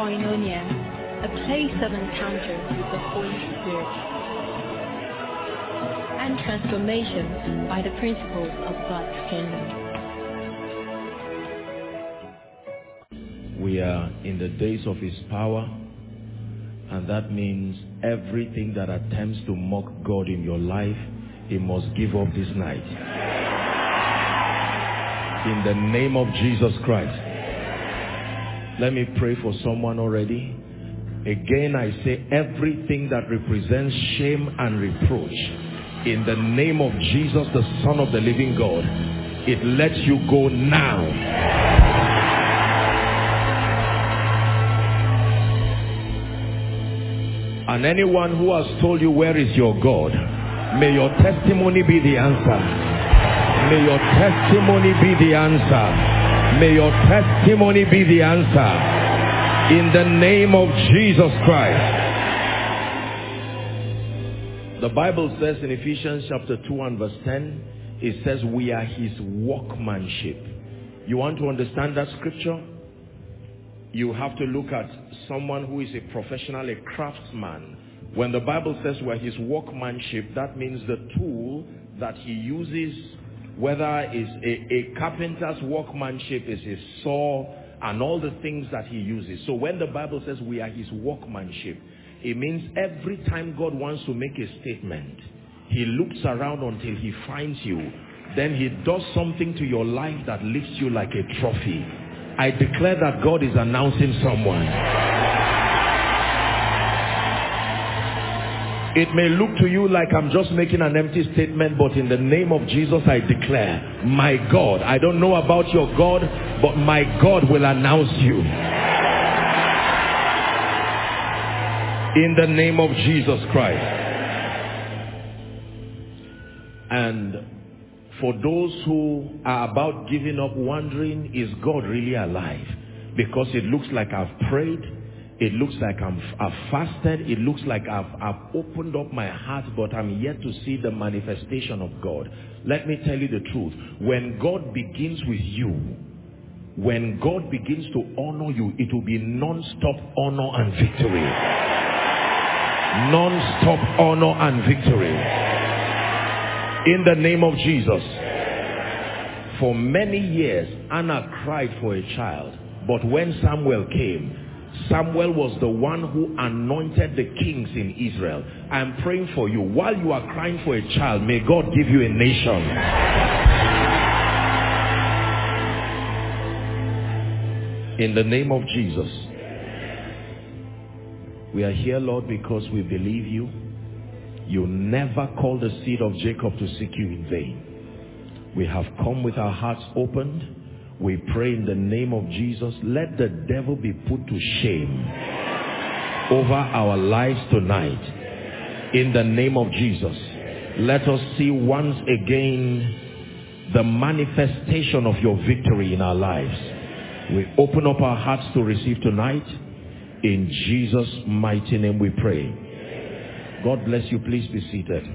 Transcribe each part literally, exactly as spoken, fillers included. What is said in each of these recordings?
Koinonia, a place of encounter with the Holy Spirit and transformation by the principles of God's kingdom. We are in the days of His power, and that means everything that attempts to mock God in your life, He must give up this night. In the name of Jesus Christ. Let me pray for someone already. Again, I say everything that represents shame and reproach, in the name of Jesus, the Son of the living God, it lets you go now. And anyone who has told you, where is your God? May your testimony be the answer. May your testimony be the answer. May your testimony be the answer. In the name of Jesus Christ. The Bible says in Ephesians chapter two and verse ten, it says we are His workmanship. You want to understand that scripture? You have to look at someone who is a professional, a craftsman. When the Bible says we're His workmanship, that means the tool that He uses, whether it's a, a carpenter's workmanship, is his saw and all the things that he uses. So when the Bible says we are His workmanship, it means every time God wants to make a statement, He looks around until He finds you. Then He does something to your life that lifts you like a trophy. I declare that God is announcing someone. It may look to you like I'm just making an empty statement, but in the name of Jesus, I declare, my God, I don't know about your God, but my God will announce you. In the name of Jesus Christ. And for those who are about giving up, wondering, is God really alive? Because it looks like I've prayed, it looks like I'm, I've fasted, it looks like I've, I've opened up my heart, but I'm yet to see the manifestation of God. Let me tell you the truth. When God begins with you, when God begins to honor you, it will be non-stop honor and victory. Non-stop honor and victory. In the name of Jesus. For many years, Anna cried for a child. But when Samuel came, Samuel was the one who anointed the kings in Israel. I'm praying for you. While you are crying for a child, may God give you a nation. In the name of Jesus. We are here, Lord, because we believe you. You never called the seed of Jacob to seek you in vain. We have come with our hearts opened. We pray in the name of Jesus, let the devil be put to shame over our lives tonight. In the name of Jesus, let us see once again the manifestation of your victory in our lives. We open up our hearts to receive tonight. In Jesus' mighty name we pray. God bless you. Please be seated.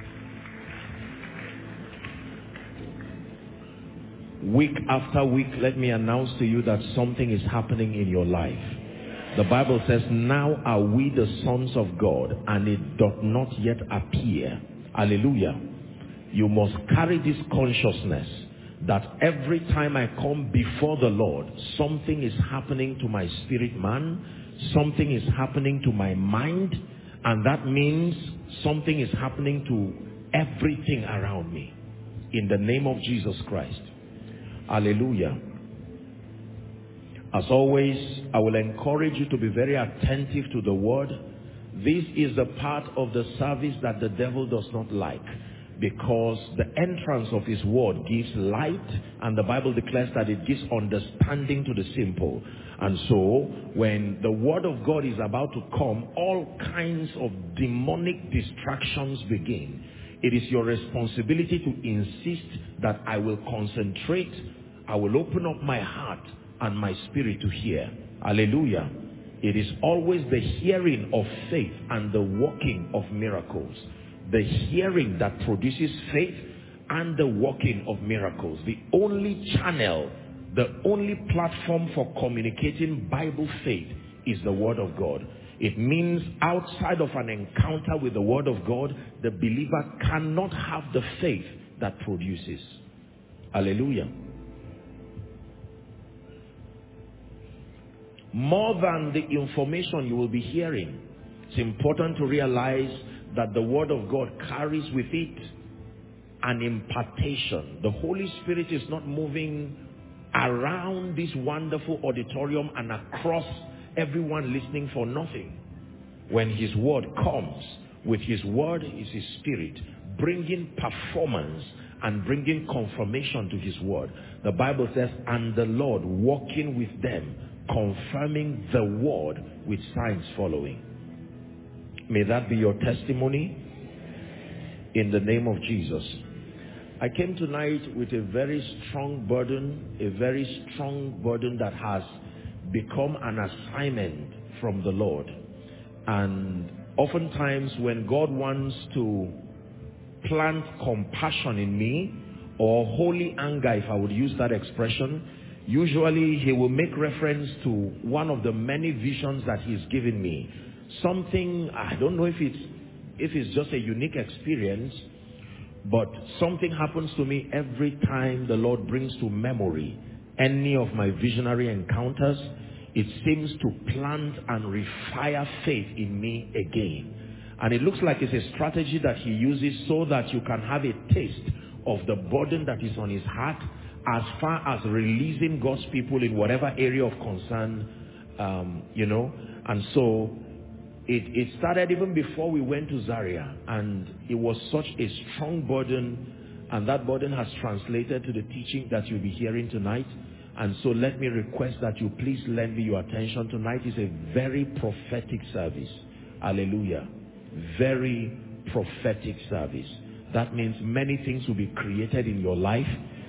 Week after week, let me announce to you that something is happening in your life. The Bible says, now are we the sons of God, and it doth not yet appear. Hallelujah. You must carry this consciousness that every time I come before the Lord, something is happening to my spirit man, something is happening to my mind, and that means something is happening to everything around me. In the name of Jesus Christ. Hallelujah. As always, I will encourage you to be very attentive to the word. This is the part of the service that the devil does not like, because the entrance of his word gives light, and the Bible declares that it gives understanding to the simple. And so, when the word of God is about to come, all kinds of demonic distractions begin. It is your responsibility to insist that I will concentrate, I will open up my heart and my spirit to hear. Hallelujah. It is always the hearing of faith and the working of miracles. The hearing that produces faith and the working of miracles. The only channel, the only platform for communicating Bible faith is the word of God. It means outside of an encounter with the word of God, the believer cannot have the faith that produces. Hallelujah. More than the information you will be hearing, it's important to realize that the word of God carries with it an impartation. The Holy Spirit is not moving around this wonderful auditorium and across everyone listening for nothing. When his word comes, with his word is his spirit, bringing performance and bringing confirmation to his word. The Bible says, and the Lord walking with them, confirming the word with signs following. May that be your testimony in the name of Jesus. I came tonight with a very strong burden, a very strong burden that has become an assignment from the Lord. And oftentimes when God wants to plant compassion in me, or holy anger, if I would use that expression, usually he will make reference to one of the many visions that he's given me. Something, I don't know if it's, if it's just a unique experience, but something happens to me every time the Lord brings to memory any of my visionary encounters. It seems to plant and refire faith in me again. And it looks like it's a strategy that he uses so that you can have a taste of the burden that is on his heart, as far as releasing God's people in whatever area of concern, um, you know. And so it, it started even before we went to Zaria, and it was such a strong burden, and that burden has translated to the teaching that you'll be hearing tonight. And so let me request that you please lend me your attention. Tonight is a very prophetic service. Hallelujah. Very prophetic service. That means many things will be created in your life.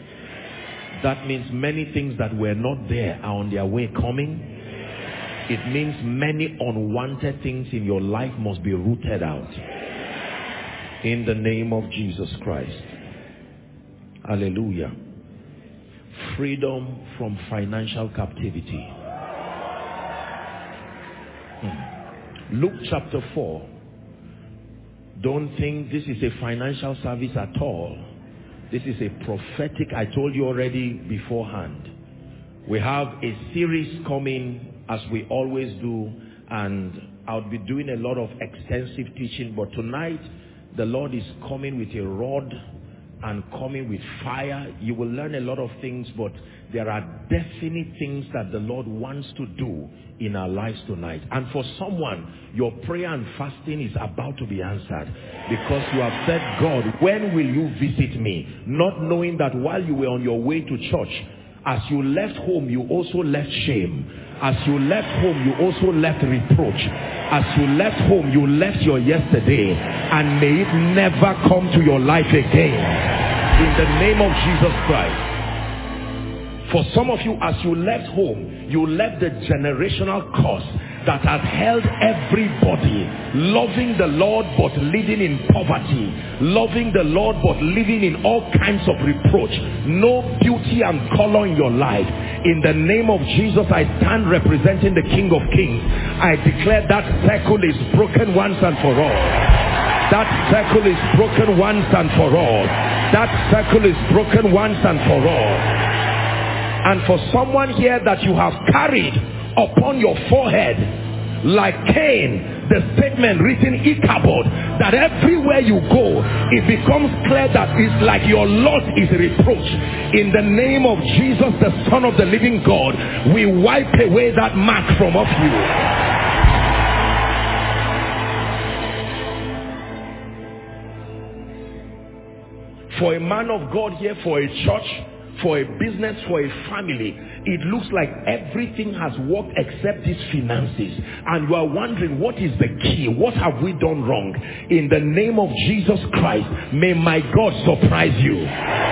That means many things that were not there are on their way coming. It means many unwanted things in your life must be rooted out. In the name of Jesus Christ. Hallelujah. Freedom from financial captivity. Hmm. Luke chapter four. Don't think this is a financial service at all. This is a prophetic. I told you already beforehand. We have a series coming, as we always do, and I'll be doing a lot of extensive teaching. But tonight, the Lord is coming with a rod and coming with fire. You will learn a lot of things, but there are definite things that the Lord wants to do in our lives tonight. And for someone, your prayer and fasting is about to be answered, because you have said, God, when will you visit me? Not knowing that while you were on your way to church, as you left home, you also left shame. As you left home, you also left reproach. As you left home, you left your yesterday, and may it never come to your life again. In the name of Jesus Christ. For some of you, as you left home, you left the generational curse that has held everybody, loving the Lord but living in poverty, loving the Lord but living in all kinds of reproach, no beauty and color in your life. In the name of Jesus, I stand representing the King of Kings. I declare that circle is broken once and for all. That circle is broken once and for all. That circle is broken once and for all. And for someone here that you have carried upon your forehead, like Cain, the statement written Ichabod, that everywhere you go, it becomes clear that it's like your lot is reproach. In the name of Jesus, the Son of the living God, we wipe away that mark from off you. For a man of God here, for a church, for a business, for a family, it looks like everything has worked except these finances, and you are wondering, what is the key? What have we done wrong? In the name of Jesus Christ, may my God surprise you.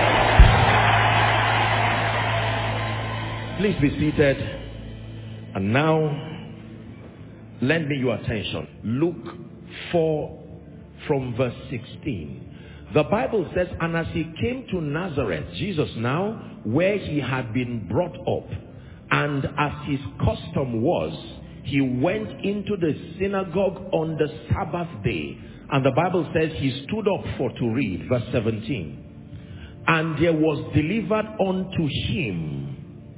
Please be seated. And now, lend me your attention. Luke four from verse sixteen. The Bible says, and as he came to Nazareth, Jesus now, where he had been brought up, and as his custom was, He went into the synagogue on the Sabbath day. And the Bible says he stood up for to read, verse seventeen. And there was delivered unto him.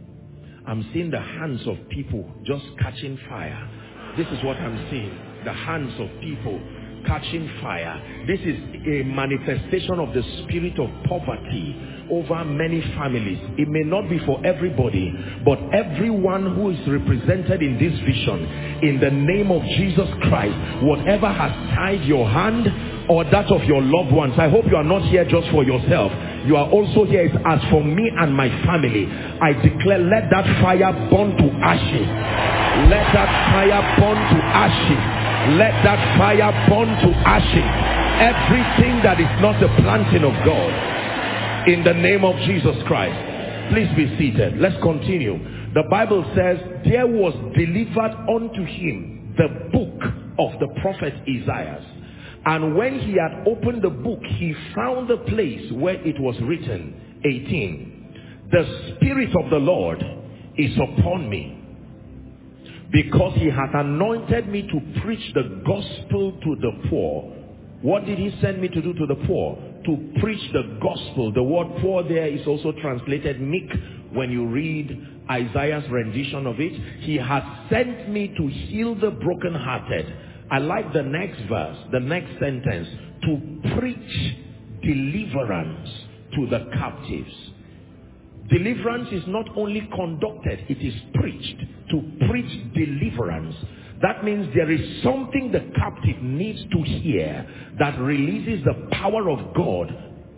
I'm seeing the hands of people just catching fire. This is what I'm seeing. The hands of people catching fire. This is a manifestation of the spirit of poverty over many families. It may not be for everybody, but everyone who is represented in this vision, in the name of Jesus Christ, whatever has tied your hand or that of your loved ones, I hope you are not here just for yourself. You are also here as for me and my family. I declare, let that fire burn to ashes. Let that fire burn to ashes. Let that fire burn to ashes. Everything that is not the planting of God, in the name of Jesus Christ. Please be seated. Let's continue. The Bible says, there was delivered unto him the book of the prophet Isaiah. And when he had opened the book, he found the place where it was written, eighteen. The Spirit of the Lord is upon me, because he hath anointed me to preach the gospel to the poor. What did he send me to do to the poor? To preach the gospel. The word poor there is also translated meek when you read Isaiah's rendition of it. He has sent me to heal the brokenhearted. I like the next verse, the next sentence, to preach deliverance to the captives. Deliverance is not only conducted, it is preached. To preach deliverance. That means there is something the captive needs to hear that releases the power of God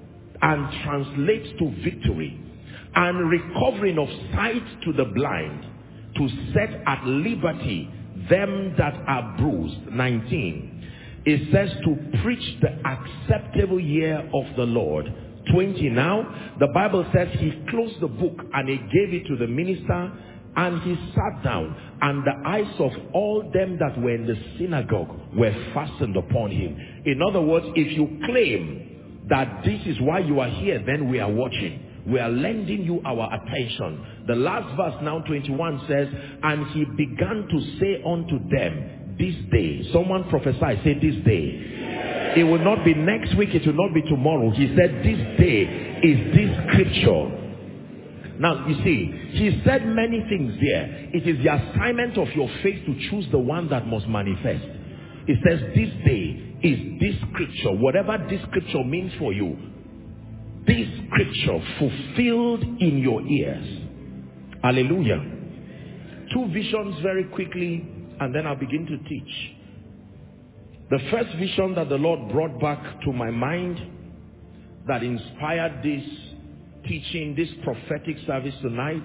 and translates to victory. And recovering of sight to the blind, to set at liberty them that are bruised. nineteen. It says to preach the acceptable year of the Lord. twenty now, the Bible says he closed the book and he gave it to the minister, and he sat down, and the eyes of all them that were in the synagogue were fastened upon him. In other words, if you claim that this is why you are here, then we are watching. We are lending you our attention. The last verse now, twenty-one, says, and he began to say unto them, this day. Someone prophesy, say this day. It will not be next week, it will not be tomorrow. He said this day is this scripture. Now, you see, he said many things there. It is the assignment of your faith to choose the one that must manifest. It says this day is this scripture. Whatever this scripture means for you, this scripture fulfilled in your ears. Hallelujah. Two visions very quickly, and then I'll begin to teach. The first vision that the Lord brought back to my mind that inspired this teaching, this prophetic service tonight,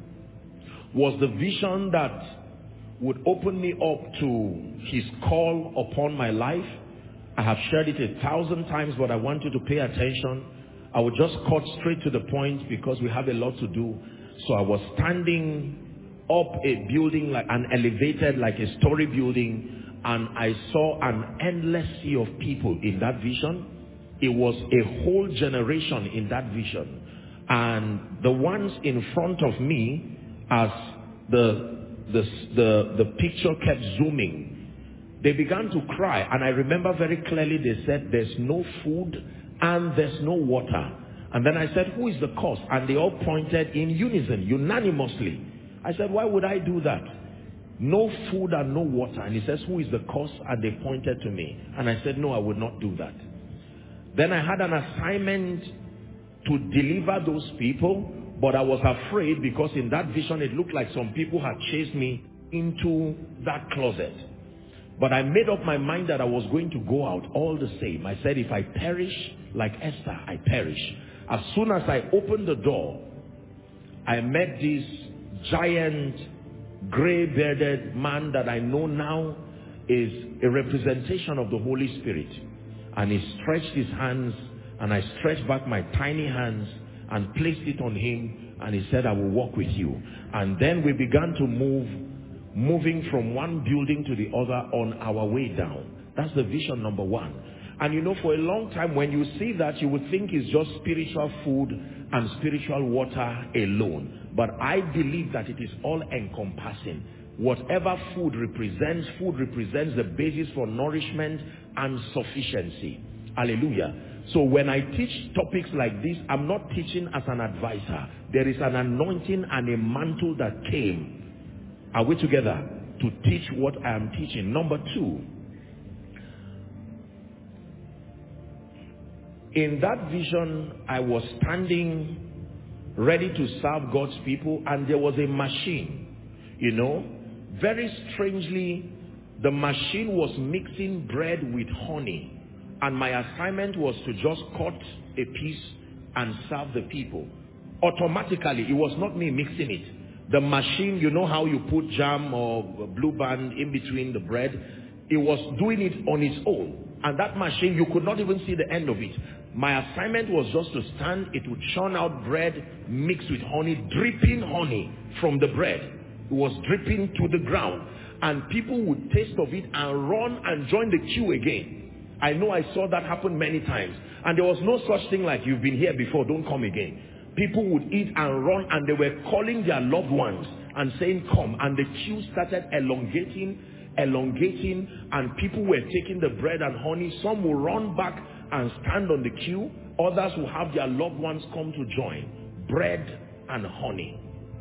was the vision that would open me up to his call upon my life. I have shared it a thousand times, but I want you to pay attention. I will just cut straight to the point because we have a lot to do. So I was standing up a building, like an elevated, like a story building, and I saw an endless sea of people in that vision. It was a whole generation in that vision. And the ones in front of me, as the, the, the, the picture kept zooming, they began to cry. And I remember very clearly they said, there's no food and there's no water. And then I said, who is the cause? And they all pointed in unison, unanimously. I said, why would I do that? No food and no water. And he says, who is the cause? And they pointed to me. And I said, no, I would not do that. Then I had an assignment to deliver those people, but I was afraid because in that vision it looked like some people had chased me into that closet. But I made up my mind that I was going to go out all the same. I said, if I perish like Esther, I perish. As soon as I opened the door, I met this giant gray-bearded man that I know now is a representation of the Holy Spirit. And he stretched his hands, and I stretched back my tiny hands and placed it on him, and he said, I will walk with you. And then we began to move, moving from one building to the other on our way down. That's the vision number one. And you know, for a long time, when you see that, you would think it's just spiritual food and spiritual water alone. But I believe that it is all encompassing. Whatever food represents, food represents the basis for nourishment and sufficiency. Hallelujah. So when I teach topics like this, I'm not teaching as an advisor. There is an anointing and a mantle that came. Are we together? To teach what I am teaching. Number two. In that vision, I was standing ready to serve God's people, and there was a machine. You know, very strangely, the machine was mixing bread with honey. And my assignment was to just cut a piece and serve the people. Automatically, it was not me mixing it. The machine, you know how you put jam or Blue Band in between the bread? It was doing it on its own. And that machine, you could not even see the end of it. My assignment was just to stand. It would churn out bread mixed with honey, dripping honey from the bread. It was dripping to the ground. And people would taste of it and run and join the queue again. I know I saw that happen many times. And there was no such thing like, you've been here before, don't come again. People would eat and run, and they were calling their loved ones and saying, come. And the queue started elongating, elongating, and people were taking the bread and honey. Some will run back and stand on the queue. Others will have their loved ones come to join. Bread and honey.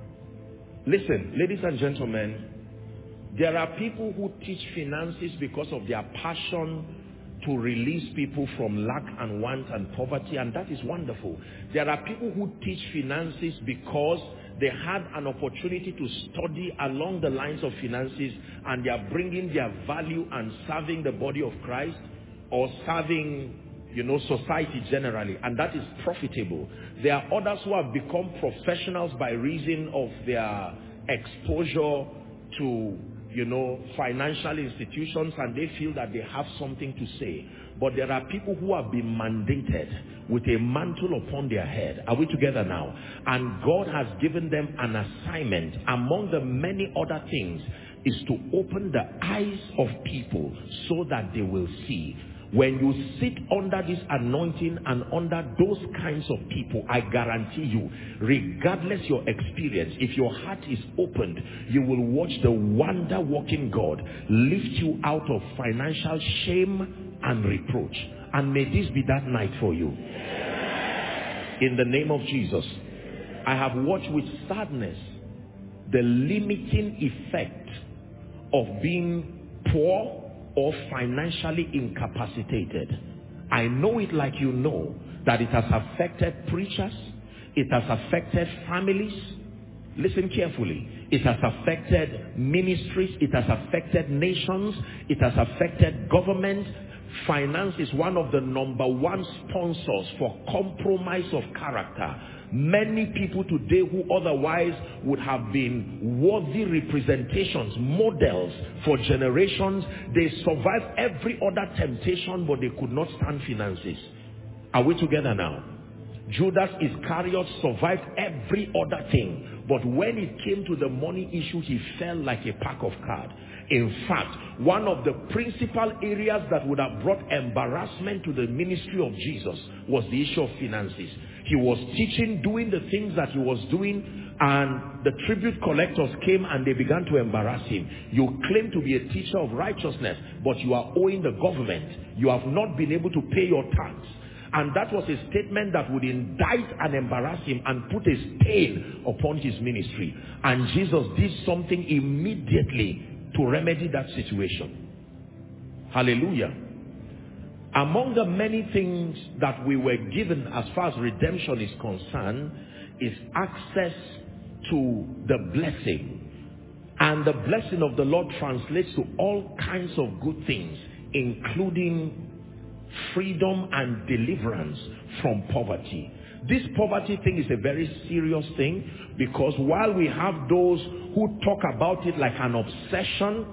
Listen, ladies and gentlemen, there are people who teach finances because of their passion to release people from lack and want and poverty, and that is wonderful. There are people who teach finances because they had an opportunity to study along the lines of finances, and they are bringing their value and serving the body of Christ, or serving, you know, society generally, and that is profitable. There are others who have become professionals by reason of their exposure to, you know, financial institutions, and they feel that they have something to say. But there are people who have been mandated with a mantle upon their head. Are we together now? And God has given them an assignment. Among the many other things is to open the eyes of people so that they will see. When you sit under this anointing and under those kinds of people, I guarantee you, regardless your experience, if your heart is opened, you will watch the wonder-working God lift you out of financial shame and reproach. And may this be that night for you. In the name of Jesus. I have watched with sadness the limiting effect of being poor or financially incapacitated. I know it like you know that it has affected preachers, it has affected families. Listen carefully. It has affected ministries, it has affected nations, it has affected government. Finance is one of the number one sponsors for compromise of character. Many people today who otherwise would have been worthy representations, models for generations, they survived every other temptation, but they could not stand finances. Are we together now? Judas Iscariot survived every other thing, but when it came to the money issue, he fell like a pack of cards. In fact, one of the principal areas that would have brought embarrassment to the ministry of Jesus was the issue of finances. He was teaching, doing the things that he was doing, and the tribute collectors came and they began to embarrass him. You claim to be a teacher of righteousness, but you are owing the government. You have not been able to pay your tax. And that was a statement that would indict and embarrass him and put a stain upon his ministry. And Jesus did something immediately to remedy that situation. Hallelujah. Among the many things that we were given as far as redemption is concerned is access to the blessing. And the blessing of the Lord translates to all kinds of good things, including freedom and deliverance from poverty. This poverty thing is a very serious thing, because while we have those who talk about it like an obsession,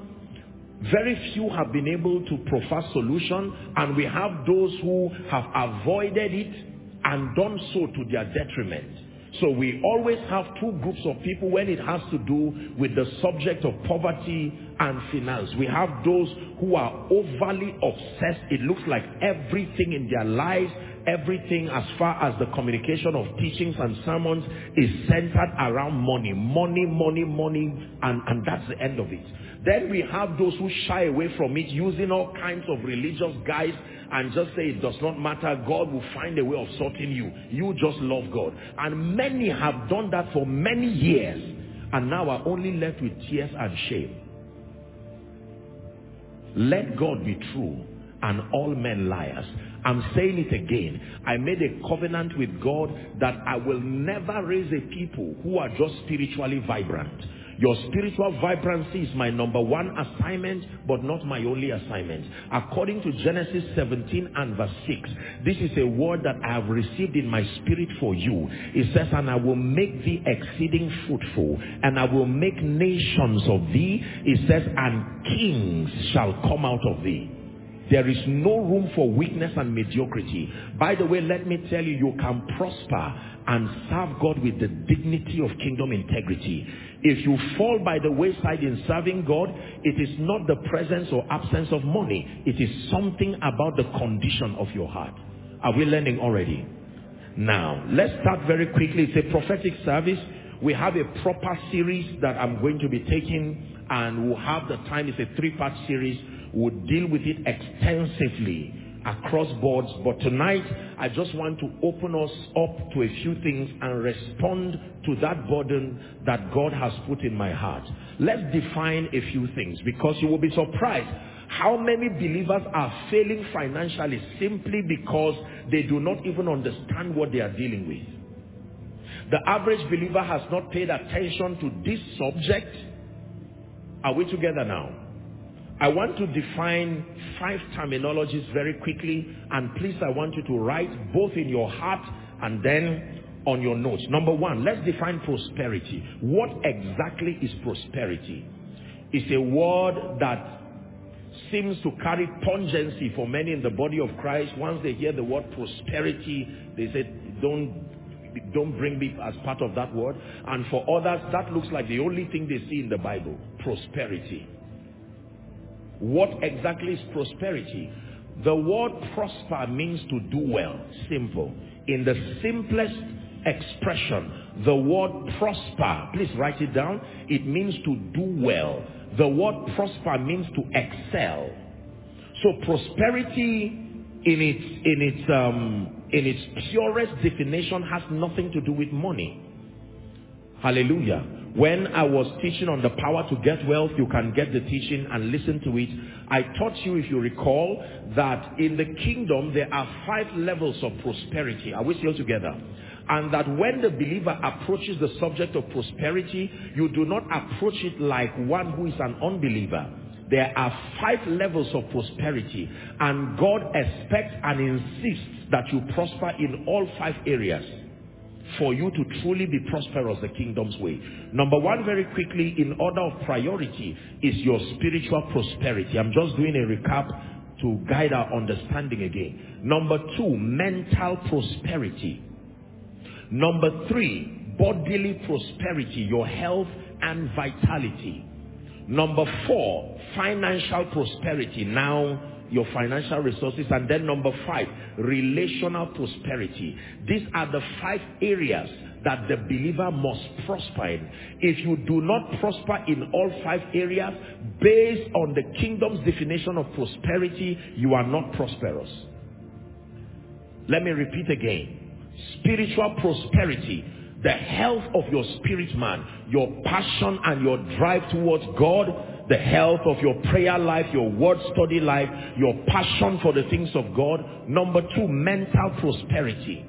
very few have been able to proffer solution, and we have those who have avoided it and done so to their detriment. So we always have two groups of people when it has to do with the subject of poverty and finance. We have those who are overly obsessed. It looks like everything in their lives, everything as far as the communication of teachings and sermons is centered around money. Money, money, money, and, and that's the end of it. Then we have those who shy away from it, using all kinds of religious guise and just say it does not matter. God will find a way of sorting you. You just love God. And many have done that for many years and now are only left with tears and shame. Let God be true and all men liars. I'm saying it again. I made a covenant with God that I will never raise a people who are just spiritually vibrant. Your spiritual vibrancy is my number one assignment, but not my only assignment. According to Genesis seventeen and verse six, this is a word that I have received in my spirit for you. It says, and I will make thee exceeding fruitful, and I will make nations of thee. It says, and kings shall come out of thee. There is no room for weakness and mediocrity. By the way, let me tell you, you can prosper and serve God with the dignity of kingdom integrity. If you fall by the wayside in serving God, it is not the presence or absence of money. It is something about the condition of your heart. Are we learning already? Now, let's start very quickly. It's a prophetic service. We have a proper series that I'm going to be taking, and we'll have the time. It's a three-part series. We'll deal with it extensively across boards, but tonight I just want to open us up to a few things and respond to that burden that God has put in my heart. Let's define a few things, because you will be surprised how many believers are failing financially simply because they do not even understand what they are dealing with. The average believer has not paid attention to this subject. Are we together now? I want to define five terminologies very quickly, and please, I want you to write both in your heart and then on your notes. Number one, let's define prosperity. What exactly is prosperity? It's a word that seems to carry pungency for many in the body of Christ. Once they hear the word prosperity, they say, don't don't bring me as part of that word. And for others, that looks like the only thing they see in the Bible, prosperity. What exactly is prosperity? The word prosper means to do well. Simple. In the simplest expression, the word prosper, please write it down. It means to do well. The word prosper means to excel. So prosperity in its in its um in its purest definition has nothing to do with money. Hallelujah. When I was teaching on the power to get wealth, you can get the teaching and listen to it. I taught you, if you recall, that in the kingdom there are five levels of prosperity. Are we still together? And that when the believer approaches the subject of prosperity, you do not approach it like one who is an unbeliever. There are five levels of prosperity, and God expects and insists that you prosper in all five areas for you to truly be prosperous the kingdom's way. Number one, very quickly, in order of priority, is your spiritual prosperity. I'm just doing a recap to guide our understanding again. Number two, mental prosperity. Number three, bodily prosperity, your health and vitality. Number four, financial prosperity. Now, your financial resources. And then number five, relational prosperity. These are the five areas that the believer must prosper in. If you do not prosper in all five areas, based on the kingdom's definition of prosperity, you are not prosperous. Let me repeat again. Spiritual prosperity, the health of your spirit man, your passion and your drive towards God, the health of your prayer life, your word study life, your passion for the things of God. Number two, mental prosperity.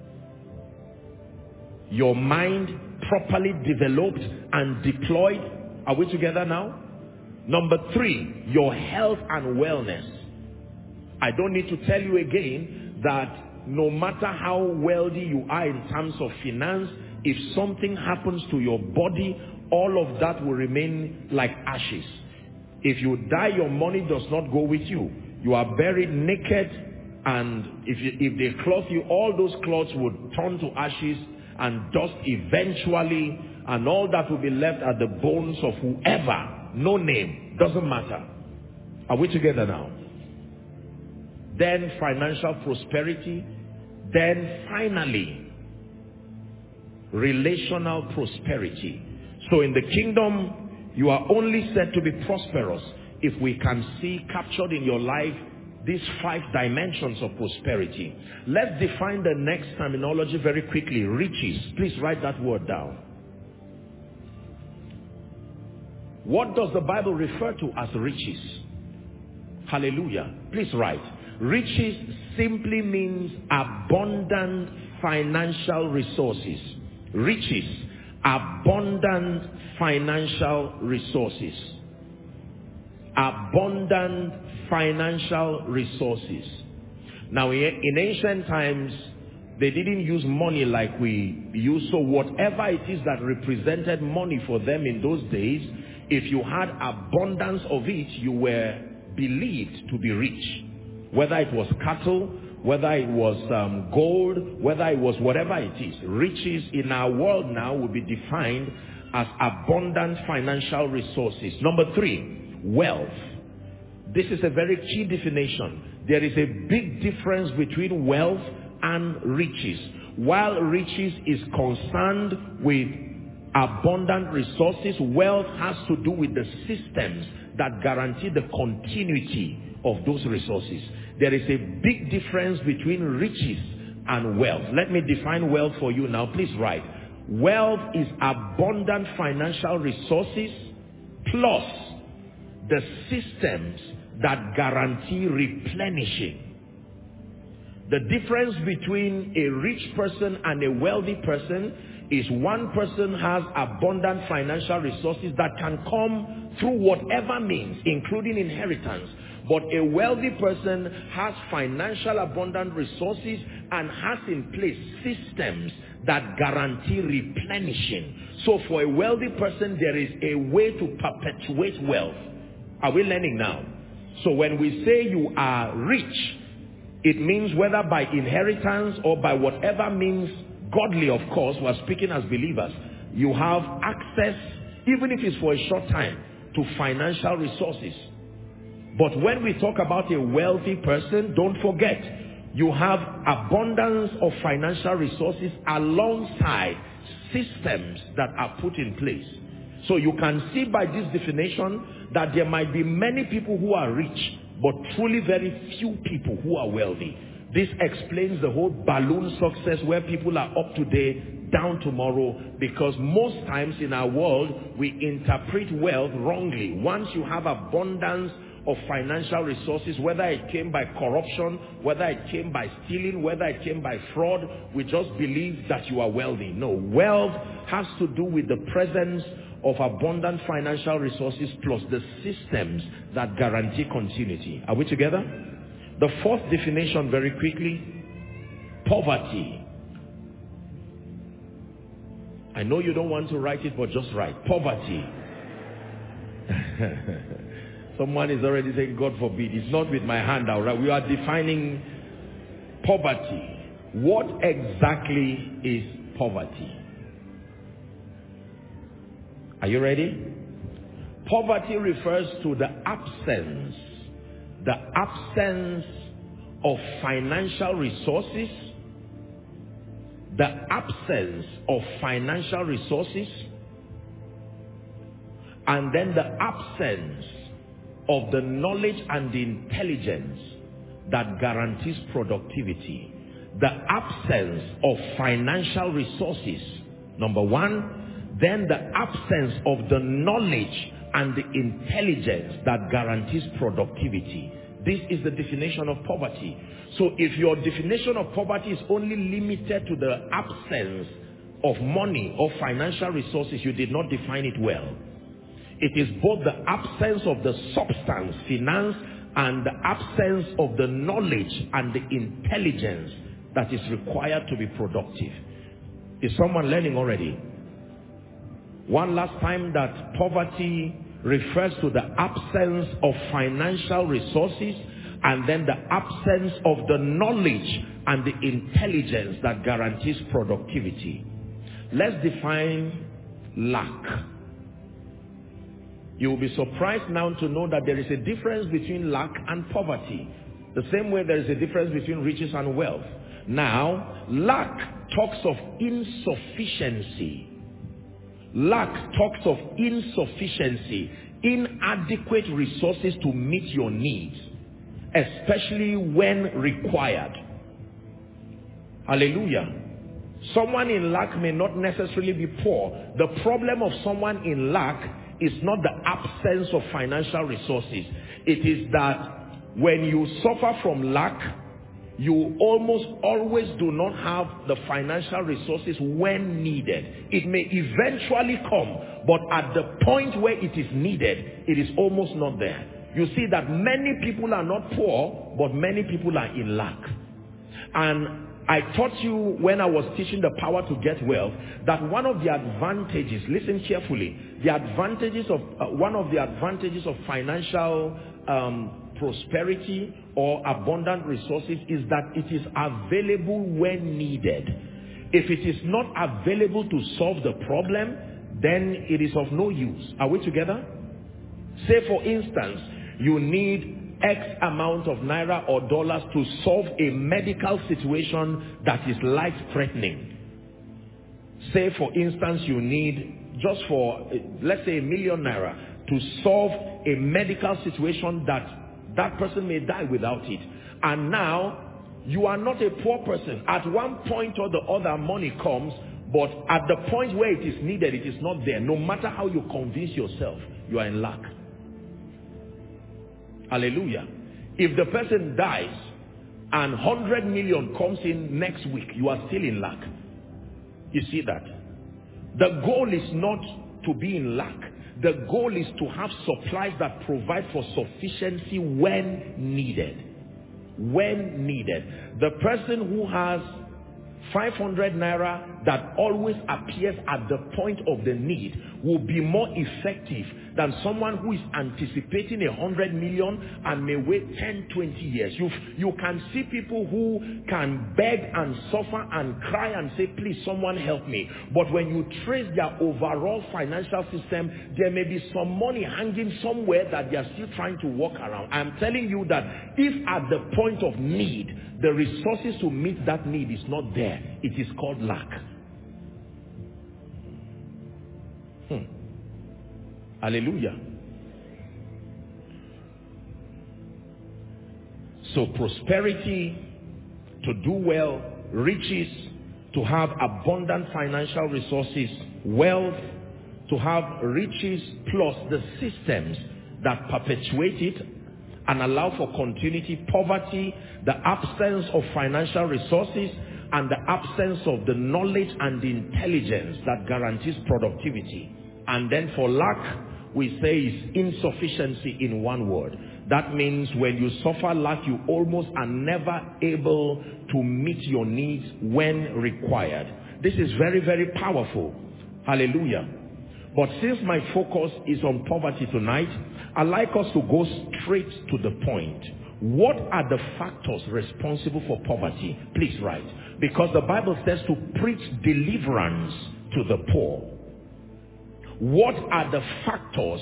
Your mind properly developed and deployed. Are we together now? Number three, your health and wellness. I don't need to tell you again that no matter how wealthy you are in terms of finance, if something happens to your body, all of that will remain like ashes. If you die, your money does not go with you. You are buried naked, and if, you, if they clothe you, all those clothes would turn to ashes, and dust eventually, and all that will be left are the bones of whoever, no name, doesn't matter. Are we together now? Then financial prosperity, then finally relational prosperity. So in the kingdom, you are only said to be prosperous if we can see captured in your life these five dimensions of prosperity. Let's define the next terminology very quickly. Riches. Please write that word down. What does the Bible refer to as riches? Hallelujah. Please write. Riches simply means abundant financial resources. Riches, abundant financial resources. Abundant financial resources. Now, in ancient times, they didn't use money like we use. So whatever it is that represented money for them in those days, if you had abundance of it, you were believed to be rich. Whether it was cattle, whether it was um, gold, whether it was whatever it is. Riches in our world now will be defined as abundant financial resources. Number three, wealth. This is a very key definition. There is a big difference between wealth and riches. While riches is concerned with abundant resources, wealth has to do with the systems that guarantee the continuity of those resources. There is a big difference between riches and wealth. Let me define wealth for you now. Please write. Wealth is abundant financial resources plus the systems that guarantee replenishing. The difference between a rich person and a wealthy person is one person has abundant financial resources that can come through whatever means, including inheritance. But a wealthy person has financial abundant resources and has in place systems that guarantee replenishing. So for a wealthy person, there is a way to perpetuate wealth. Are we learning now? So when we say you are rich, it means whether by inheritance or by whatever means, godly of course, we're speaking as believers, you have access, even if it's for a short time, to financial resources. But when we talk about a wealthy person, don't forget, you have abundance of financial resources alongside systems that are put in place. So you can see by this definition that there might be many people who are rich, but truly very few people who are wealthy. This explains the whole balloon success where people are up today, down tomorrow, because most times in our world, we interpret wealth wrongly. Once you have abundance of financial resources, whether it came by corruption, whether it came by stealing, whether it came by fraud, we just believe that you are wealthy. No, wealth has to do with the presence of abundant financial resources plus the systems that guarantee continuity. Are we together? The fourth definition very quickly, poverty. I know you don't want to write it, but just write poverty. Someone is already saying, God forbid, it's not with my hand out, right? We are defining poverty. What exactly is poverty? Are you ready? Poverty refers to the absence, the absence of financial resources, the absence of financial resources, and then the absence of the knowledge and the intelligence that guarantees productivity. The absence of financial resources, number one, then the absence of the knowledge and the intelligence that guarantees productivity. This is the definition of poverty. So if your definition of poverty is only limited to the absence of money or financial resources, you did not define it well. It is both the absence of the substance, finance, and the absence of the knowledge and the intelligence that is required to be productive. Is someone learning already? One last time, that poverty refers to the absence of financial resources and then the absence of the knowledge and the intelligence that guarantees productivity. Let's define lack. You will be surprised now to know that there is a difference between lack and poverty. The same way there is a difference between riches and wealth. Now, lack talks of insufficiency. Lack talks of insufficiency, inadequate resources to meet your needs, especially when required. Hallelujah. Someone in lack may not necessarily be poor. The problem of someone in lack is not the absence of financial resources. It is that when you suffer from lack, you almost always do not have the financial resources when needed. It may eventually come, but at the point where it is needed, it is almost not there. You see that many people are not poor, but many people are in lack. And I taught you when I was teaching the power to get wealth that one of the advantages, listen carefully, the advantages of uh, one of the advantages of financial um, prosperity or abundant resources is that it is available when needed. If it is not available to solve the problem, then it is of no use. Are we together? Say for instance, you need X amount of naira or dollars to solve a medical situation that is life-threatening. Say for instance you need, just for let's say a million naira, to solve a medical situation that that person may die without it. And now you are not a poor person. At one point or the other money comes, but at the point where it is needed, it is not there. No matter how you convince yourself, you are in lack. Hallelujah. If the person dies and one hundred million comes in next week, you are still in lack. You see that? The goal is not to be in lack. The goal is to have supplies that provide for sufficiency when needed. When needed. The person who has five hundred naira that always appears at the point of the need will be more effective than someone who is anticipating a hundred million and may wait ten, twenty years. You, you can see people who can beg and suffer and cry and say, please someone help me. But when you trace their overall financial system, there may be some money hanging somewhere that they are still trying to walk around. I'm telling you that if at the point of need, the resources to meet that need is not there, it is called lack. Hmm. Hallelujah. So prosperity, to do well, riches, to have abundant financial resources, wealth, to have riches plus the systems that perpetuate it and allow for continuity, poverty, the absence of financial resources, and the absence of the knowledge and the intelligence that guarantees productivity. And then for lack, we say is insufficiency in one word. That means when you suffer lack, you almost are never able to meet your needs when required. This is very, very powerful. Hallelujah. But since my focus is on poverty tonight, I'd like us to go straight to the point. What are the factors responsible for poverty? Please write. Because the Bible says to preach deliverance to the poor. What are the factors?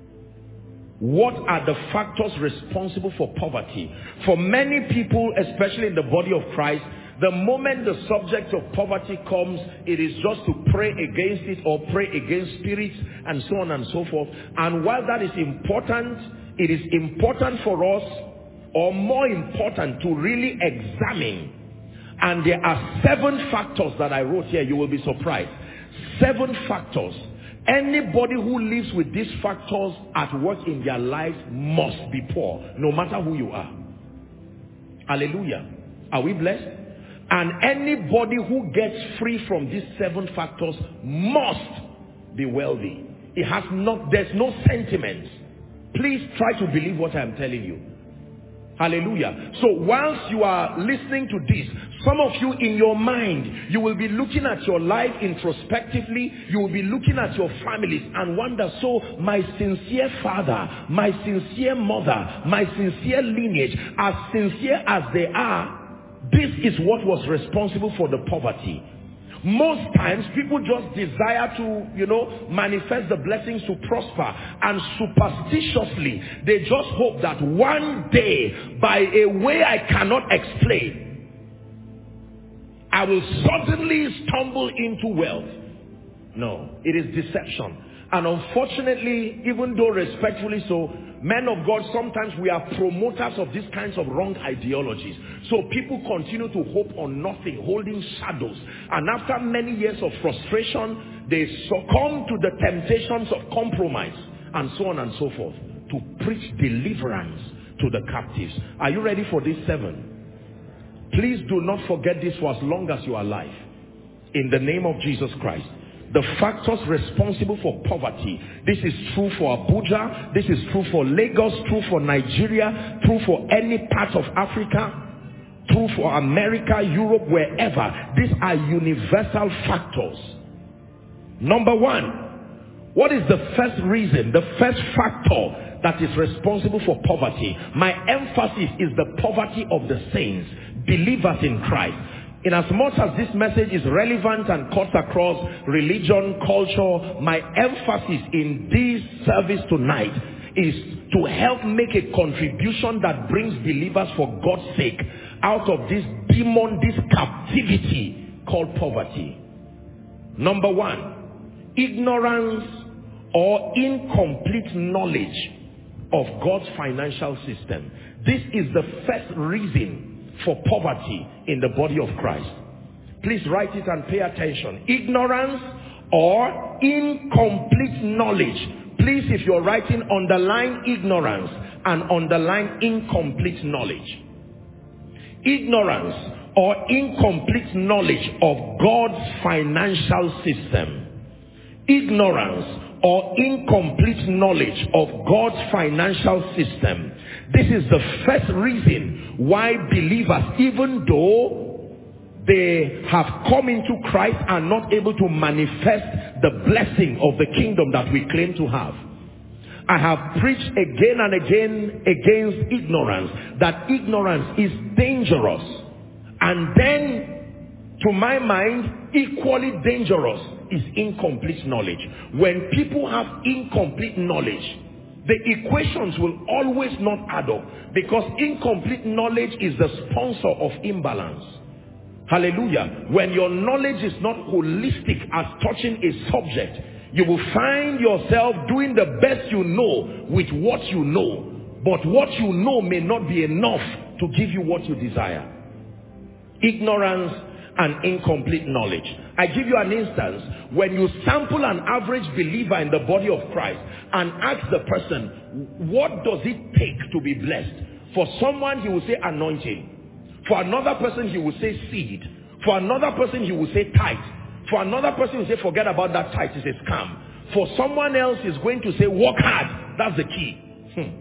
What are the factors responsible for poverty? For many people, especially in the body of Christ, the moment the subject of poverty comes, it is just to pray against it or pray against spirits and so on and so forth. And while that is important, it is important for us, or more important, to really examine. And there are seven factors that I wrote here. You will be surprised. Seven factors. Anybody who lives with these factors at work in their life must be poor, no matter who you are. Hallelujah. Are we blessed? And anybody who gets free from these seven factors must be wealthy. It has not, there's no sentiments. Please try to believe what I'm telling you. Hallelujah. So whilst you are listening to this, some of you in your mind, you will be looking at your life introspectively. You will be looking at your families and wonder, so my sincere father, my sincere mother, my sincere lineage, as sincere as they are, this is what was responsible for the poverty. Most times people just desire to, you know, manifest the blessings to prosper, and superstitiously they just hope that one day, by a way I cannot explain, I will suddenly stumble into wealth. No, it is deception. And unfortunately, even though respectfully so, men of God, sometimes we are promoters of these kinds of wrong ideologies. So people continue to hope on nothing, holding shadows. And after many years of frustration, they succumb to the temptations of compromise and so on and so forth, to preach deliverance to the captives. Are you ready for this seven? Please do not forget this for as long as you are alive. In the name of Jesus Christ. The factors responsible for poverty. This is true for Abuja. This is true for Lagos. True for Nigeria. True for any part of Africa. True for America, Europe, wherever. These are universal factors. Number one. What is the first reason? The first factor that is responsible for poverty. My emphasis is the poverty of the saints, believers in Christ. In as much as this message is relevant and cuts across religion, culture, my emphasis in this service tonight is to help make a contribution that brings believers, for God's sake, out of this demon, this captivity called poverty. Number one, ignorance or incomplete knowledge of God's financial system. This is the first reason for poverty in the body of Christ. Please write it and pay attention. Ignorance or incomplete knowledge. Please, if you're writing, underline ignorance and underline incomplete knowledge. Ignorance or incomplete knowledge of God's financial system. Ignorance or incomplete knowledge of God's financial system. This is the first reason why believers, even though they have come into Christ, are not able to manifest the blessing of the kingdom that we claim to have. I have preached again and again against ignorance, that ignorance is dangerous. And then, to my mind, equally dangerous is incomplete knowledge. When people have incomplete knowledge, the equations will always not add up, because incomplete knowledge is the sponsor of imbalance. Hallelujah. When your knowledge is not holistic as touching a subject, you will find yourself doing the best you know with what you know. But what you know may not be enough to give you what you desire. Ignorance and incomplete knowledge. I give you an instance. When you sample an average believer in the body of Christ and ask the person, what does it take to be blessed? For someone, he will say anointing. For another person, he will say seed. For another person, he will say tithe. For another person, he will say forget about that tithe, it's a scam. For someone else, he's going to say work hard. That's the key. Hmm.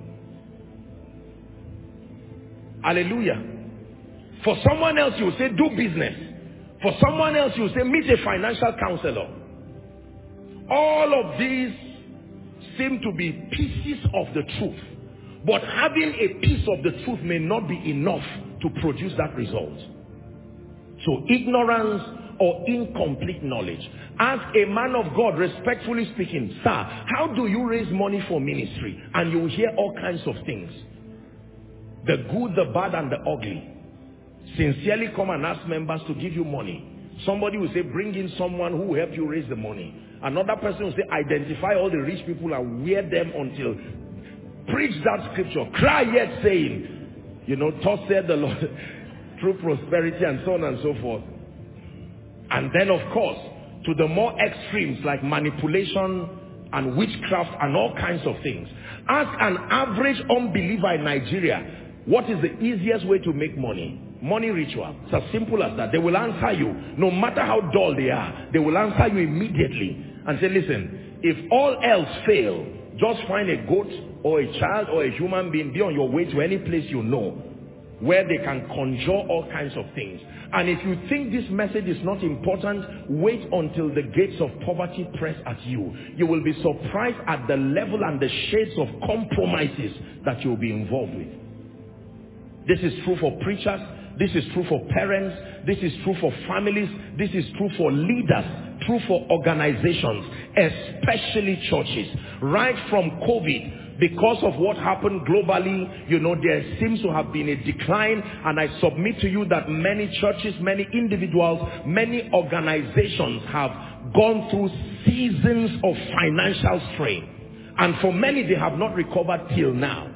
Hallelujah. For someone else, you will say do business. For someone else, you will say meet a financial counselor. All of these seem to be pieces of the truth. But having a piece of the truth may not be enough to produce that result. So ignorance or incomplete knowledge. Ask a man of God, respectfully speaking, sir, how do you raise money for ministry? And you will hear all kinds of things. The good, the bad, and the ugly. Sincerely come and ask members to give you money. Somebody will say, bring in someone who will help you raise the money. Another person will say, identify all the rich people and wear them until... Preach that scripture. Cry yet saying, you know, thus said the Lord, through prosperity and so on and so forth. And then, of course, to the more extremes like manipulation and witchcraft and all kinds of things. Ask an average unbeliever in Nigeria, what is the easiest way to make money? Money ritual. It's as simple as that. They will answer you. No matter how dull they are, they will answer you immediately and say, listen, if all else fail, just find a goat or a child or a human being, be on your way to any place you know where they can conjure all kinds of things. And if you think this message is not important, wait until the gates of poverty press at you. You will be surprised at the level and the shades of compromises that you'll be involved with. This is true for preachers. This is true for parents. This is true for families. This is true for leaders. True for organizations, especially churches. Right from COVID, because of what happened globally, you know, there seems to have been a decline. And I submit to you that many churches, many individuals, many organizations have gone through seasons of financial strain. And for many, they have not recovered till now.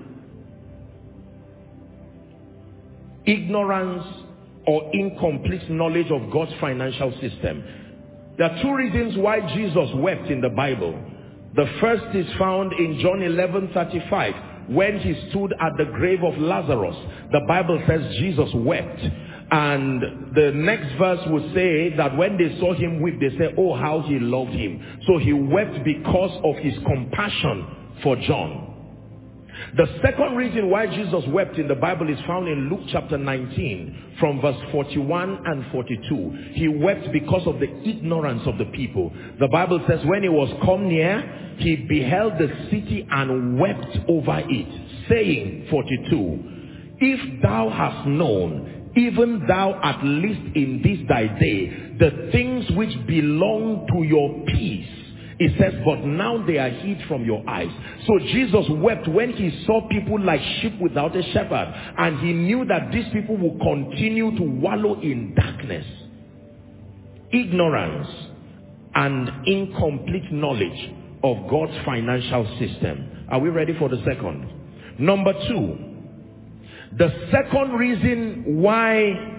Ignorance or incomplete knowledge of God's financial system. There are two reasons why Jesus wept in the Bible. The first is found in John eleven thirty-five. When he stood at the grave of Lazarus, the Bible says Jesus wept. And the next verse would say that when they saw him weep, they said, oh, how he loved him. So he wept because of his compassion for John. The second reason why Jesus wept in the Bible is found in Luke chapter nineteen from verse forty-one and forty-two. He wept because of the ignorance of the people. The Bible says when he was come near, he beheld the city and wept over it, saying, forty-two, if thou hast known, even thou at least in this thy day, the things which belong to your peace. It says, but now they are hid from your eyes. So Jesus wept when he saw people like sheep without a shepherd. And he knew that these people will continue to wallow in darkness. Ignorance and incomplete knowledge of God's financial system. Are we ready for the second? Number two, the second reason why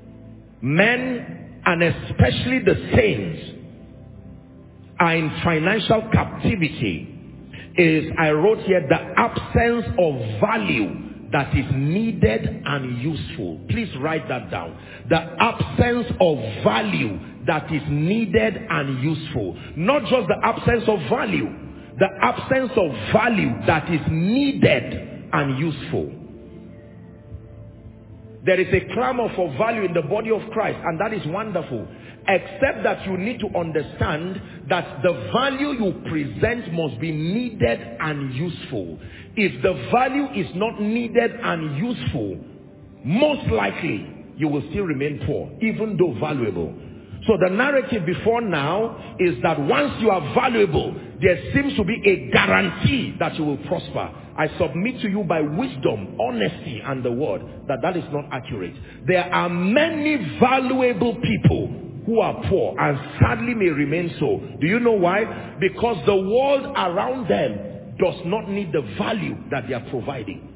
men and especially the saints are in financial captivity is, I wrote here, the absence of value that is needed and useful. Please write that down. The absence of value that is needed and useful. Not just the absence of value, the absence of value that is needed and useful. There is a clamor for value in the body of Christ, and that is wonderful. Except that you need to understand that the value you present must be needed and useful. If the value is not needed and useful, most likely you will still remain poor, even though valuable. So the narrative before now is that once you are valuable, there seems to be a guarantee that you will prosper. I submit to you by wisdom, honesty, and the word that that is not accurate. There are many valuable people who are poor and sadly may remain so. Do you know why? Because the world around them does not need the value that they are providing.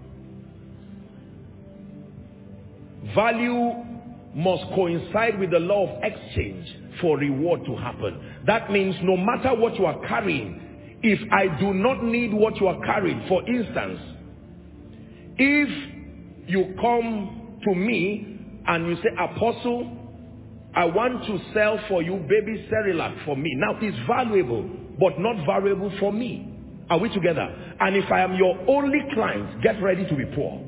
Value must coincide with the law of exchange for reward to happen. That means no matter what you are carrying, if I do not need what you are carrying, for instance, if you come to me and you say, Apostle, I want to sell for you baby Cerelac for me. Now it's valuable, but not valuable for me. Are we together? And if I am your only client, get ready to be poor.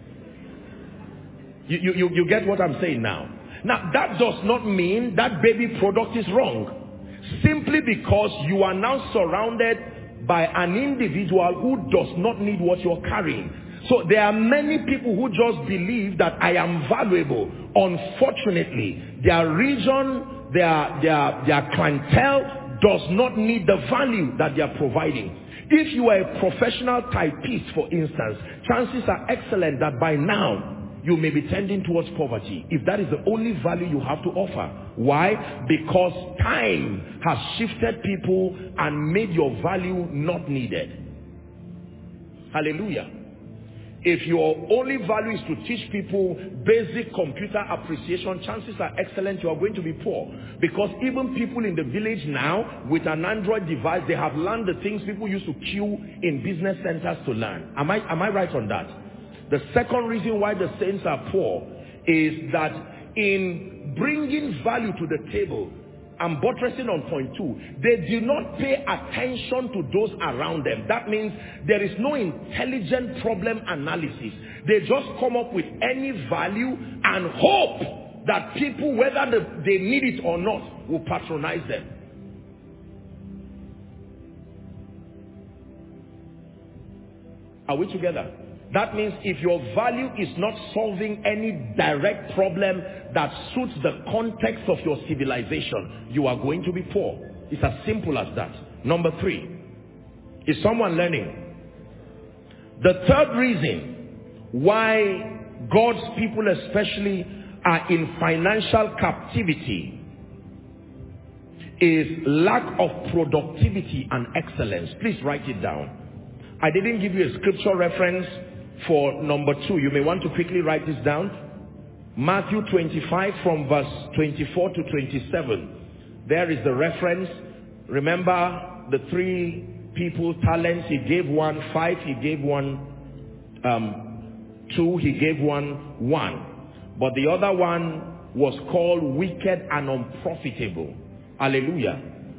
You, you, you, you get what I'm saying now? Now that does not mean that baby product is wrong. Simply because you are now surrounded by an individual who does not need what you're carrying. So there are many people who just believe that I am valuable. Unfortunately, their region, their, their, their clientele does not need the value that they are providing. If you are a professional typist, for instance, chances are excellent that by now you may be tending towards poverty, if that is the only value you have to offer. Why? Because time has shifted people and made your value not needed. Hallelujah. If your only value is to teach people basic computer appreciation, chances are excellent you are going to be poor. Because even people in the village now, with an Android device, they have learned the things people used to queue in business centers to learn. Am I, am I right on that? The second reason why the saints are poor is that in bringing value to the table, I'm buttressing on point two, they do not pay attention to those around them. That means there is no intelligent problem analysis. They just come up with any value and hope that people, whether they need it or not, will patronize them. Are we together? That means if your value is not solving any direct problem that suits the context of your civilization, you are going to be poor. It's as simple as that. Number three, is someone learning? The third reason why God's people especially are in financial captivity is lack of productivity and excellence. Please write it down. I didn't give you a scripture reference for number two. You may want to quickly write this down. Matthew twenty-five from verse twenty-four to twenty-seven. There is the reference. Remember the three people talents. He gave one five, he gave one um, two, he gave one one. But the other one was called wicked and unprofitable. Hallelujah.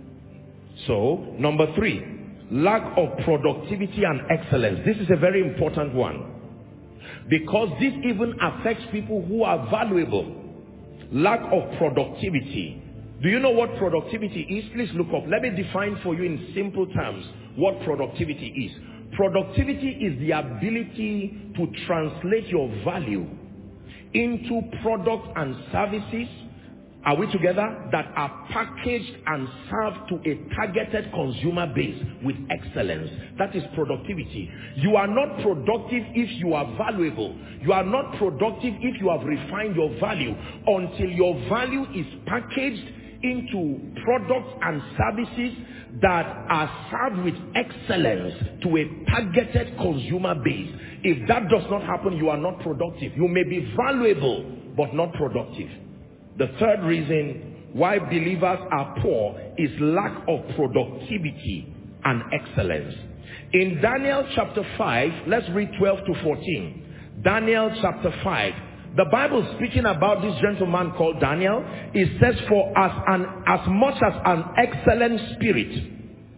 So, number three, lack of productivity and excellence. This is a very important one, because this even affects people who are valuable. Lack of productivity. Do you know what productivity is? Please look up. Let me define for you in simple terms what productivity is. Productivity is the ability to translate your value into products and services, are we together, that are packaged and served to a targeted consumer base with excellence. That is productivity. You are not productive if you are valuable. You are not productive if you have refined your value until your value is packaged into products and services that are served with excellence to a targeted consumer base. If that does not happen, you are not productive. You may be valuable, but not productive. The third reason why believers are poor is lack of productivity and excellence. In Daniel chapter five, let's read twelve to fourteen. Daniel chapter five. The Bible speaking about this gentleman called Daniel, it says, for as, an, as much as an excellent spirit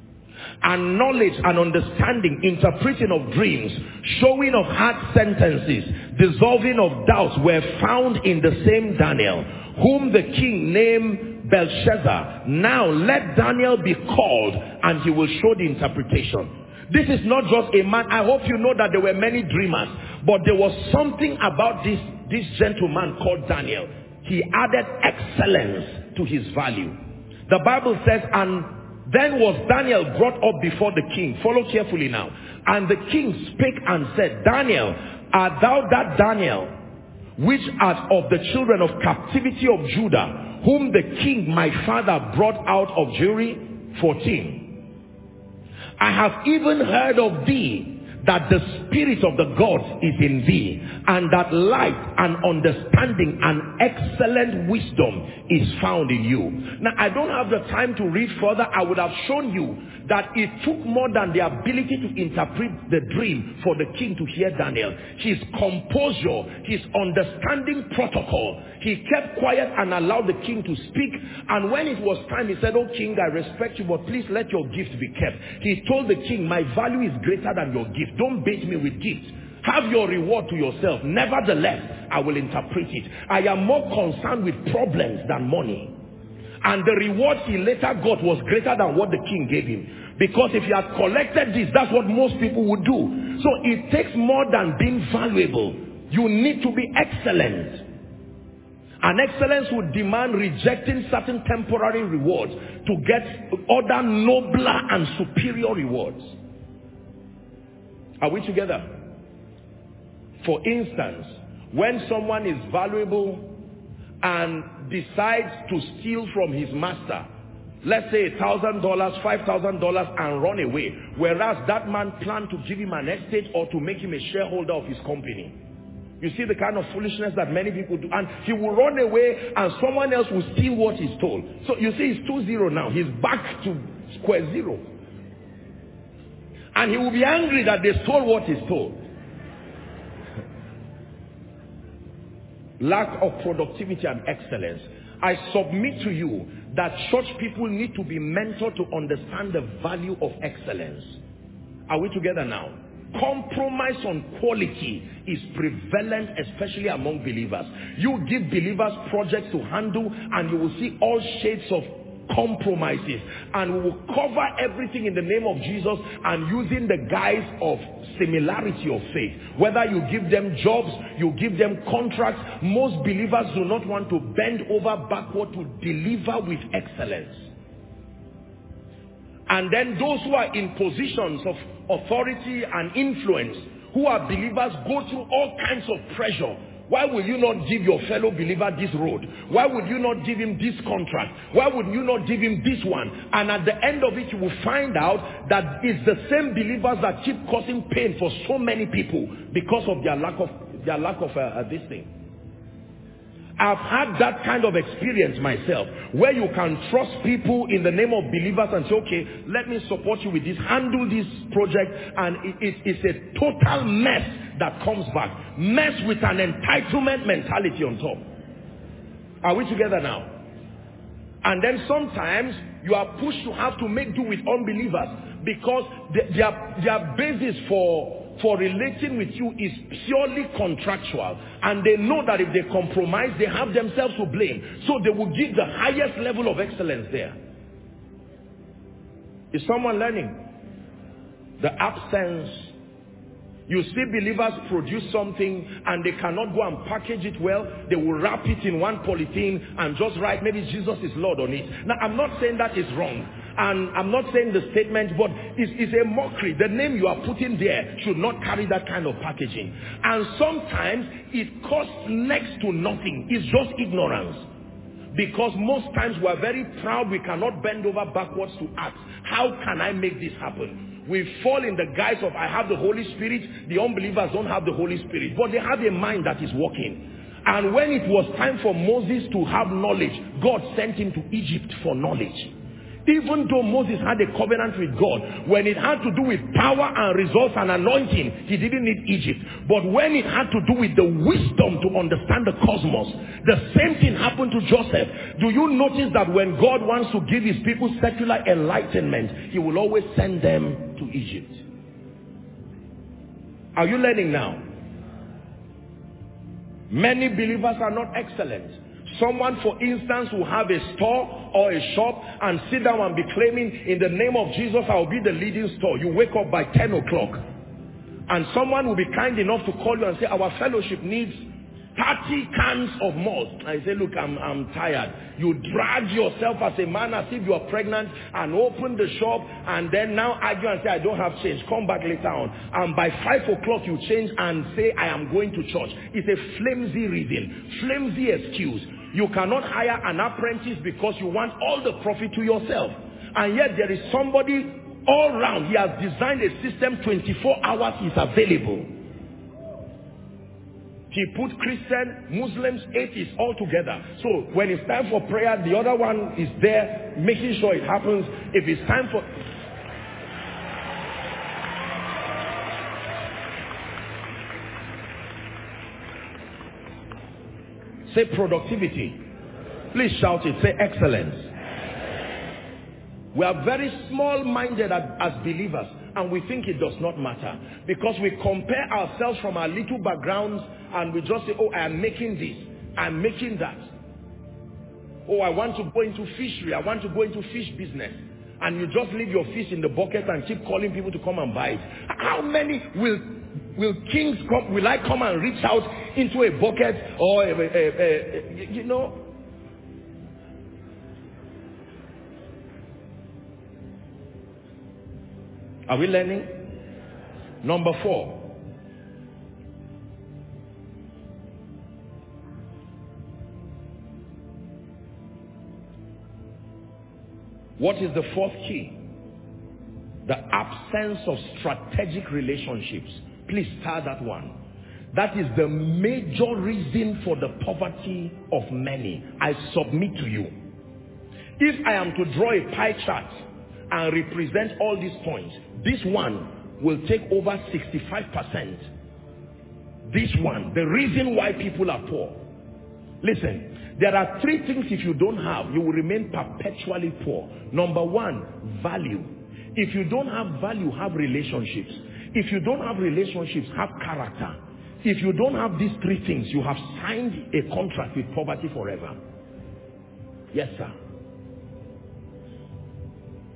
and knowledge and understanding, interpreting of dreams, showing of hard sentences, dissolving of doubts were found in the same Daniel, whom the king named Belshazzar. Now let Daniel be called, and he will show the interpretation. This is not just a man. I hope you know that there were many dreamers, but there was something about this, this gentleman called Daniel. He added excellence to his value. The Bible says, and then was Daniel brought up before the king. Follow carefully now. And the king spake and said, Daniel, art thou that Daniel, which art of the children of captivity of Judah, whom the king my father brought out of Jewry? fourteen. I have even heard of thee, that the spirit of the gods is in thee, and that light and understanding and excellent wisdom is found in you. Now, I don't have the time to read further. I would have shown you that it took more than the ability to interpret the dream for the king to hear Daniel. His composure, his understanding protocol. He kept quiet and allowed the king to speak. And when it was time, he said, oh king, I respect you, but please let your gift be kept. He told the king, my value is greater than your gift. Don't bait me with gifts. Have your reward to yourself. Nevertheless, I will interpret it. I am more concerned with problems than money. And the reward he later got was greater than what the king gave him. Because if he had collected this, that's what most people would do. So it takes more than being valuable. You need to be excellent. And excellence would demand rejecting certain temporary rewards to get other nobler and superior rewards. Are we together? For instance, when someone is valuable and decides to steal from his master, let's say a thousand dollars, five thousand dollars, and run away, whereas that man planned to give him an estate or to make him a shareholder of his company. You see the kind of foolishness that many people do, and he will run away and someone else will steal what he stole. So you see, it's two zero now. He's back to square zero. And he will be angry that they stole what he stole. Lack of productivity and excellence. I submit to you that church people need to be mentored to understand the value of excellence. Are we together now? Compromise on quality is prevalent, especially among believers. You give believers projects to handle and you will see all shades of compromises, and we will cover everything in the name of Jesus and using the guise of similarity of faith. Whether you give them jobs, you give them contracts, most believers do not want to bend over backward to deliver with excellence. And then those who are in positions of authority and influence, who are believers, go through all kinds of pressure. Why will you not give your fellow believer this road? Why would you not give him this contract? Why would you not give him this one? And at the end of it, you will find out that it's the same believers that keep causing pain for so many people because of their lack of their lack of uh, uh, this thing. I've had that kind of experience myself, where you can trust people in the name of believers and say, okay, let me support you with this, handle this project, and it, it, it's a total mess that comes back. Mess with an entitlement mentality on top. Are we together now? And then sometimes you are pushed to have to make do with unbelievers because the, their, their basis for for relating with you is purely contractual, and they know that if they compromise, they have themselves to blame. So they will give the highest level of excellence there. Is someone learning? The absence. You see believers produce something and they cannot go and package it well. They will wrap it in one polythene and just write maybe Jesus is Lord on it. Now, I'm not saying that is wrong. And I'm not saying the statement, but it's, it's a mockery. The name you are putting there should not carry that kind of packaging. And sometimes it costs next to nothing. It's just ignorance. Because most times we are very proud. We cannot bend over backwards to ask, how can I make this happen? We fall in the guise of, I have the Holy Spirit. The unbelievers don't have the Holy Spirit, but they have a mind that is working. And when it was time for Moses to have knowledge, God sent him to Egypt for knowledge. Even though Moses had a covenant with God, when it had to do with power and results and anointing, he didn't need Egypt. But when it had to do with the wisdom to understand the cosmos, the same thing happened to Joseph. Do you notice that when God wants to give his people secular enlightenment, he will always send them to Egypt? Are you learning now? Many believers are not excellent. Someone, for instance, will have a store or a shop and sit down and be claiming, in the name of Jesus, I will be the leading store. You wake up by ten o'clock. And someone will be kind enough to call you and say, our fellowship needs thirty cans of malt. I say, look, I'm, I'm tired. You drag yourself as a man as if you are pregnant and open the shop and then now argue and say, I don't have change. Come back later on. And by five o'clock you change and say, I am going to church. It's a flimsy reason, flimsy excuse. You cannot hire an apprentice because you want all the profit to yourself. And yet there is somebody all round. He has designed a system, twenty-four hours is available. He put Christian, Muslims, atheists all together. So when it's time for prayer, the other one is there making sure it happens. If it's time for... Say productivity. Please shout it. Say excellence. We are very small-minded as, as believers, and we think it does not matter because we compare ourselves from our little backgrounds and we just say, oh, I am making this, I'm making that. Oh, I want to go into fishery, I want to go into fish business. And you just leave your fish in the bucket and keep calling people to come and buy it. How many will will kings come? Will I come and reach out into a bucket or a, a, a, a, you know? Are we learning? Number four. What is the fourth key? The absence of strategic relationships. Please start that one. That is the major reason for the poverty of many. I submit to you. If I am to draw a pie chart and represent all these points, this one will take over sixty-five percent. This one, the reason why people are poor. Listen, there are three things if you don't have, you will remain perpetually poor. Number one, value. If you don't have value, have relationships. If you don't have relationships, have character. If you don't have these three things, you have signed a contract with poverty forever. Yes, sir.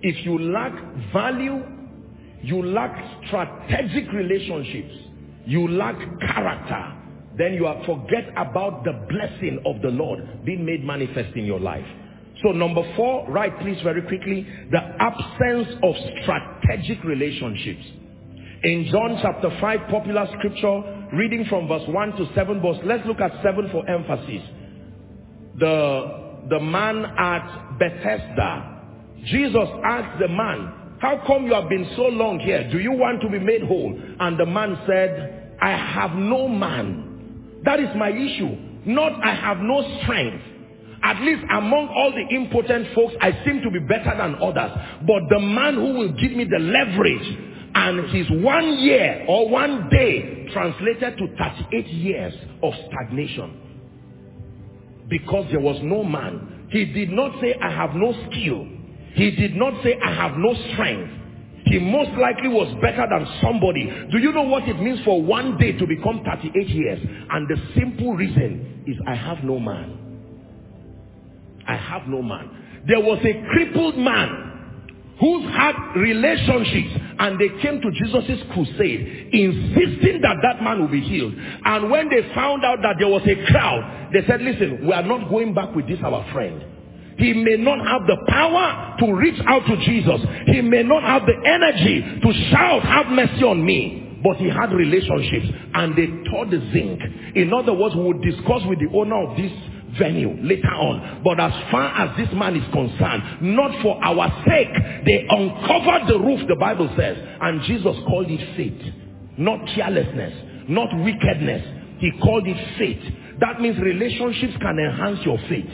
If you lack value, you lack strategic relationships, you lack character, then you are forget about the blessing of the Lord being made manifest in your life. So number four, write please very quickly, the absence of strategic relationships. In John chapter five, popular scripture, reading from verse one to seven, but let's look at seven for emphasis. The, the man at Bethesda, Jesus asked the man, how come you have been so long here? Do you want to be made whole? And the man said, I have no man. That is my issue. Not I have no strength. At least among all the impotent folks, I seem to be better than others. But the man who will give me the leverage, and his one year or one day translated to thirty-eight years of stagnation. Because there was no man. He did not say, I have no skill. He did not say, I have no strength. He most likely was better than somebody. Do you know what it means for one day to become thirty-eight years? And the simple reason is, I have no man. I have no man. There was a crippled man who's had relationships, and they came to Jesus' crusade insisting that that man will be healed. And when they found out that there was a crowd, they said, listen, we are not going back with this our friend. He may not have the power to reach out to Jesus. He may not have the energy to shout, have mercy on me. But he had relationships, and they tore the zinc. In other words, we would discuss with the owner of this venue later on. But as far as this man is concerned, not for our sake, they uncovered the roof, the Bible says. And Jesus called it faith. Not carelessness, not wickedness. He called it faith. That means relationships can enhance your faith.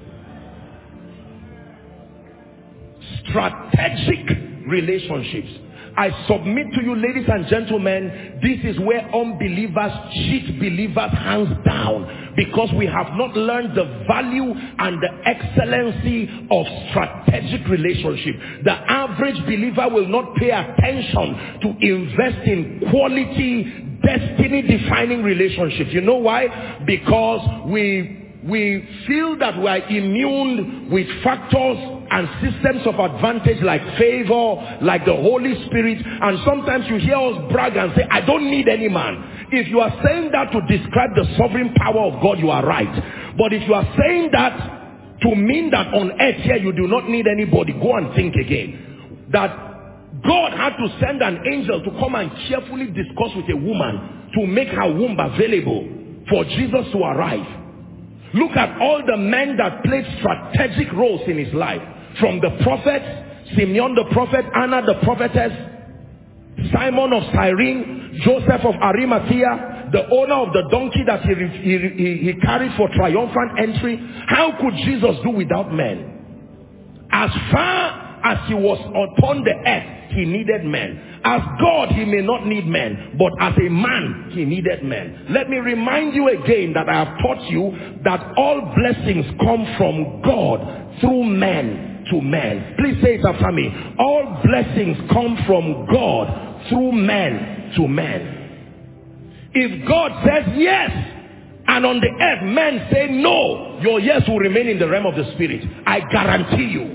Strategic relationships. I submit to you, ladies and gentlemen, this is where unbelievers cheat believers hands down, because we have not learned the value and the excellency of strategic relationship. The average believer will not pay attention to invest in quality, destiny-defining relationships. You know why? Because we we feel that we are immune with factors and systems of advantage like favor, like the Holy Spirit. And sometimes you hear us brag and say, I don't need any man. If you are saying that to describe the sovereign power of God, you are right. But if you are saying that to mean that on earth here you do not need anybody, go and think again. That God had to send an angel to come and carefully discuss with a woman to make her womb available for Jesus to arrive. Look at all the men that played strategic roles in his life. From the prophets, Simeon the prophet, Anna the prophetess, Simon of Cyrene, Joseph of Arimathea, the owner of the donkey that he, he, he, he carried for triumphant entry. How could Jesus do without men? As far as he was upon the earth, he needed men. As God, he may not need men, but as a man, he needed men. Let me remind you again that I have taught you that all blessings come from God through men to men. Please say it after me. All blessings come from God through men to men. If God says yes, and on the earth men say no, your yes will remain in the realm of the spirit. I guarantee you.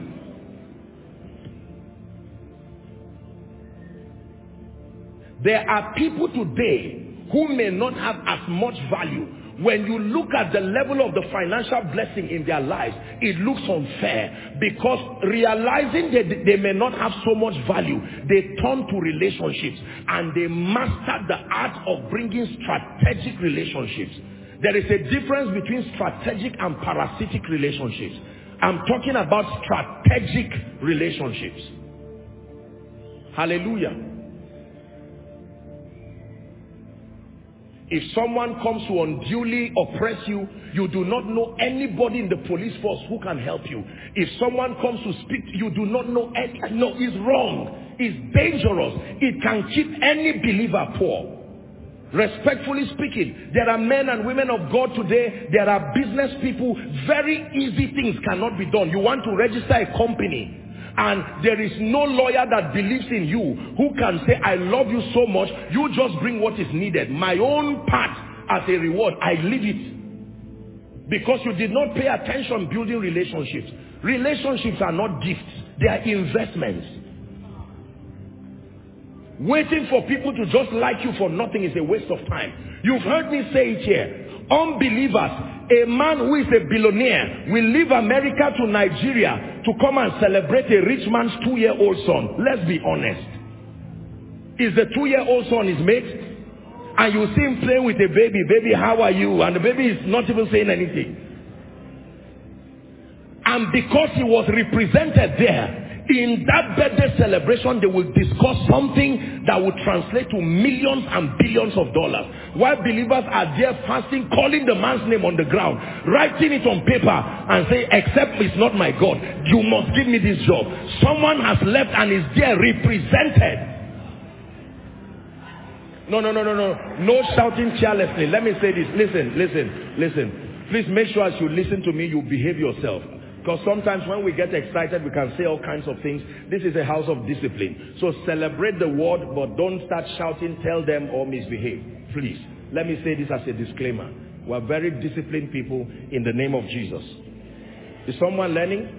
There are people today who may not have as much value. When you look at the level of the financial blessing in their lives, it looks unfair, because realizing that they may not have so much value, they turn to relationships and they master the art of bringing strategic relationships. There is a difference between strategic and parasitic relationships. I'm talking about strategic relationships. Hallelujah. If someone comes to unduly oppress you, you do not know anybody in the police force who can help you. If someone comes to speak to you, do not know any, no, it's wrong. It's dangerous. It can keep any believer poor. Respectfully speaking, there are men and women of God today, there are business people, very easy things cannot be done. You want to register a company, and there is no lawyer that believes in you who can say, I love you so much, you just bring what is needed. My own part as a reward, I leave it. Because you did not pay attention building relationships. Relationships are not gifts. They are investments. Waiting for people to just like you for nothing is a waste of time. You've heard me say it here. Unbelievers, a man who is a billionaire will leave America to Nigeria to come and celebrate a rich man's two-year-old son. Let's be honest. Is the two-year-old son his mate? And you see him playing with a baby. Baby, how are you? And the baby is not even saying anything. And because he was represented there, in that birthday celebration, they will discuss something that will translate to millions and billions of dollars. While believers are there fasting, calling the man's name on the ground, writing it on paper and say, except it's not my God, you must give me this job. Someone has left and is there represented. No, no, no, no, no. No shouting carelessly. Let me say this. Listen, listen, listen. Please make sure as you listen to me, you behave yourself. Because sometimes when we get excited, we can say all kinds of things. This is a house of discipline. So celebrate the word, but don't start shouting, tell them, or misbehave. Please. Let me say this as a disclaimer. We are very disciplined people in the name of Jesus. Is someone learning?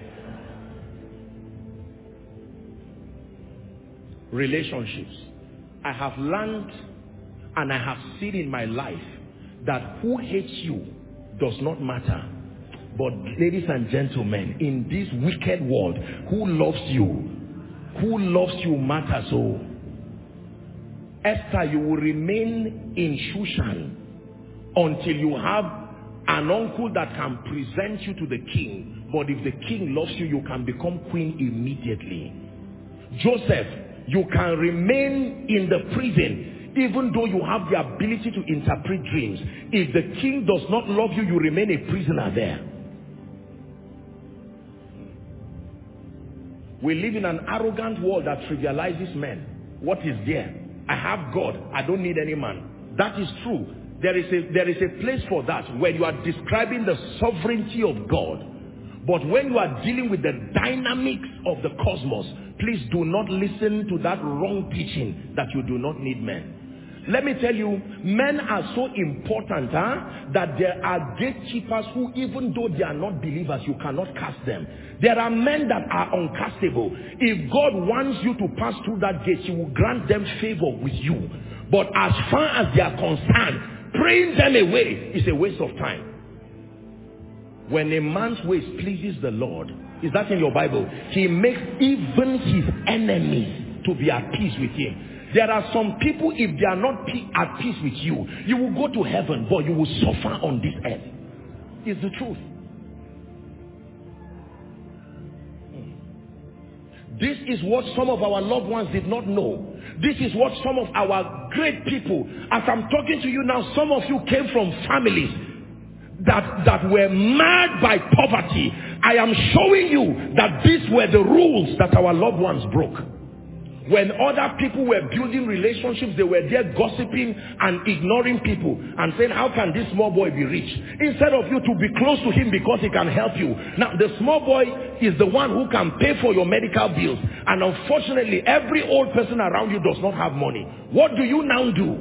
Relationships. I have learned and I have seen in my life that who hates you does not matter. But ladies and gentlemen, in this wicked world, who loves you, who loves you matters. So, Esther, you will remain in Shushan until you have an uncle that can present you to the king. But if the king loves you, you can become queen immediately. Joseph, you can remain in the prison even though you have the ability to interpret dreams. If the king does not love you, you remain a prisoner there. We live in an arrogant world that trivializes men. What is there? I have God. I don't need any man. That is true. There is a, there is a place for that where you are describing the sovereignty of God. But when you are dealing with the dynamics of the cosmos, please do not listen to that wrong teaching that you do not need men. Let me tell you, men are so important huh, that there are gatekeepers who, even though they are not believers, you cannot cast them. There are men that are uncastable. If God wants you to pass through that gate, he will grant them favor with you. But as far as they are concerned, praying them away is a waste of time. When a man's ways pleases the Lord, is that in your Bible? He makes even his enemies to be at peace with him. There are some people, if they are not at peace with you, you will go to heaven, but you will suffer on this earth. It's the truth. This is what some of our loved ones did not know. This is what some of our great people, as I'm talking to you now, some of you came from families that, that were marred by poverty. I am showing you that these were the rules that our loved ones broke. When other people were building relationships, they were there gossiping and ignoring people and saying, how can this small boy be rich? Instead of you to be close to him because he can help you. Now, the small boy is the one who can pay for your medical bills. And unfortunately, every old person around you does not have money. What do you now do?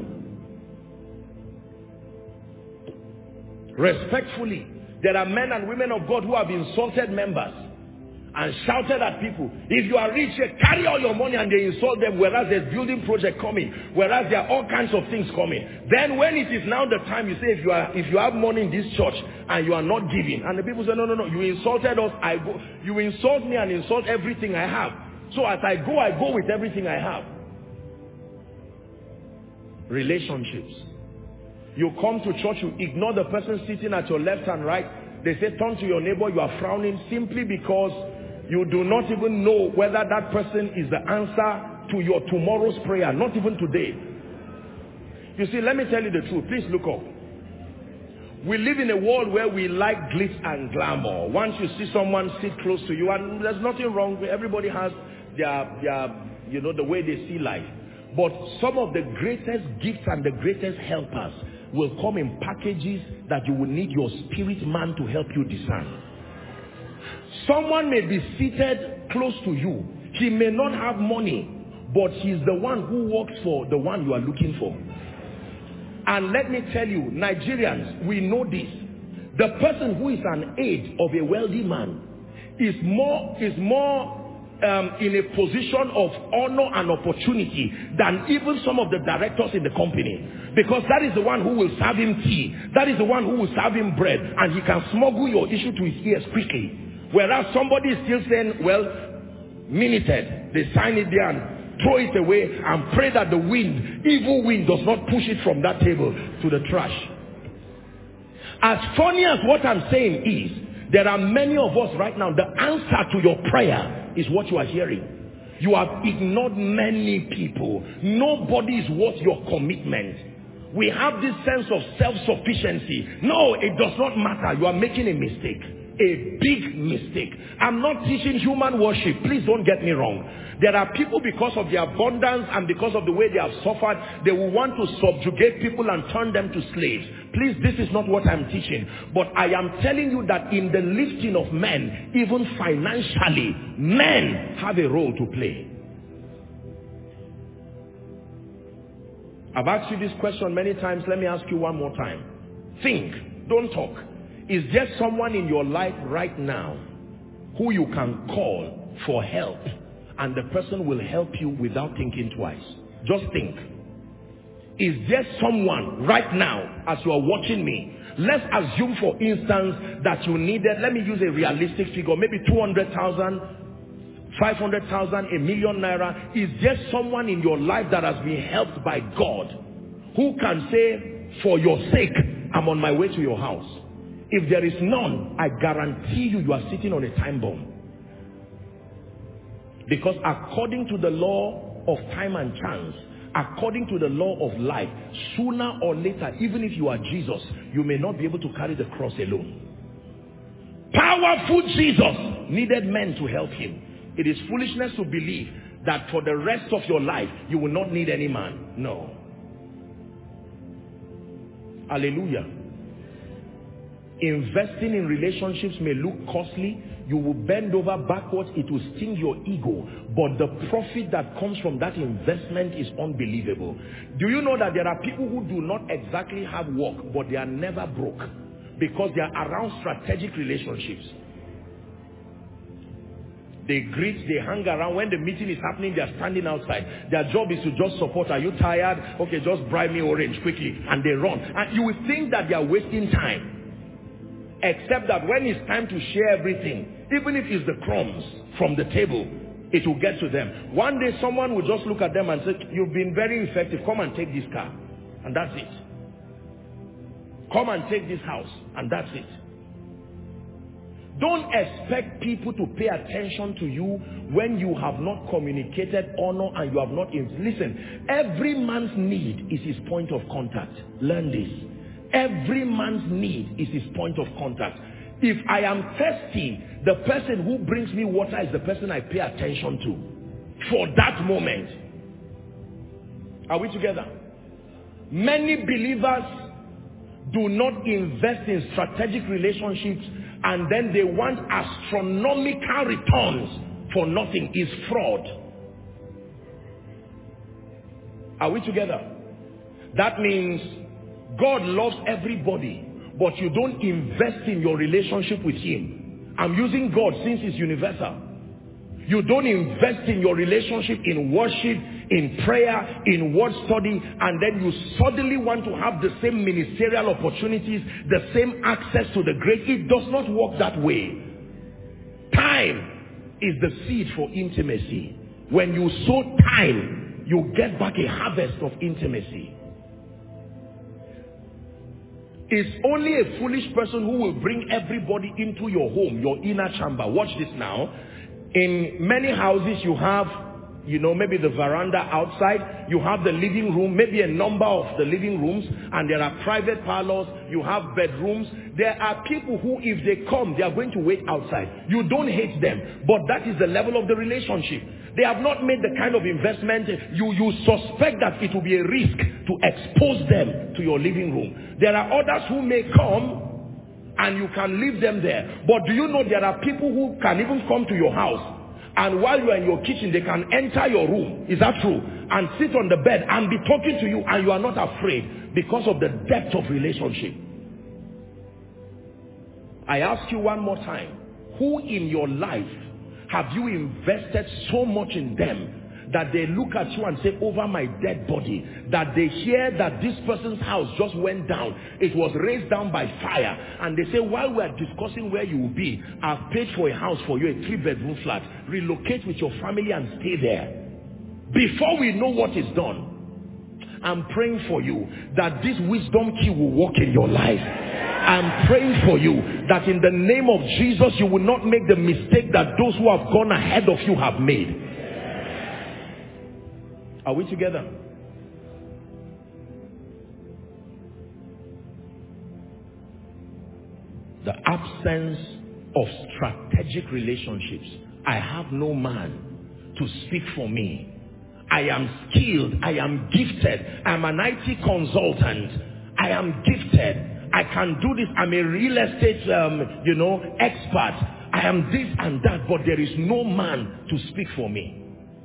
Respectfully, there are men and women of God who have insulted members and shouted at people. If you are rich, carry all your money, and they insult them, whereas there's building project coming, whereas there are all kinds of things coming. Then when it is now the time, you say, if you are if you have money in this church and you are not giving, and the people say, no, no, no, you insulted us, I go. You insult me and insult everything I have. So as I go, I go with everything I have. Relationships. You come to church, you ignore the person sitting at your left and right. They say, turn to your neighbor, you are frowning simply because you do not even know whether that person is the answer to your tomorrow's prayer, not even today. You see, let me tell you the truth. Please look up. We live in a world where we like glitz and glamour. Once you see someone sit close to you, and there's nothing wrong with everybody has their, their, you know, the way they see life. But some of the greatest gifts and the greatest helpers will come in packages that you will need your spirit man to help you discern. Someone may be seated close to you. He may not have money, but he's the one who works for the one you are looking for. And let me tell you, Nigerians, we know this. The person who is an aide of a wealthy man is more, is more um, in a position of honor and opportunity than even some of the directors in the company. Because that is the one who will serve him tea. That is the one who will serve him bread. And he can smuggle your issue to his ears quickly. Whereas somebody is still saying, well, minuted. They sign it there and throw it away and pray that the wind, evil wind, does not push it from that table to the trash. As funny as what I'm saying is, there are many of us right now, the answer to your prayer is what you are hearing. You have ignored many people. Nobody is worth your commitment. We have this sense of self-sufficiency. No, it does not matter. You are making a mistake. A big mistake. I'm not teaching human worship. Please don't get me wrong. There are people, because of their abundance and because of the way they have suffered, they will want to subjugate people and turn them to slaves. Please, this is not what I'm teaching. But I am telling you that in the lifting of men, even financially, men have a role to play. I've asked you this question many times. Let me ask you one more time. Think. Don't talk. Is there someone in your life right now who you can call for help and the person will help you without thinking twice? Just think. Is there someone right now, as you are watching me, let's assume for instance that you needed, let me use a realistic figure, maybe two hundred thousand, five hundred thousand, a million naira. Is there someone in your life that has been helped by God who can say, for your sake, I'm on my way to your house? If there is none, I guarantee you, you are sitting on a time bomb. Because according to the law of time and chance, according to the law of life, sooner or later, even if you are Jesus, you may not be able to carry the cross alone. Powerful Jesus needed men to help him. It is foolishness to believe that for the rest of your life, you will not need any man. No. Hallelujah. Investing in relationships may look costly. You will bend over backwards. It will sting your ego. But the profit that comes from that investment is unbelievable. Do you know that there are people who do not exactly have work, but they are never broke? Because they are around strategic relationships. They greet, they hang around. When the meeting is happening, they are standing outside. Their job is to just support. Are you tired? Okay, just bribe me orange quickly. And they run. And you will think that they are wasting time. Except that when it's time to share everything, even if it's the crumbs from the table, it will get to them. One day someone will just look at them and say, you've been very effective. Come and take this car. And that's it. Come and take this house. And that's it. Don't expect people to pay attention to you when you have not communicated honor and you have not... Listen, every man's need is his point of contact. Learn this. Every man's need is his point of contact. If I am thirsty, the person who brings me water is the person I pay attention to for that moment. Are we together? Many believers do not invest in strategic relationships, and then they want astronomical returns for nothing. It's fraud. Are we together? That means God loves everybody, but you don't invest in your relationship with him. I'm using God since it's universal. You don't invest in your relationship in worship, in prayer, in word study, and then you suddenly want to have the same ministerial opportunities, the same access to the grace. It does not work that way. Time is the seed for intimacy. When you sow time, you get back a harvest of intimacy. It's only a foolish person who will bring everybody into your home, your inner chamber. Watch this now. In many houses you have, you know, maybe the veranda outside, you have the living room, maybe a number of the living rooms, and there are private parlors, you have bedrooms. There are people who, if they come, they are going to wait outside. You don't hate them, but that is the level of the relationship. They have not made the kind of investment. You, you suspect that it will be a risk to expose them to your living room. There are others who may come and you can leave them there. But do you know there are people who can even come to your house, and while you are in your kitchen, they can enter your room. Is that true? And sit on the bed and be talking to you, and you are not afraid because of the depth of relationship. I ask you one more time, who in your life have you invested so much in them that they look at you and say, over my dead body, that they hear that this person's house just went down, it was raised down by fire, and they say, while we are discussing where you will be, I've paid for a house for you, a three bedroom flat, relocate with your family and stay there. Before we know what is done, I'm praying for you that this wisdom key will work in your life. I'm praying for you that in the name of Jesus you will not make the mistake that those who have gone ahead of you have made. Are we together? The absence of strategic relationships. I have no man to speak for me. I am skilled. I am gifted. I'm an I T consultant. I am gifted. I can do this. I'm a real estate, um, you know, expert. I am this and that, but there is no man to speak for me.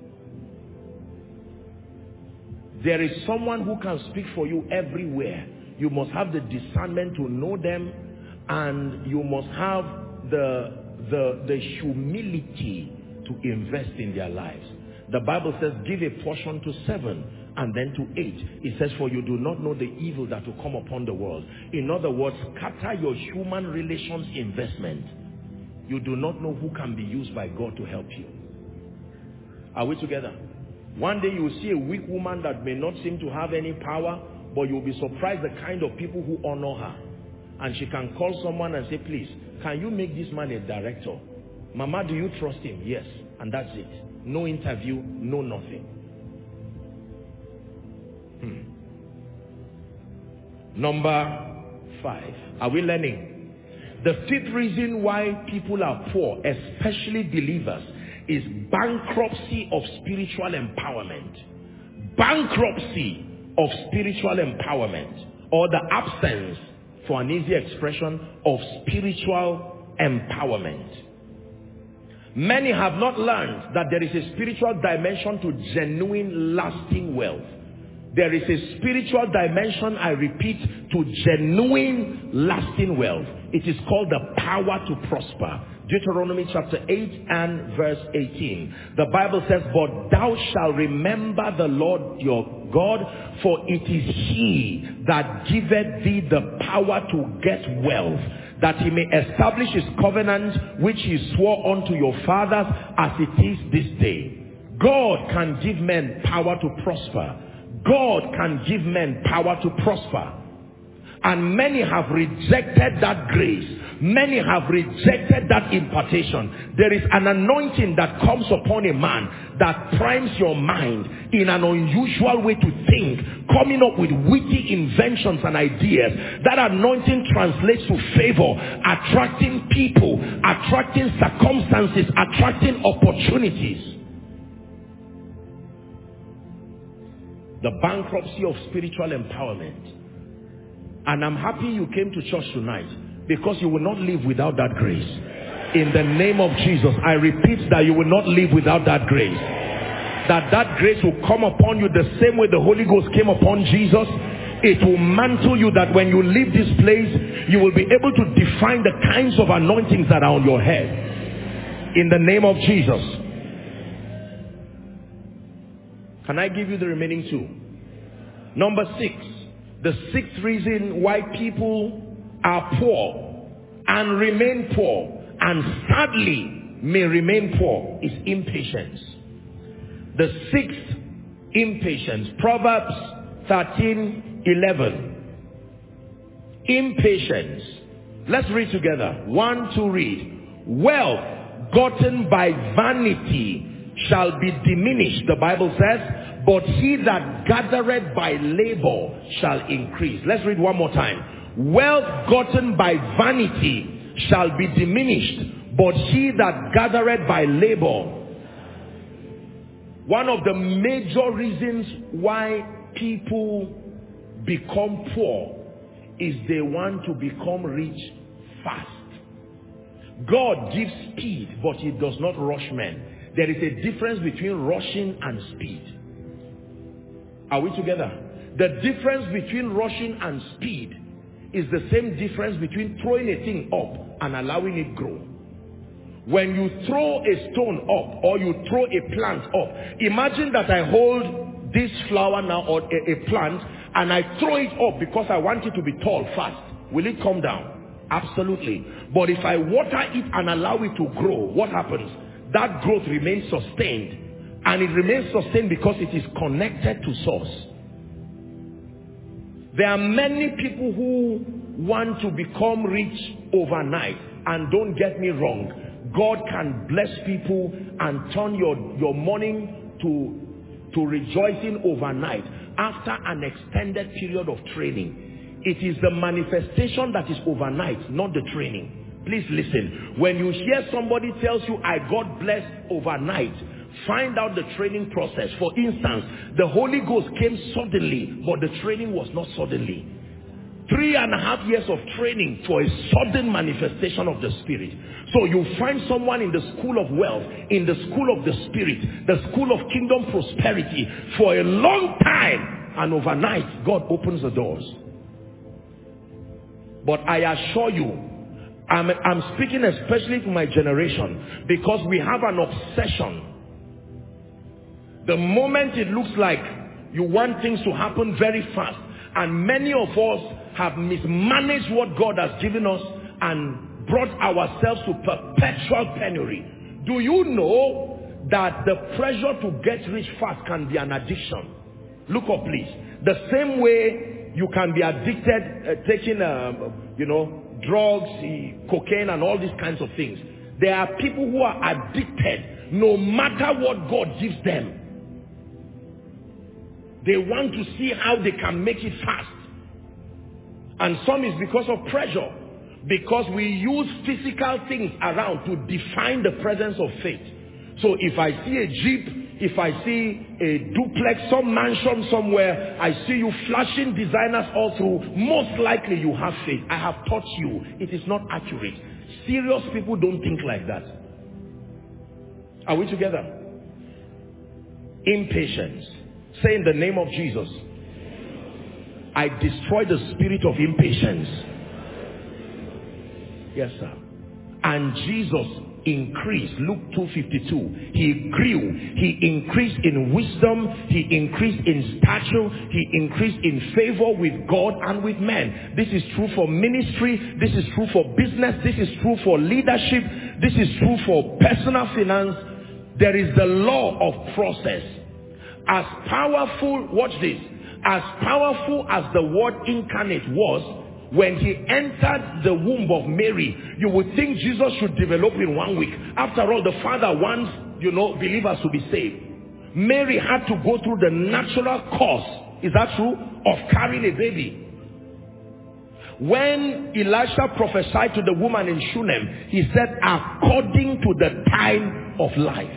There is someone who can speak for you everywhere. You must have the discernment to know them, and you must have the, the, the humility to invest in their lives. The Bible says, give a portion to seven and then to eight. It says, for you do not know the evil that will come upon the world. In other words, scatter your human relations investment. You do not know who can be used by God to help you. Are we together? One day you will see a weak woman that may not seem to have any power, but you'll be surprised the kind of people who honor her. And she can call someone and say, please, can you make this man a director? Mama, do you trust him? Yes. And that's it. No interview, no nothing. Hmm. Number five. Are we learning? The fifth reason why people are poor, especially believers, is bankruptcy of spiritual empowerment. Bankruptcy of spiritual empowerment, or the absence, for an easy expression, of spiritual empowerment. Many have not learned that there is a spiritual dimension to genuine lasting wealth. There is a spiritual dimension, I repeat, to genuine lasting wealth. It is called the power to prosper. Deuteronomy chapter eight and verse eighteen. The Bible says, but thou shalt remember the Lord your God, for it is he that giveth thee the power to get wealth, that he may establish his covenant which he swore unto your fathers, as it is this day. God can give men power to prosper. God can give men power to prosper. And many have rejected that grace. Many have rejected that impartation. There is an anointing that comes upon a man that primes your mind in an unusual way to think, coming up with witty inventions and ideas. That anointing translates to favor, attracting people, attracting circumstances, attracting opportunities. The bankruptcy of spiritual empowerment. And I'm happy you came to church tonight, because you will not live without that grace. In the name of Jesus, I repeat that you will not live without that grace. That that grace will come upon you the same way the Holy Ghost came upon Jesus. It will mantle you, that when you leave this place, you will be able to define the kinds of anointings that are on your head. In the name of Jesus. Can I give you the remaining two? Number six. The sixth reason why people are poor and remain poor, and sadly may remain poor, is impatience. The sixth, impatience. Proverbs thirteen eleven. Impatience. Let's read together. One, two, read. Wealth gotten by vanity shall be diminished, the Bible says, but he that gathereth by labor shall increase. Let's read one more time. Wealth gotten by vanity shall be diminished, but he that gathereth by labor. One of the major reasons why people become poor is they want to become rich fast. God gives speed, but he does not rush men. There is a difference between rushing and speed. Are we together? The difference between rushing and speed is the same difference between throwing a thing up and allowing it grow. When you throw a stone up or you throw a plant up, imagine that I hold this flower now or a, a plant and I throw it up because I want it to be tall fast. Will it come down? Absolutely. But if I water it and allow it to grow, what happens? That growth remains sustained. And it remains sustained because it is connected to source. There are many people who want to become rich overnight. And don't get me wrong, God can bless people and turn your, your morning to, to rejoicing overnight after an extended period of training. It is the manifestation that is overnight, not the training. Please listen. When you hear somebody tells you, I got blessed overnight, find out the training process. For instance, the Holy Ghost came suddenly, but the training was not suddenly. Three and a half years of training for a sudden manifestation of the Spirit. So you find someone in the school of wealth, in the school of the Spirit, the school of kingdom prosperity for a long time, and overnight God opens the doors. But I assure you, I'm, I'm speaking especially to my generation, because we have an obsession. The moment it looks like you want things to happen very fast, and many of us have mismanaged what God has given us and brought ourselves to perpetual penury. Do you know that the pressure to get rich fast can be an addiction? Look up, please. The same way you can be addicted uh, taking, uh, you know, drugs, uh, cocaine, and all these kinds of things. There are people who are addicted no matter what God gives them. They want to see how they can make it fast. And some is because of pressure. Because we use physical things around to define the presence of faith. So if I see a Jeep, if I see a duplex, some mansion somewhere, I see you flashing designers all through, most likely you have faith. I have taught you. It is not accurate. Serious people don't think like that. Are we together? Impatience. Say, in the name of Jesus, I destroy the spirit of impatience. Yes, sir. And Jesus increased. Luke two fifty-two. He grew. He increased in wisdom. He increased in stature. He increased in favor with God and with men. This is true for ministry. This is true for business. This is true for leadership. This is true for personal finance. There is the law of process. As powerful, watch this, as powerful as the word incarnate was, when he entered the womb of Mary, you would think Jesus should develop in one week. After all, the Father wants, you know, believers to be saved. Mary had to go through the natural course, is that true, of carrying a baby. When Elisha prophesied to the woman in Shunem, he said, according to the time of life.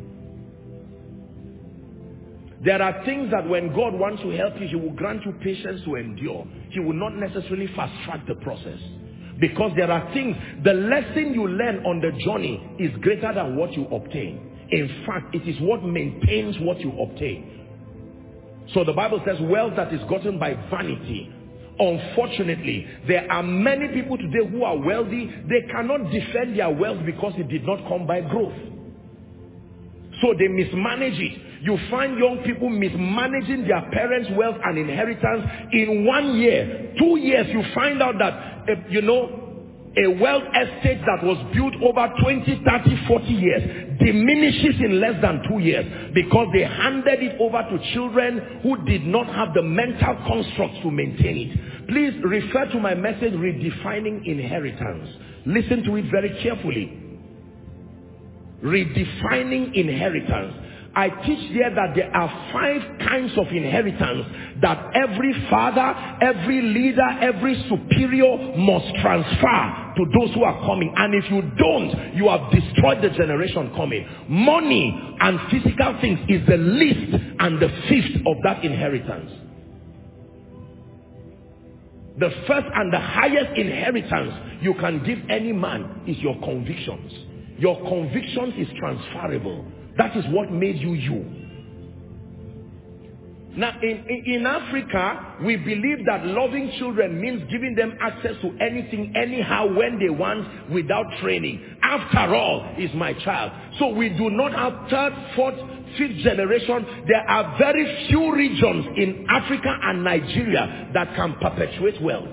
There are things that when God wants to help you, he will grant you patience to endure. He will not necessarily fast track the process. Because there are things, the lesson you learn on the journey is greater than what you obtain. In fact, it is what maintains what you obtain. So the Bible says, wealth that is gotten by vanity. Unfortunately, there are many people today who are wealthy. They cannot defend their wealth because it did not come by growth. So they mismanage it. You find young people mismanaging their parents' wealth and inheritance. In one year, two years, you find out that, uh, you know, a wealth estate that was built over twenty, thirty, forty years diminishes in less than two years because they handed it over to children who did not have the mental constructs to maintain it. Please refer to my message, Redefining Inheritance. Listen to it very carefully. Redefining inheritance. I teach there that there are five kinds of inheritance that every father, every leader, every superior must transfer to those who are coming. And if you don't, you have destroyed the generation coming. Money and physical things is the least and the fifth of that inheritance. The first and the highest inheritance you can give any man is your convictions. Your convictions is transferable. That is what made you you. Now, in, in, in Africa, we believe that loving children means giving them access to anything, anyhow, when they want, without training. After all, is my child. So we do not have third, fourth, fifth generation. There are very few regions in Africa and Nigeria that can perpetuate wealth.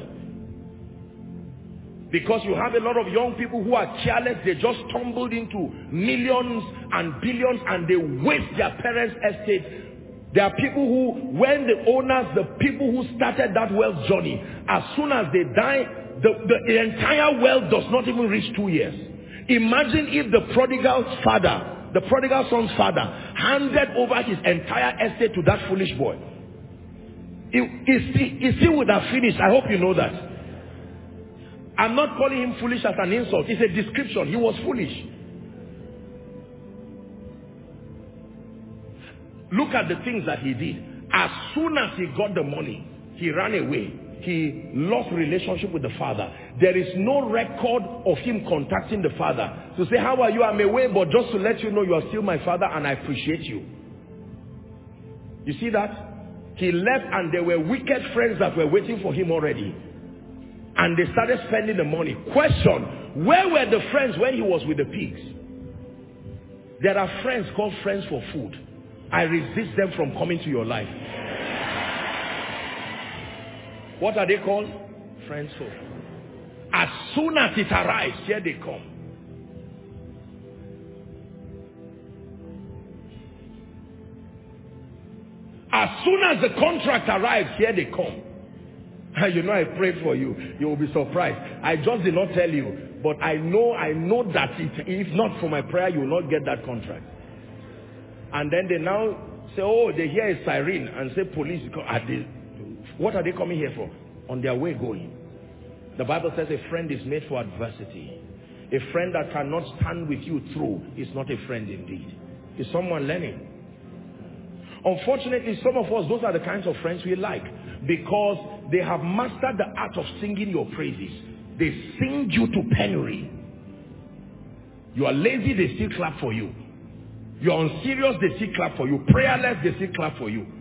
Because you have a lot of young people who are careless. They just stumbled into millions and billions and they waste their parents' estate. There are people who, when the owners, the people who started that wealth journey, as soon as they die, the, the, the entire wealth does not even reach two years. Imagine if the prodigal father, the prodigal son's father, handed over his entire estate to that foolish boy. He, he, he still would have finished. I hope you know that. I'm not calling him foolish as an insult. It's a description. He was foolish. Look at the things that he did. As soon as he got the money, he ran away. He lost relationship with the father. There is no record of him contacting the father to say, how are you? I'm away, but just to let you know you are still my father and I appreciate you. You see that? He left and there were wicked friends that were waiting for him already. And they started spending the money. Question, where were the friends when he was with the pigs? There are friends called friends for food. I resist them from coming to your life. What are they called? Friends for food. As soon as it arrives, here they come. As soon as the contract arrives, here they come. You know, I prayed for you. You will be surprised. I just did not tell you. But I know, I know that it, if not for my prayer, you will not get that contract. And then they now say, oh, they hear a siren and say police. Are they, what are they coming here for? On their way going. The Bible says a friend is made for adversity. A friend that cannot stand with you through is not a friend indeed. Is someone learning? Unfortunately, some of us, those are the kinds of friends we like. Because they have mastered the art of singing your praises. They sing you to penury. You are lazy, they still clap for you. You are unserious, they still clap for you. Prayerless, they still clap for you.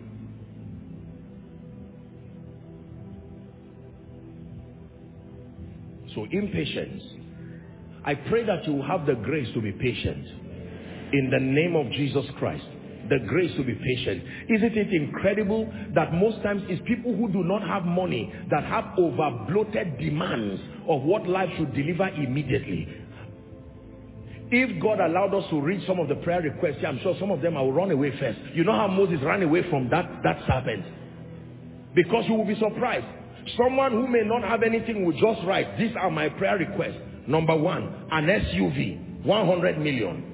So impatience. I pray that you will have the grace to be patient. In the name of Jesus Christ. The grace to be patient. Isn't it incredible that most times it's people who do not have money that have over bloated demands of what life should deliver immediately. If God allowed us to read some of the prayer requests, I'm sure some of them I will run away first. You know how Moses ran away from that, that serpent? Because you will be surprised. Someone who may not have anything will just write, these are my prayer requests. Number one, an S U V, one hundred million.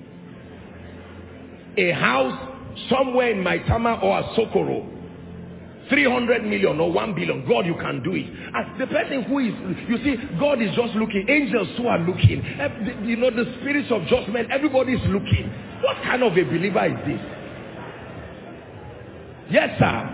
A house somewhere in Maitama or Asokoro, three hundred million or one billion. God, you can do it. As the person who is, you see, God is just looking. Angels too are looking. You know, the spirits of judgment, everybody is looking. What kind of a believer is this? Yes, sir.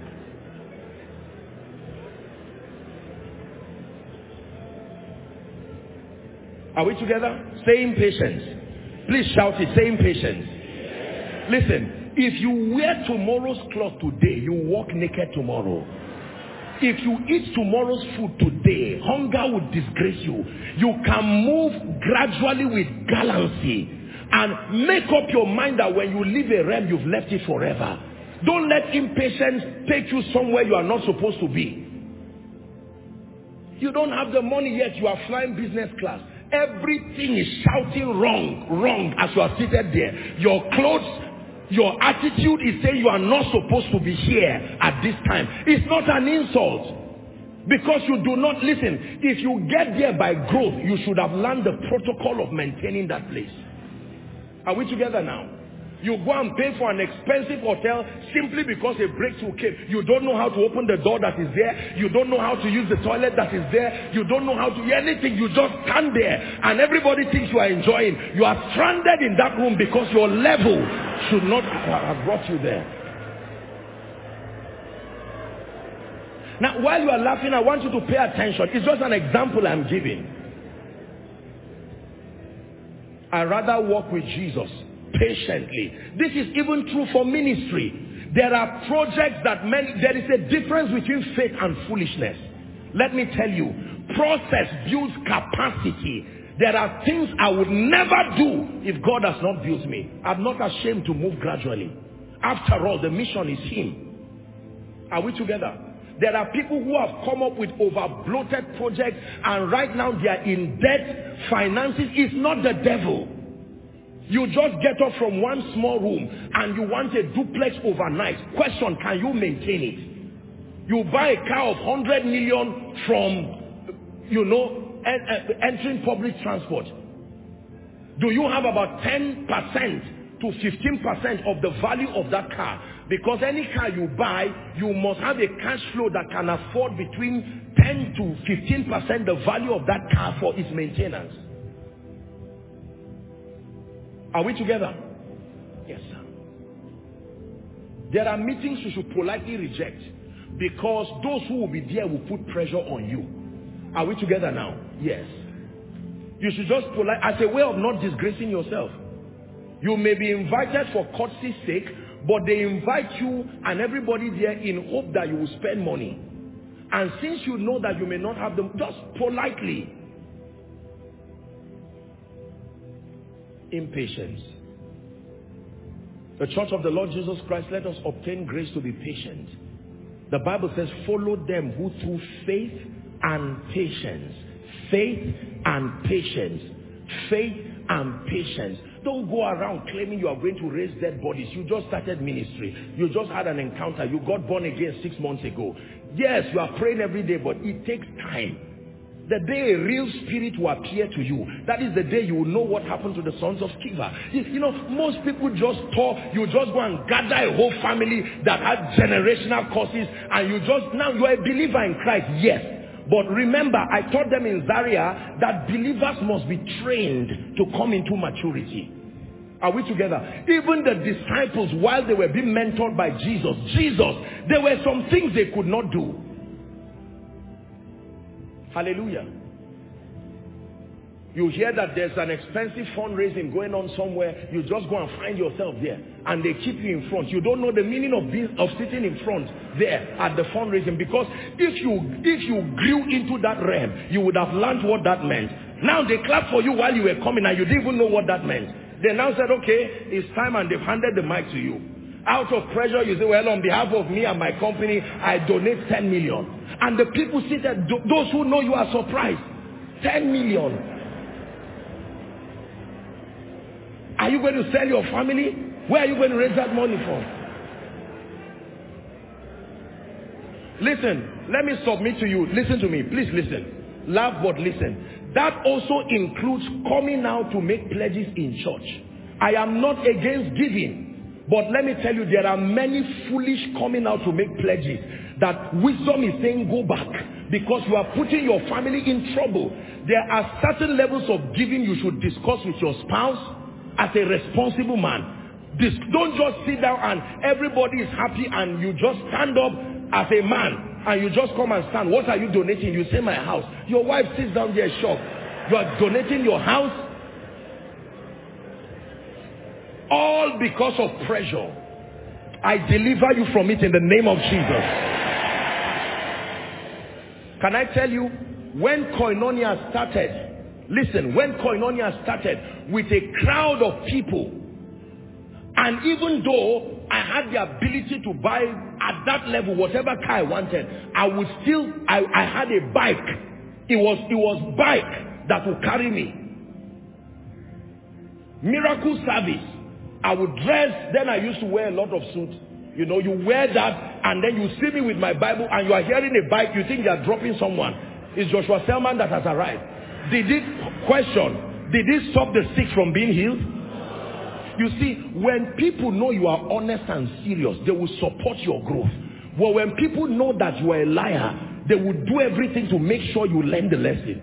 Are we together? Say impatience. Please shout it. Say impatience. Listen, if you wear tomorrow's cloth today, you walk naked tomorrow. If you eat tomorrow's food today, hunger will disgrace you. You can move gradually with gallantry and make up your mind that when you leave a realm, you've left it forever. Don't let impatience take you somewhere you are not supposed to be. You don't have the money yet, you are flying business class. Everything is shouting wrong, wrong as you are seated there. Your clothes, your attitude is saying you are not supposed to be here at this time. It's not an insult. Because you do not listen. If you get there by growth, you should have learned the protocol of maintaining that place. Are we together now? You go and pay for an expensive hotel simply because a breakthrough came. You don't know how to open the door that is there. You don't know how to use the toilet that is there. You don't know how to do anything. You just stand there and everybody thinks you are enjoying. You are stranded in that room because your level should not have brought you there. Now, while you are laughing, I want you to pay attention. It's just an example I'm giving. I'd rather walk with Jesus patiently. This is even true for ministry. There are projects that many, there is a difference between faith and foolishness. Let me tell you, process builds capacity. There are things I would never do if God has not built me. I'm not ashamed to move gradually. After all, the mission is Him. Are we together? There are people who have come up with over-bloated projects and right now they are in debt. Finances is not the devil. You just get up from one small room and you want a duplex overnight. Question, can you maintain it? You buy a car of one hundred million from, you know, en entering public transport. Do you have about ten percent to fifteen percent of the value of that car? Because any car you buy, you must have a cash flow that can afford between ten to fifteen percent the value of that car for its maintenance. Are we together? Yes, sir. There are meetings you should politely reject because those who will be there will put pressure on you. Are we together now? Yes. You should just polite as a way of not disgracing yourself. You may be invited for courtesy's sake, but they invite you and everybody there in hope that you will spend money. And since you know that you may not have them, just politely. Impatience. The church of the Lord Jesus Christ, let us obtain grace to be patient. The Bible says, follow them who through faith and patience, faith and patience, faith and patience. Don't go around claiming you are going to raise dead bodies. You just started ministry. You just had an encounter. You got born again six months ago. Yes, you are praying every day, but it takes time. The day a real spirit will appear to you, that is the day you will know what happened to the sons of Sceva. You, you know, most people just talk, you just go and gather a whole family that had generational curses, and you just, now you are a believer in Christ, yes. But remember, I taught them in Zaria that believers must be trained to come into maturity. Are we together? Even the disciples, while they were being mentored by Jesus, Jesus, there were some things they could not do. Hallelujah. You hear that there's an expensive fundraising going on somewhere, you just go and find yourself there and they keep you in front. You don't know the meaning of being, of sitting in front there at the fundraising, because if you if you grew into that realm, you would have learned what that meant. Now they clap for you while you were coming and you didn't even know what that meant. They now said, okay, it's time, and they've handed the mic to you. Out of pressure, you say, well, on behalf of me and my company, I donate ten million. And the people sit there, those who know you are surprised. ten million. Are you going to sell your family? Where are you going to raise that money from? Listen, let me submit to you. Listen to me. Please listen. Laugh, but listen. That also includes coming out to make pledges in church. I am not against giving. But let me tell you, there are many foolish coming out to make pledges that wisdom is saying go back, because you are putting your family in trouble. There are certain levels of giving you should discuss with your spouse as a responsible man. This, don't just sit down and everybody is happy and you just stand up as a man and you just come and stand. What are you donating? You say my house. Your wife sits down there shocked. You are donating your house? All because of pressure. I deliver you from it in the name of Jesus. Can I tell you, when Koinonia started, listen, when Koinonia started with a crowd of people, and even though I had the ability to buy at that level whatever car I wanted, I would still, I, I had a bike. It was, it was bike that would carry me. Miracle service. I would dress, then I used to wear a lot of suits. You know, you wear that and then you see me with my Bible and you are hearing a bike, you think you are dropping someone. It's Joshua Selman that has arrived. Did it, question, did it stop the sick from being healed? You see, when people know you are honest and serious, they will support your growth. But when people know that you are a liar, they will do everything to make sure you learn the lesson.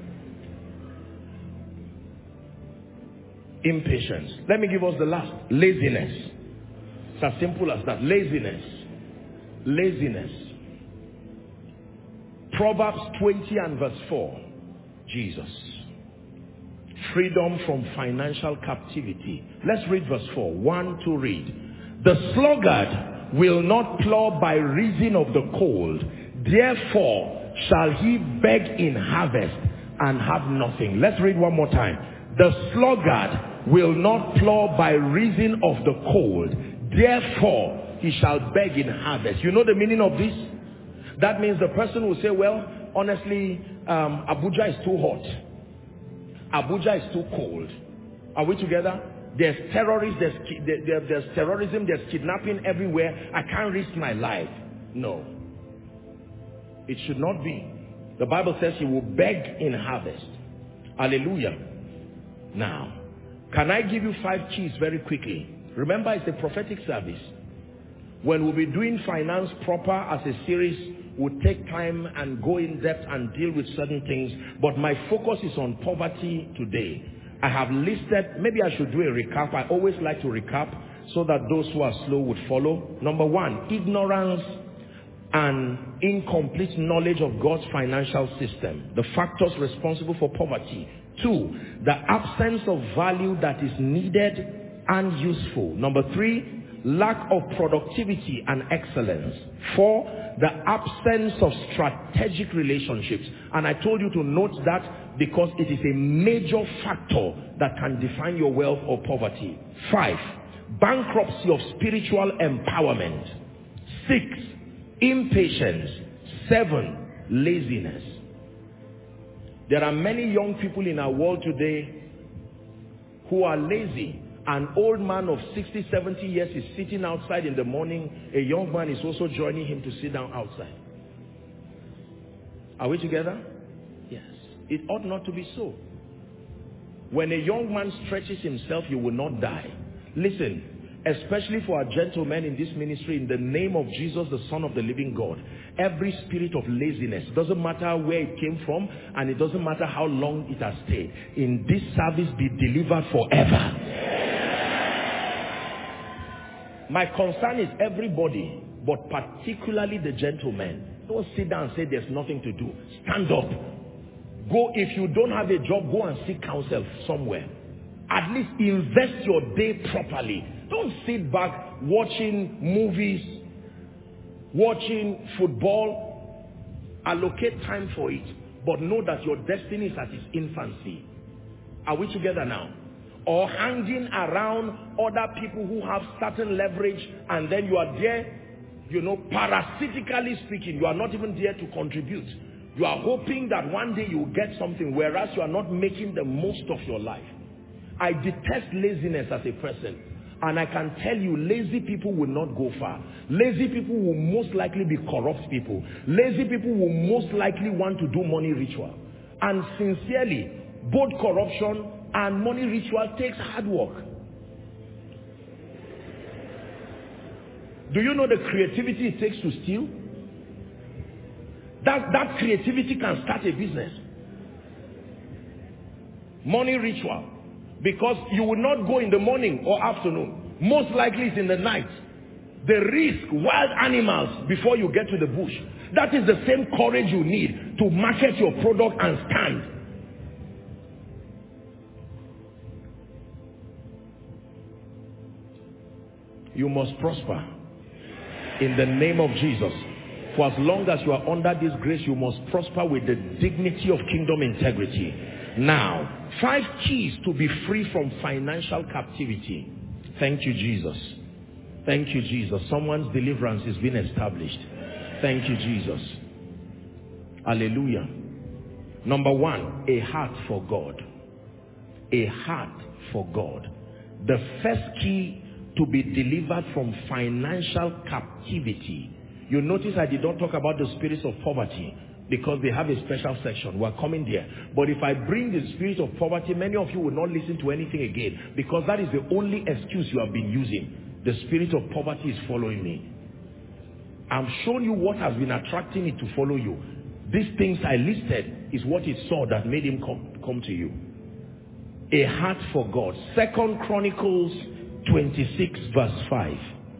Impatience. Let me give us the last. Laziness. It's as simple as that. Laziness. Laziness. Proverbs twenty and verse four. Jesus. Freedom from financial captivity. Let's read verse four. One, two, read. The sluggard will not plow by reason of the cold. Therefore shall he beg in harvest and have nothing. Let's read one more time. The sluggard will not plow by reason of the cold. Therefore he shall beg in harvest. You know the meaning of this? That means the person will say, well, honestly, um, Abuja is too hot. Abuja is too cold. Are we together? There's terrorists, there's, there, there's terrorism, there's kidnapping everywhere. I can't risk my life. No. It should not be. The Bible says he will beg in harvest. Hallelujah. Now, can I give you five keys very quickly? Remember, it's a prophetic service. When we'll be doing finance proper as a series, we'll take time and go in depth and deal with certain things. But my focus is on poverty today. I have listed, maybe I should do a recap. I always like to recap so that those who are slow would follow. Number one, ignorance and incomplete knowledge of God's financial system. The factors responsible for poverty. Two, the absence of value that is needed and useful. Number three, lack of productivity and excellence. Four, the absence of strategic relationships. And I told you to note that because it is a major factor that can define your wealth or poverty. Five, bankruptcy of spiritual empowerment. Six, impatience. Seven, laziness. There are many young people in our world today who are lazy. An old man of sixty, seventy years is sitting outside in the morning. A young man is also joining him to sit down outside. Are we together? Yes. It ought not to be so. When a young man stretches himself, you will not die. Listen, especially for our gentlemen in this ministry, in the name of Jesus, the Son of the living God, every spirit of laziness, doesn't matter where it came from, and it doesn't matter how long it has stayed, in this service be delivered forever. My concern is everybody, but particularly the gentlemen. Don't sit down and say there's nothing to do. Stand up. Go, if you don't have a job, go and seek counsel somewhere. At least invest your day properly. Don't sit back watching movies, watching football. Allocate time for it. But know that your destiny is at its infancy. Are we together now? Or hanging around other people who have certain leverage, and then you are there, you know, parasitically speaking, you are not even there to contribute. You are hoping that one day you will get something, whereas you are not making the most of your life. I detest laziness as a person. And I can tell you, lazy people will not go far. Lazy people will most likely be corrupt people. Lazy people will most likely want to do money ritual. And sincerely, both corruption and money ritual takes hard work. Do you know the creativity it takes to steal? That, that creativity can start a business. Money ritual. Because you will not go in the morning or afternoon. Most likely it's in the night. The risk, wild animals before you get to the bush. That is the same courage you need to market your product and stand. You must prosper in the name of Jesus. For as long as you are under this grace, you must prosper with the dignity of kingdom integrity. Now, five keys to be free from financial captivity. Thank you, Jesus. Thank you, Jesus. Someone's deliverance is being established. Thank you, Jesus. Hallelujah. Number one, a heart for God. A heart for God. The first key to be delivered from financial captivity. You notice I did not talk about the spirits of poverty because they have a special section. We're coming there. But if I bring the spirit of poverty, many of you will not listen to anything again because that is the only excuse you have been using. The spirit of poverty is following me. I'm showing you what has been attracting it to follow you. These things I listed is what it saw that made him come, come to you. A heart for God. Second Chronicles twenty-six verse five.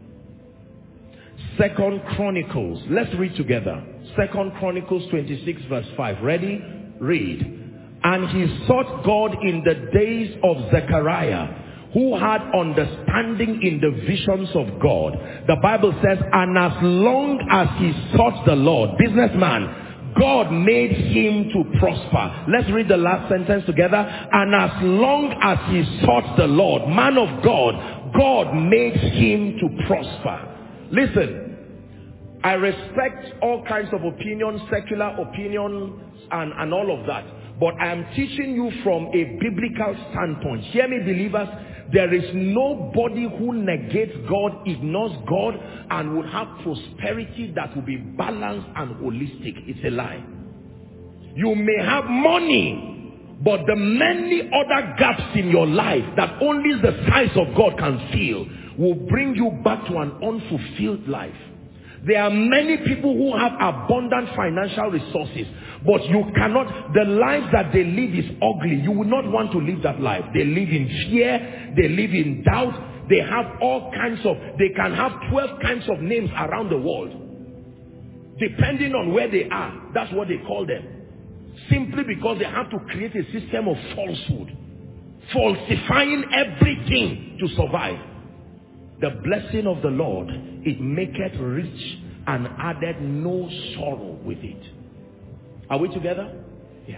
Second Chronicles. Let's read together. Second Chronicles twenty-six verse five. Ready? Read. And he sought God in the days of Zechariah, who had understanding in the visions of God. The Bible says, and as long as he sought the Lord, businessman, God made him to prosper. Let's read the last sentence together. And as long as he sought the Lord, man of God, God made him to prosper. Listen, I respect all kinds of opinions, secular opinions, and, and all of that. But I am teaching you from a biblical standpoint. Hear me, believers. There is nobody who negates God, ignores God, and would have prosperity that will be balanced and holistic. It's a lie. You may have money, but the many other gaps in your life that only the size of God can fill will bring you back to an unfulfilled life. There are many people who have abundant financial resources, but you cannot, the life that they live is ugly. You would not want to live that life. They live in fear, they live in doubt, they have all kinds of, they can have twelve kinds of names around the world. Depending on where they are, that's what they call them. Simply because they have to create a system of falsehood, falsifying everything to survive. The blessing of the Lord, it maketh rich and added no sorrow with it. Are we together? Yes.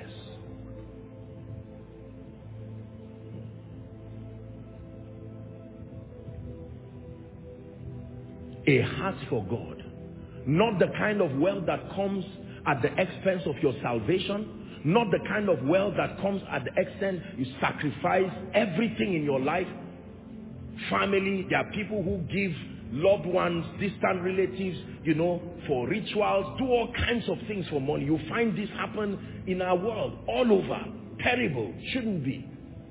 A heart for God. Not the kind of wealth that comes at the expense of your salvation. Not the kind of wealth that comes at the extent you sacrifice everything in your life. Family, there are people who give loved ones, distant relatives, you know, for rituals, do all kinds of things for money. You find this happen in our world, all over. Terrible, shouldn't be.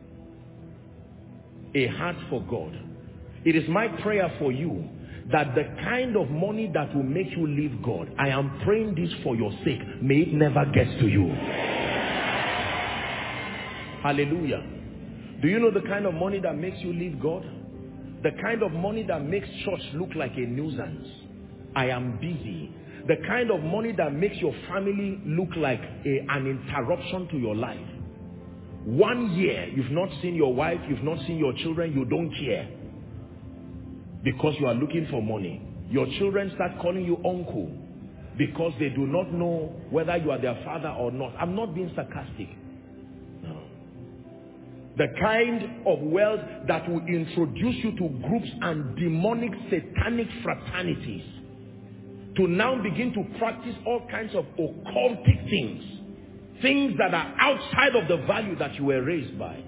A heart for God. It is my prayer for you that the kind of money that will make you leave God, I am praying this for your sake, may it never get to you. Hallelujah. Do you know the kind of money that makes you leave God? The kind of money that makes church look like a nuisance. I am busy. The kind of money that makes your family look like a, an interruption to your life. One year, you've not seen your wife, you've not seen your children, you don't care. Because you are looking for money. Your children start calling you uncle because they do not know whether you are their father or not. I'm not being sarcastic. No. The kind of wealth that will introduce you to groups and demonic satanic fraternities, to now begin to practice all kinds of occultic things, things that are outside of the value that you were raised by.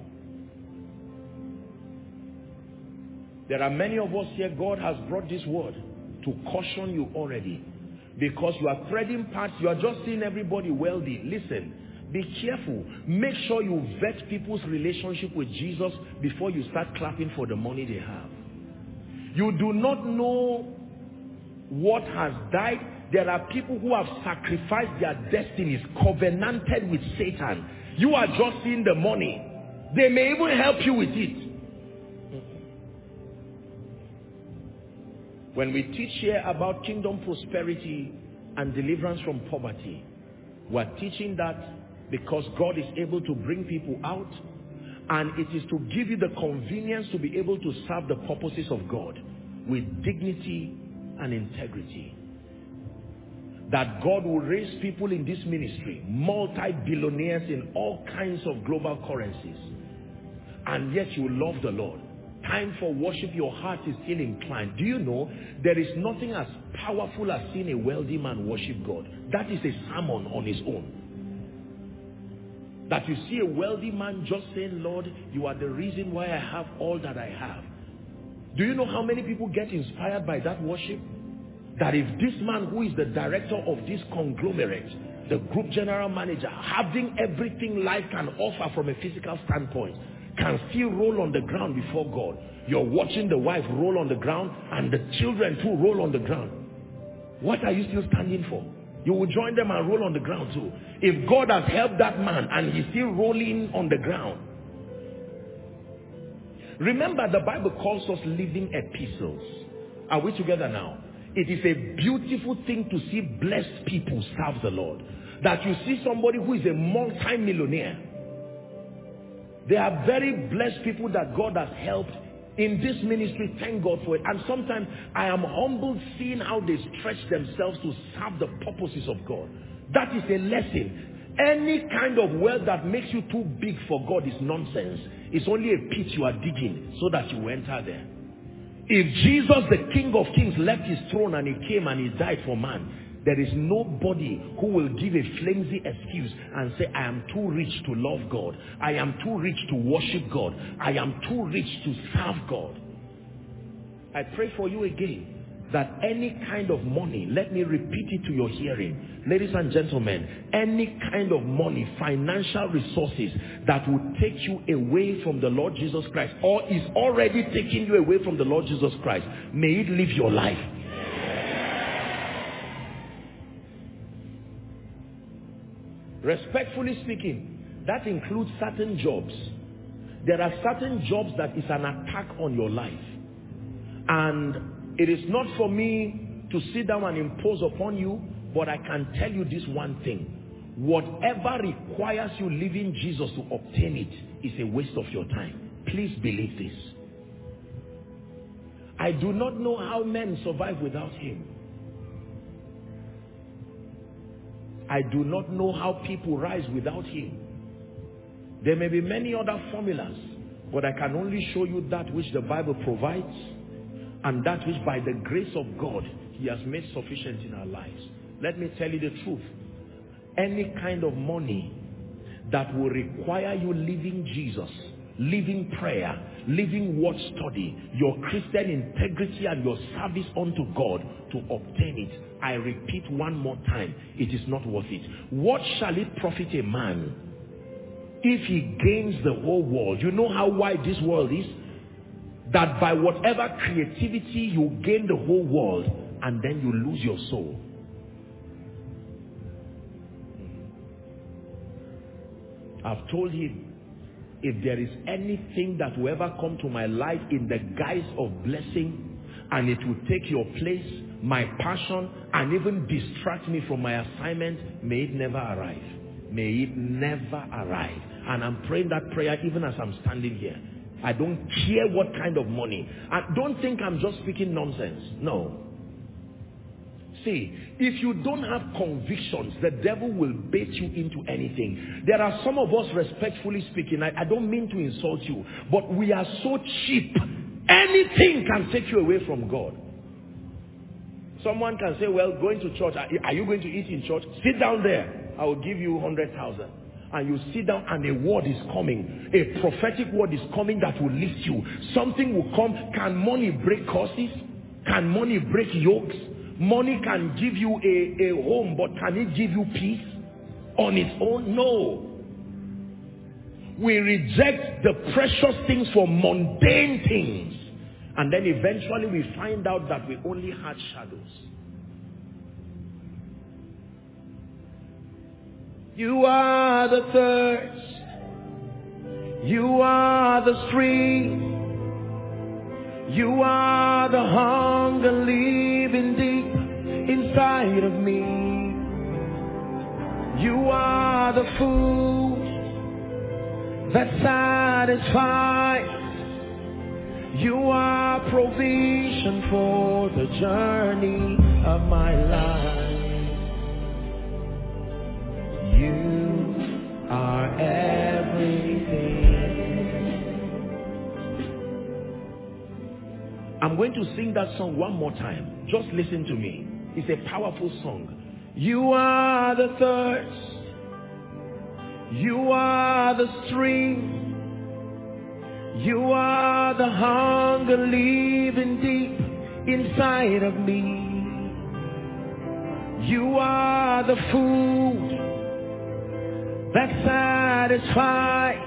There are many of us here, God has brought this word to caution you already, because you are treading paths, you are just seeing everybody wealthy. Listen, be careful. Make sure you vet people's relationship with Jesus before you start clapping for the money they have. You do not know what has died. There are people who have sacrificed their destinies, covenanted with Satan. You are just seeing the money. They may even help you with it. When we teach here about kingdom prosperity and deliverance from poverty, we're teaching that because God is able to bring people out, and it is to give you the convenience to be able to serve the purposes of God with dignity and integrity. That God will raise people in this ministry, multi-billionaires in all kinds of global currencies, and yet you love the Lord. Time for worship, your heart is still inclined. Do you know there is nothing as powerful as seeing a wealthy man worship God? That is a sermon on his own. That you see a wealthy man just saying, Lord, you are the reason why I have all that I have. Do you know how many people get inspired by that worship? That if this man who is the director of this conglomerate, the group general manager, having everything life can offer from a physical standpoint, can still roll on the ground before God. You're watching the wife roll on the ground and the children too roll on the ground. What are you still standing for? You will join them and roll on the ground too. If God has helped that man and he's still rolling on the ground. Remember, the Bible calls us living epistles. Are we together now? It is a beautiful thing to see blessed people serve the Lord. That you see somebody who is a multi-millionaire. There are very blessed people that God has helped In this ministry, thank God for it. And sometimes I am humbled seeing how they stretch themselves to serve the purposes of God. That is a lesson. Any kind of wealth that makes you too big for God is nonsense. It's only a pit you are digging so that you enter there. If Jesus, the King of Kings, left his throne and he came and he died for man, there is nobody who will give a flimsy excuse and say, I am too rich to love God. I am too rich to worship God. I am too rich to serve God. I pray for you again that any kind of money, let me repeat it to your hearing, ladies and gentlemen, any kind of money, financial resources that will take you away from the Lord Jesus Christ or is already taking you away from the Lord Jesus Christ, may it live your life. Respectfully speaking, that includes certain jobs. There are certain jobs that is an attack on your life. And it is not for me to sit down and impose upon you, but I can tell you this one thing. Whatever requires you leaving Jesus to obtain it is a waste of your time. Please believe this. I do not know how men survive without him. I do not know how people rise without him. There may be many other formulas, but I can only show you that which the Bible provides and that which by the grace of God he has made sufficient in our lives. Let me tell you the truth. Any kind of money that will require you living Jesus, living prayer, living word study, your Christian integrity and your service unto God to obtain it, I repeat one more time, it is not worth it. What shall it profit a man if he gains the whole world? You know how wide this world is? That by whatever creativity you gain the whole world and then you lose your soul. I've told him, if there is anything that will ever come to my life in the guise of blessing and it will take your place, my passion, and even distract me from my assignment, may it never arrive. May it never arrive. And I'm praying that prayer even as I'm standing here. I don't care what kind of money. I don't think I'm just speaking nonsense. No. See, if you don't have convictions, the devil will bait you into anything. There are some of us, respectfully speaking, I, I don't mean to insult you, but we are so cheap. Anything can take you away from God. Someone can say, well, going to church, are, are you going to eat in church? Sit down there. I will give you one hundred thousand. And you sit down and a word is coming. A prophetic word is coming that will lift you. Something will come. Can money break curses? Can money break yokes? Money can give you a, a home, but can it give you peace on its own? No. We reject the precious things for mundane things. And then eventually we find out that we only had shadows. You are the thirst. You are the stream. You are the hunger living deep inside of me. You are the food that satisfies. You are provision for the journey of my life. You are everything. I'm going to sing that song one more time. Just listen to me. It's a powerful song. You are the thirst. You are the stream. You are the hunger living deep inside of me. You are the food that satisfies.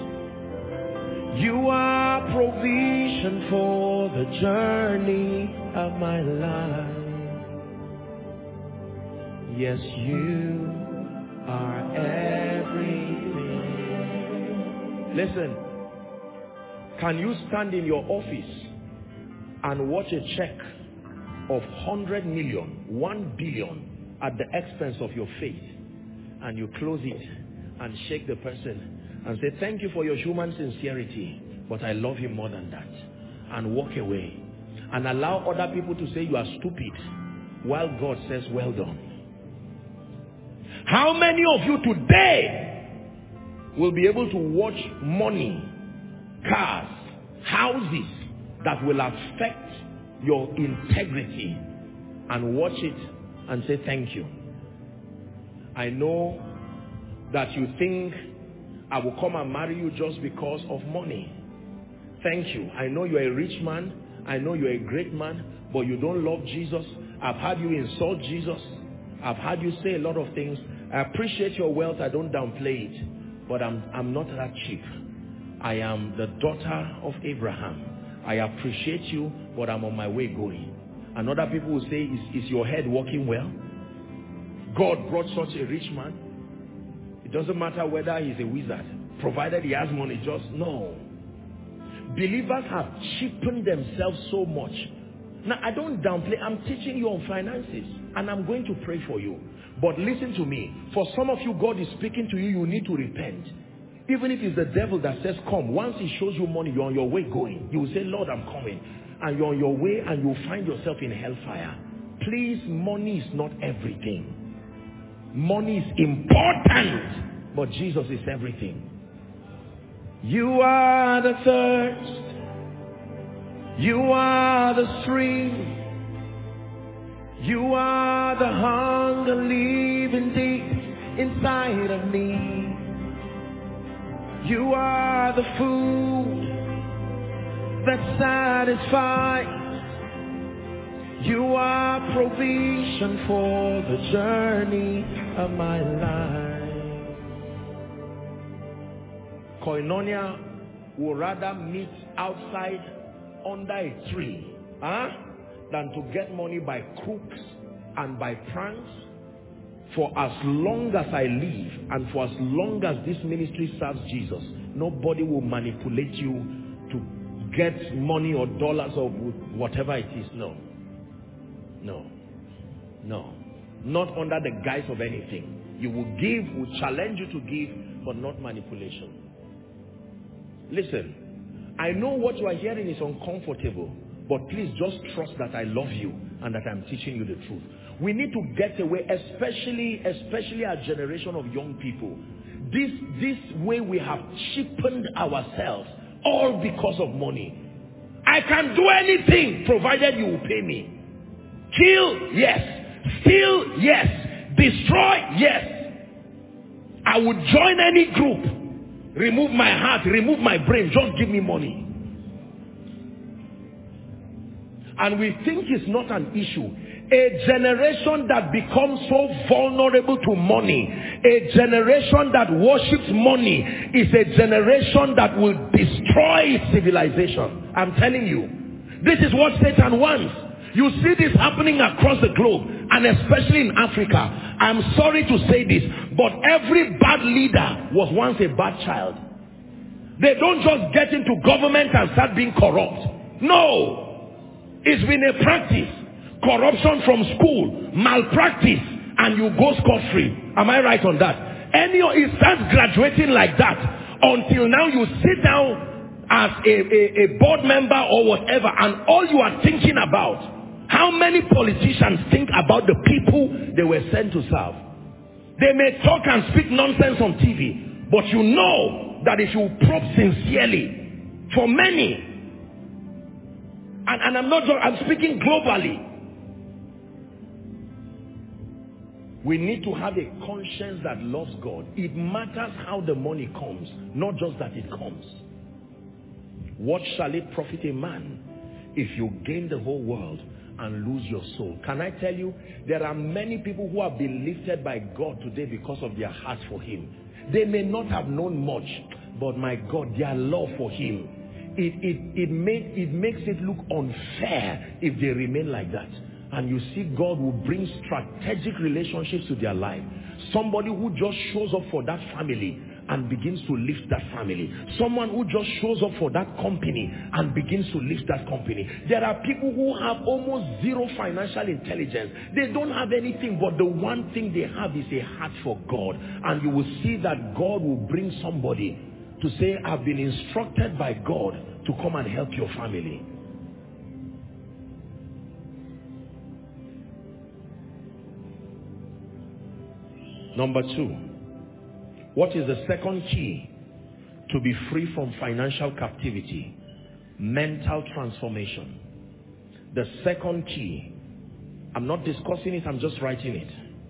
You are provision for the journey of my life. Yes, you are everything. Listen, can you stand in your office and watch a check of one hundred million, one billion at the expense of your faith, and you close it and shake the person and say, thank you for your human sincerity, but I love him more than that. and walk away. And allow other people to say you are stupid, while God says, well done. How many of you today will be able to watch money, cars, houses that will affect your integrity and watch it and say thank you? I know that you think I will come and marry you just because of money. Thank you. I know you're a rich man. I know you're a great man, but you don't love Jesus. I've had you insult Jesus. I've had you say a lot of things. I appreciate your wealth. I don't downplay it, but I'm, I'm not that cheap. I am the daughter of Abraham. I appreciate you, but I'm on my way going. And other people will say, is, is your head working well? God brought such a rich man. It doesn't matter whether he's a wizard, provided he has money. Just no. Believers have cheapened themselves so much. Now, I don't downplay. I'm teaching you on finances, and I'm going to pray for you. But listen to me. For some of you, God is speaking to you. You need to repent. Even if it's the devil that says, come. Once he shows you money, you're on your way going. You will say, Lord, I'm coming. And you're on your way, and you'll find yourself in hellfire. Please, money is not everything. Money is important, but Jesus is everything. You are the thirst. You are the stream. You are the hunger living deep inside of me. You are the food that satisfies. You are provision for the journey of my life. Koinonia will rather meet outside under a tree huh, than to get money by crooks and by pranks. For as long as I live and for as long as this ministry serves Jesus, nobody will manipulate you to get money or dollars or whatever it is. No. No. No. Not under the guise of anything. You will give, will challenge you to give, but not manipulation. Listen, I know what you are hearing is uncomfortable, but please just trust that I love you and that I'm teaching you the truth. We need to get away, especially, especially our generation of young people. This, this way we have cheapened ourselves, all because of money. I can do anything provided you will pay me. Kill, yes. Steal, yes. Destroy, yes. I would join any group. Remove my heart, remove my brain, just give me money. And we think it's not an issue. A generation that becomes so vulnerable to money, a generation that worships money, is a generation that will destroy civilization. I'm telling you. This is what Satan wants. You see this happening across the globe, and especially in Africa. I'm sorry to say this, but every bad leader was once a bad child. They don't just get into government and start being corrupt. No. It's been a practice. Corruption from school, malpractice, and you go scot-free. Am I right on that? Any, it starts graduating like that until now you sit down as a, a, a board member or whatever, and all you are thinking about, how many politicians think about the people they were sent to serve? They may talk and speak nonsense on T V, but you know that if you probe sincerely, for many, and, and I'm not just, I'm speaking globally, we need to have a conscience that loves God. It matters how the money comes, not just that it comes. What shall it profit a man if you gain the whole world and lose your soul? Can I tell you, there are many people who have been lifted by God today because of their heart for him. They may not have known much, but my God, their love for him, it, it, it, made, it makes it look unfair if they remain like that. And you see God will bring strategic relationships to their life. Somebody who just shows up for that family and begins to lift that family. Someone who just shows up for that company and begins to lift that company. There are people who have almost zero financial intelligence. They don't have anything, but the one thing they have is a heart for God. And you will see that God will bring somebody to say, I've been instructed by God to come and help your family. Number two, what is the second key to be free from financial captivity? Mental transformation. The second key, I'm not discussing it, I'm just writing it.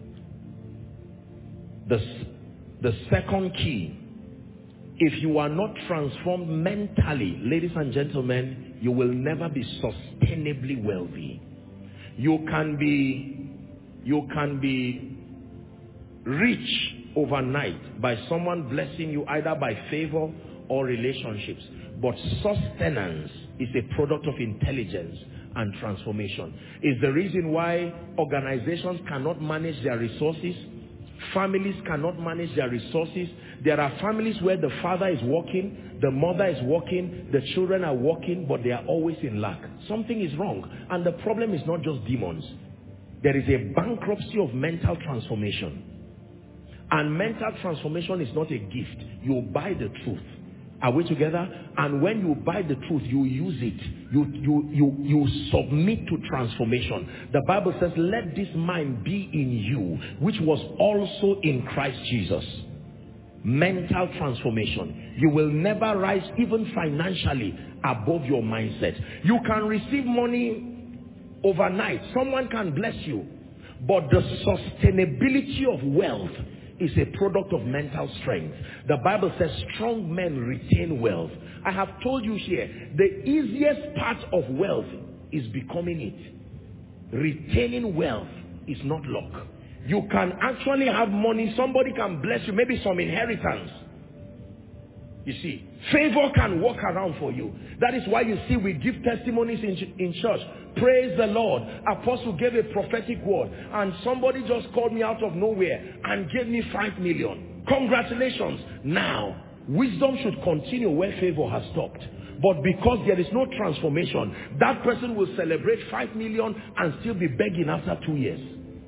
The, the second key, if you are not transformed mentally, ladies and gentlemen, you will never be sustainably wealthy. You can be, you can be rich overnight by someone blessing you either by favor or relationships, but sustenance is a product of intelligence and transformation. Is the reason why organizations cannot manage their resources, families cannot manage their resources. There are families where the father is working, the mother is working, the children are working, but they are always in lack. Something is wrong, and the problem is not just demons. There is a bankruptcy of mental transformation. And mental transformation is not a gift. You buy the truth. Are we together? And when you buy the truth, you use it. You, you, you, you submit to transformation. The Bible says, let this mind be in you, which was also in Christ Jesus. Mental transformation. You will never rise even financially above your mindset. You can receive money overnight. Someone can bless you. But the sustainability of wealth is a product of mental strength. The Bible says strong men retain wealth. I have told you here, the easiest part of wealth is becoming it. Retaining wealth is not luck. You can actually have money, somebody can bless you, maybe some inheritance. You see, favor can work around for you. That is why you see we give testimonies in, in church. Praise the Lord. Apostle gave a prophetic word and somebody just called me out of nowhere and gave me five million. Congratulations. Now, wisdom should continue where favor has stopped. But because there is no transformation, that person will celebrate five million and still be begging after two years.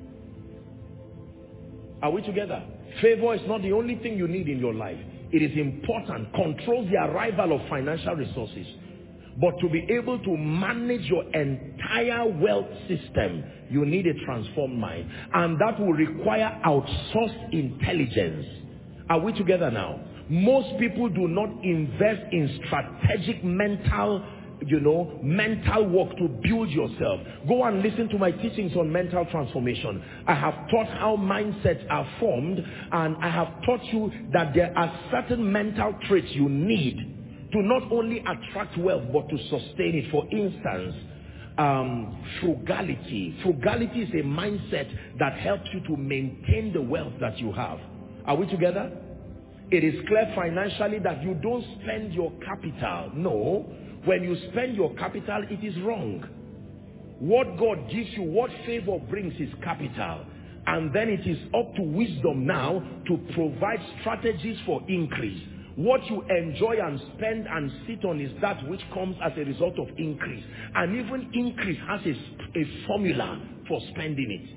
Are we together? Favor is not the only thing you need in your life. It is important. Control the arrival of financial resources. But to be able to manage your entire wealth system, you need a transformed mind. And that will require outsourced intelligence. Are we together now? Most people do not invest in strategic mental, you know, mental work to build yourself. Go and listen to my teachings on mental transformation. I have taught how mindsets are formed, and I have taught you that there are certain mental traits you need to not only attract wealth, but to sustain it. For instance, um, frugality. Frugality is a mindset that helps you to maintain the wealth that you have. Are we together? It is clear financially that you don't spend your capital. No. When you spend your capital, it is wrong. What God gives you, what favor brings is capital. And then it is up to wisdom now to provide strategies for increase. What you enjoy and spend and sit on is that which comes as a result of increase. And even increase has a, a formula for spending it.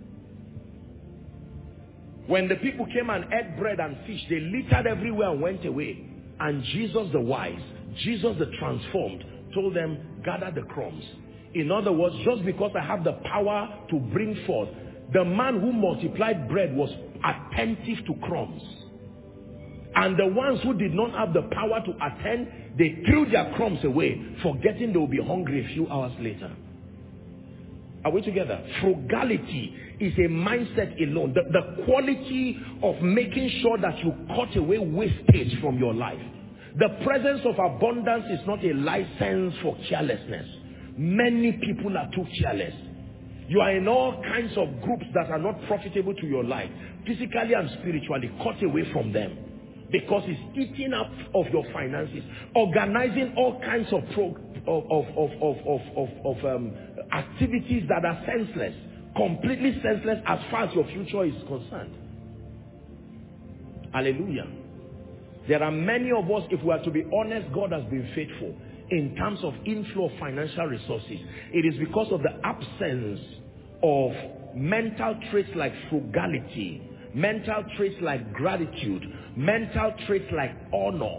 When the people came and ate bread and fish, they littered everywhere and went away. And Jesus the wise, Jesus the transformed, told them, gather the crumbs. In other words, just because I have the power to bring forth, the man who multiplied bread was attentive to crumbs. And the ones who did not have the power to attend, they threw their crumbs away, forgetting they will be hungry a few hours later. Are we together? Frugality is a mindset alone. The, the quality of making sure that you cut away wastage from your life. The presence of abundance is not a license for carelessness. Many people are too careless. You are in all kinds of groups that are not profitable to your life, physically and spiritually. Cut away from them, because it's eating up of your finances. Organizing all kinds of pro, of of of of of, of, of um, activities that are senseless, completely senseless as far as your future is concerned. Hallelujah. There are many of us, if we are to be honest, God has been faithful in terms of inflow of financial resources. It is because of the absence of mental traits like frugality, mental traits like gratitude, mental traits like honor,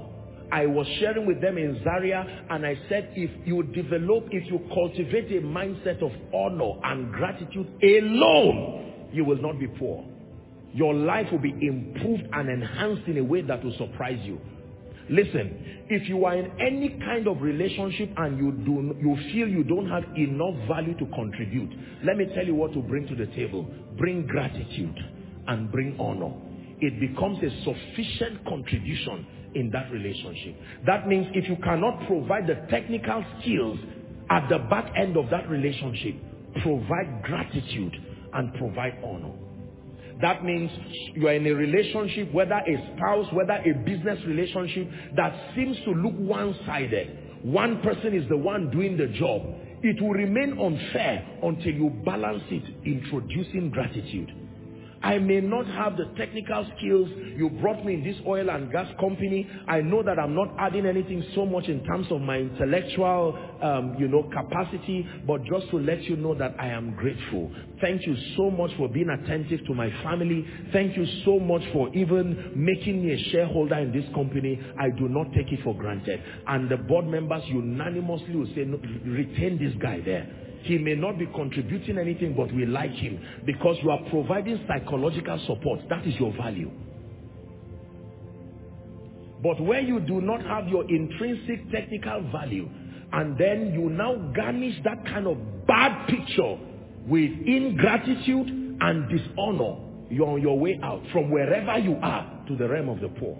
I was sharing with them in Zaria, and I said, if you develop, if you cultivate a mindset of honor and gratitude alone, you will not be poor. Your life will be improved and enhanced in a way that will surprise you. Listen, if you are in any kind of relationship and you do you feel you don't have enough value to contribute, let me tell you what to bring to the table. Bring gratitude and bring honor. It becomes a sufficient contribution in that relationship. That means if you cannot provide the technical skills at the back end of that relationship, provide gratitude and provide honor. That means you are in a relationship, whether a spouse, whether a business relationship, that seems to look one-sided. One person is the one doing the job. It will remain unfair until you balance it, introducing gratitude. I may not have the technical skills. You brought me in this oil and gas company. I know that I'm not adding anything so much in terms of my intellectual, um, you know, capacity, but just to let you know that I am grateful. Thank you so much for being attentive to my family. Thank you so much for even making me a shareholder in this company. I do not take it for granted. And the board members unanimously will say, no, retain this guy there. He may not be contributing anything, but we like him because you are providing psychological support. That is your value. But where you do not have your intrinsic technical value, and then you now garnish that kind of bad picture with ingratitude and dishonor, you're on your way out from wherever you are to the realm of the poor.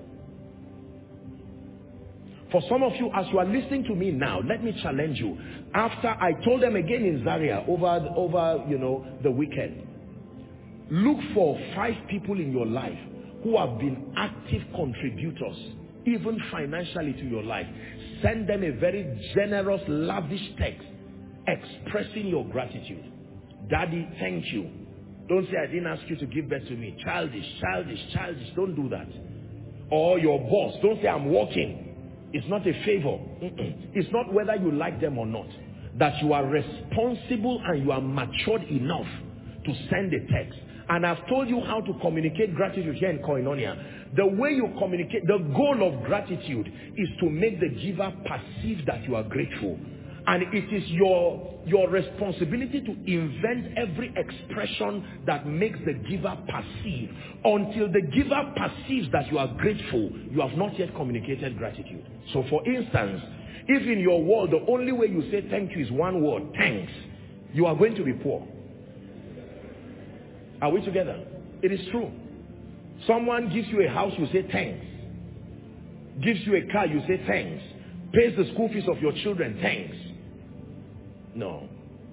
For some of you, as you are listening to me now, let me challenge you. After I told them again in Zaria over, over you know, the weekend, look for five people in your life who have been active contributors, even financially to your life. Send them a very generous, lavish text expressing your gratitude. Daddy, thank you. Don't say I didn't ask you to give birth to me. Childish, childish, childish. Don't do that. Or your boss, don't say I'm working. It's not a favor. Mm-mm. It's not whether you like them or not. That you are responsible and you are matured enough to send a text. And I've told you how to communicate gratitude here in Koinonia. The way you communicate, the goal of gratitude is to make the giver perceive that you are grateful. And it is your, your responsibility to invent every expression that makes the giver perceive. Until the giver perceives that you are grateful, you have not yet communicated gratitude. So for instance, if in your world the only way you say thank you is one word, thanks, you are going to be poor. Are we together? It is true. Someone gives you a house, you say thanks. Gives you a car, you say thanks. Pays the school fees of your children, thanks. No.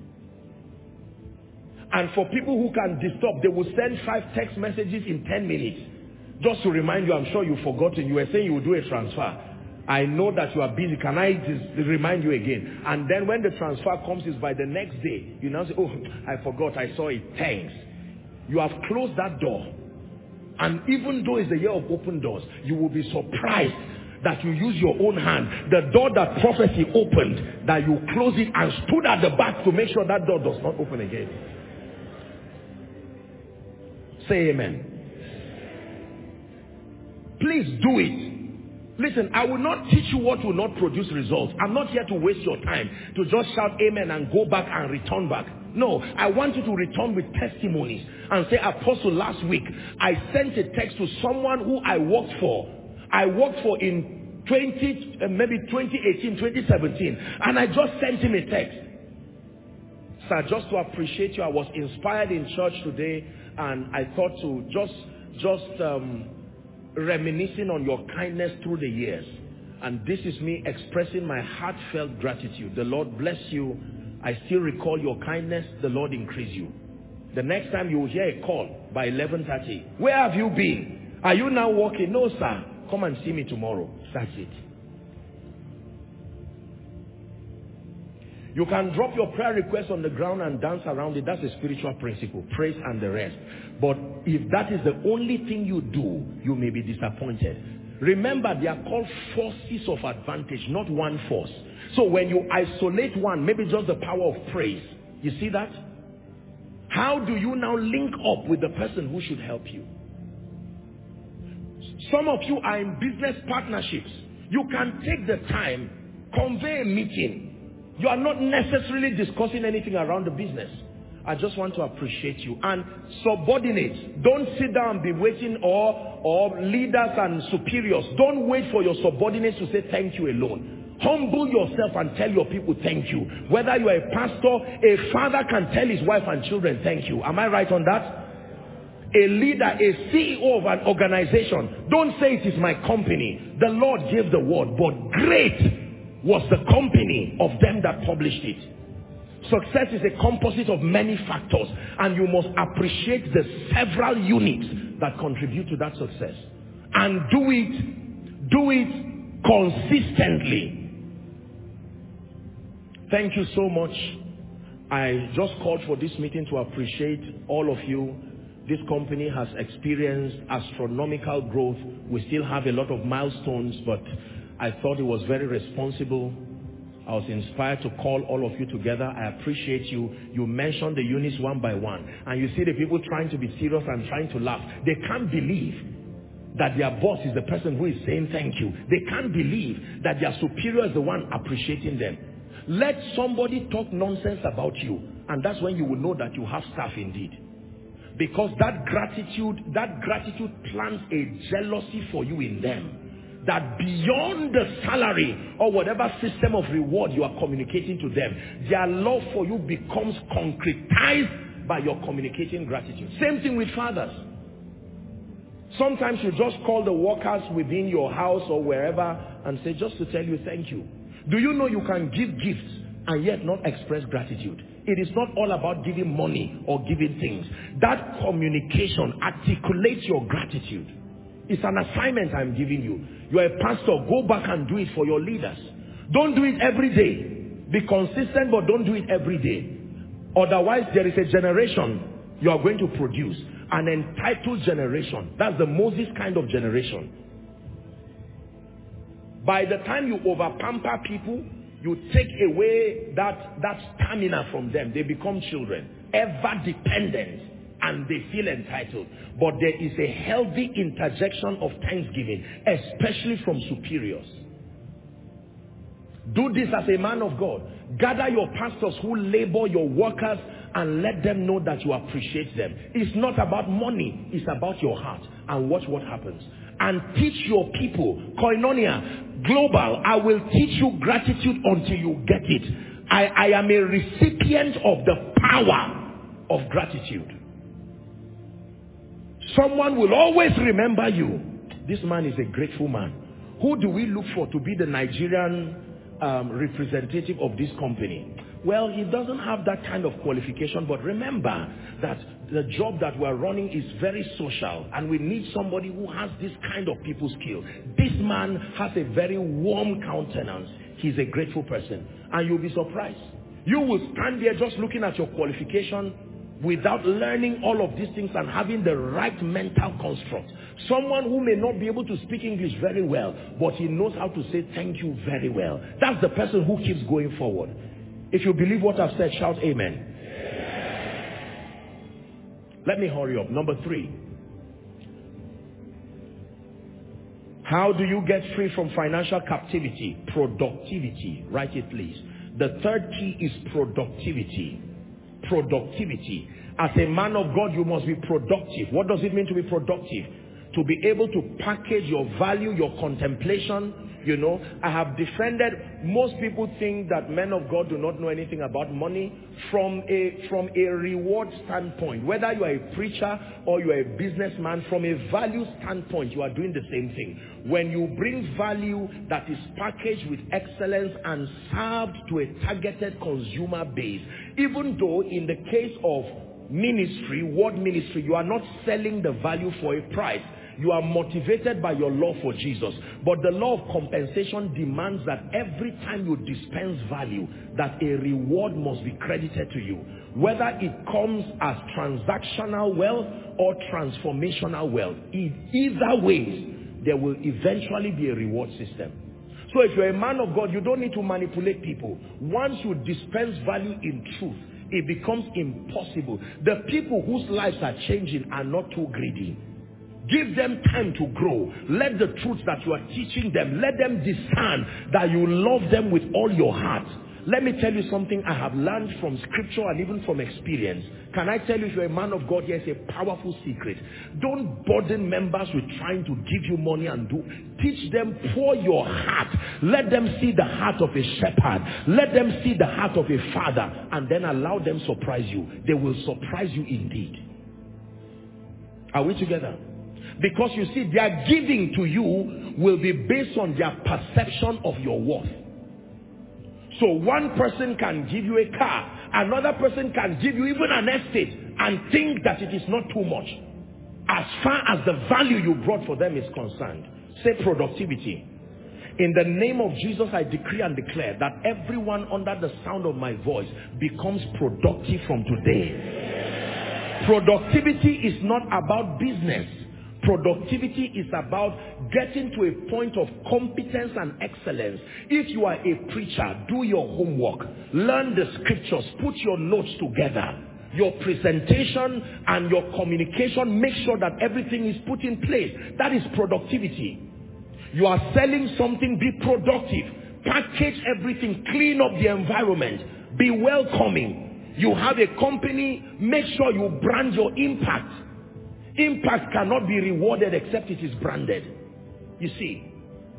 And for people who can disturb, they will send five text messages in ten minutes. Just to remind you, I'm sure you've forgotten. You were saying you will do a transfer. I know that you are busy. Can I just remind you again? And then when the transfer comes, is by the next day. You now say, oh, I forgot. I saw it. Thanks. You have closed that door. And even though it's the year of open doors, you will be surprised that you use your own hand. The door that prophecy opened, that you close it and stood at the back to make sure that door does not open again. Say amen. Please do it. Listen, I will not teach you what will not produce results. I'm not here to waste your time to just shout amen and go back and return back. No, I want you to return with testimonies and say, Apostle, last week I sent a text to someone who I worked for. I worked for in twenty, uh, maybe twenty eighteen, twenty seventeen, and I just sent him a text. Sir, just to appreciate you, I was inspired in church today, and I thought to just, just um, reminiscing on your kindness through the years. And this is me expressing my heartfelt gratitude. The Lord bless you. I still recall your kindness. The Lord increase you. The next time you will hear a call by eleven thirty. Where have you been? Are you now working? No, sir. Come and see me tomorrow. That's it. You can drop your prayer request on the ground and dance around it. That's a spiritual principle. Praise and the rest. But if that is the only thing you do, you may be disappointed. Remember, they are called forces of advantage, not one force. So when you isolate one, maybe just the power of praise. You see that? How do you now link up with the person who should help you? Some of you are in business partnerships. You can take the time, convey a meeting. You are not necessarily discussing anything around the business. I just want to appreciate you. And subordinates, don't sit down and be waiting, or, or leaders and superiors, don't wait for your subordinates to say thank you alone. Humble yourself and tell your people thank you. Whether you are a pastor, a father can tell his wife and children thank you. Am I right on that? A leader, a C E O of an organization, don't say it is my company. The Lord gave the word, but great was the company of them that published it. Success is a composite of many factors, and you must appreciate the several units that contribute to that success. And do it, do it consistently. Thank you so much. I just called for this meeting to appreciate all of you. This company has experienced astronomical growth. We still have a lot of milestones, but I thought it was very responsible. I was inspired to call all of you together. I appreciate you. You mentioned the units one by one. And you see the people trying to be serious and trying to laugh. They can't believe that their boss is the person who is saying thank you. They can't believe that their superior is the one appreciating them. Let somebody talk nonsense about you, and that's when you will know that you have staff indeed. Because that gratitude, that gratitude plants a jealousy for you in them. That beyond the salary or whatever system of reward you are communicating to them, their love for you becomes concretized by your communicating gratitude. Same thing with fathers. Sometimes you just call the workers within your house or wherever and say, just to tell you thank you. Do you know you can give gifts and yet not express gratitude? It is not all about giving money or giving things. That communication articulates your gratitude. It's an assignment I'm giving you. You are a pastor. Go back and do it for your leaders. Don't do it every day. Be consistent, but don't do it every day. Otherwise, there is a generation you are going to produce. An entitled generation. That's the Moses kind of generation. By the time you over-pamper people, you take away that, that stamina from them. They become children. Ever dependent. And they feel entitled. But there is a healthy interjection of thanksgiving, especially from superiors. Do this as a man of God. Gather your pastors who labor your workers and let them know that you appreciate them. It's not about money. It's about your heart. And watch what happens. And teach your people. Koinonia, global, I will teach you gratitude until you get it. I, I am a recipient of the power of gratitude. Someone will always remember you. This man is a grateful man. Who do we look for to be the Nigerian um, representative of this company? Well, he doesn't have that kind of qualification, but remember that the job that we're running is very social, and we need somebody who has this kind of people skill. This man has a very warm countenance. He's a grateful person, and you'll be surprised. You will stand there just looking at your qualification without learning all of these things and having the right mental construct. Someone who may not be able to speak English very well, but he knows how to say thank you very well. That's the person who keeps going forward. If you believe what I've said, shout amen. Amen. Let me hurry up. Number three. How do you get free from financial captivity? Productivity. Write it, please. The third key is productivity. Productivity. As a man of God, you must be productive. What does it mean to be productive? To be able to package your value, your contemplation. You know, I have defended, most people think that men of God do not know anything about money from a, from a reward standpoint. Whether you are a preacher or you are a businessman, from a value standpoint, you are doing the same thing. When you bring value that is packaged with excellence and served to a targeted consumer base, even though in the case of ministry, word ministry, you are not selling the value for a price. You are motivated by your love for Jesus. But the law of compensation demands that every time you dispense value, that a reward must be credited to you. Whether it comes as transactional wealth or transformational wealth. In either way, there will eventually be a reward system. So if you're a man of God, you don't need to manipulate people. Once you dispense value in truth, it becomes impossible. The people whose lives are changing are not too greedy. Give them time to grow. Let the truths that you are teaching them, let them discern that you love them with all your heart. Let me tell you something I have learned from scripture and even from experience. Can I tell you, if you're a man of God, here's a powerful secret. Don't burden members with trying to give you money and do. Teach them, pour your heart. Let them see the heart of a shepherd. Let them see the heart of a father. And then allow them surprise you. They will surprise you indeed. Are we together? Because you see, their giving to you will be based on their perception of your worth. So one person can give you a car, another person can give you even an estate and think that it is not too much. As far as the value you brought for them is concerned. Say productivity. In the name of Jesus, I decree and declare that everyone under the sound of my voice becomes productive from today. Productivity is not about business. Productivity is about getting to a point of competence and excellence. If you are a preacher, do your homework. Learn the scriptures. Put your notes together. Your presentation and your communication, make sure that everything is put in place. That is productivity. You are selling something, be productive. Package everything. Clean up the environment. Be welcoming. You have a company, make sure you brand your impact. Impact cannot be rewarded except it is branded. You see,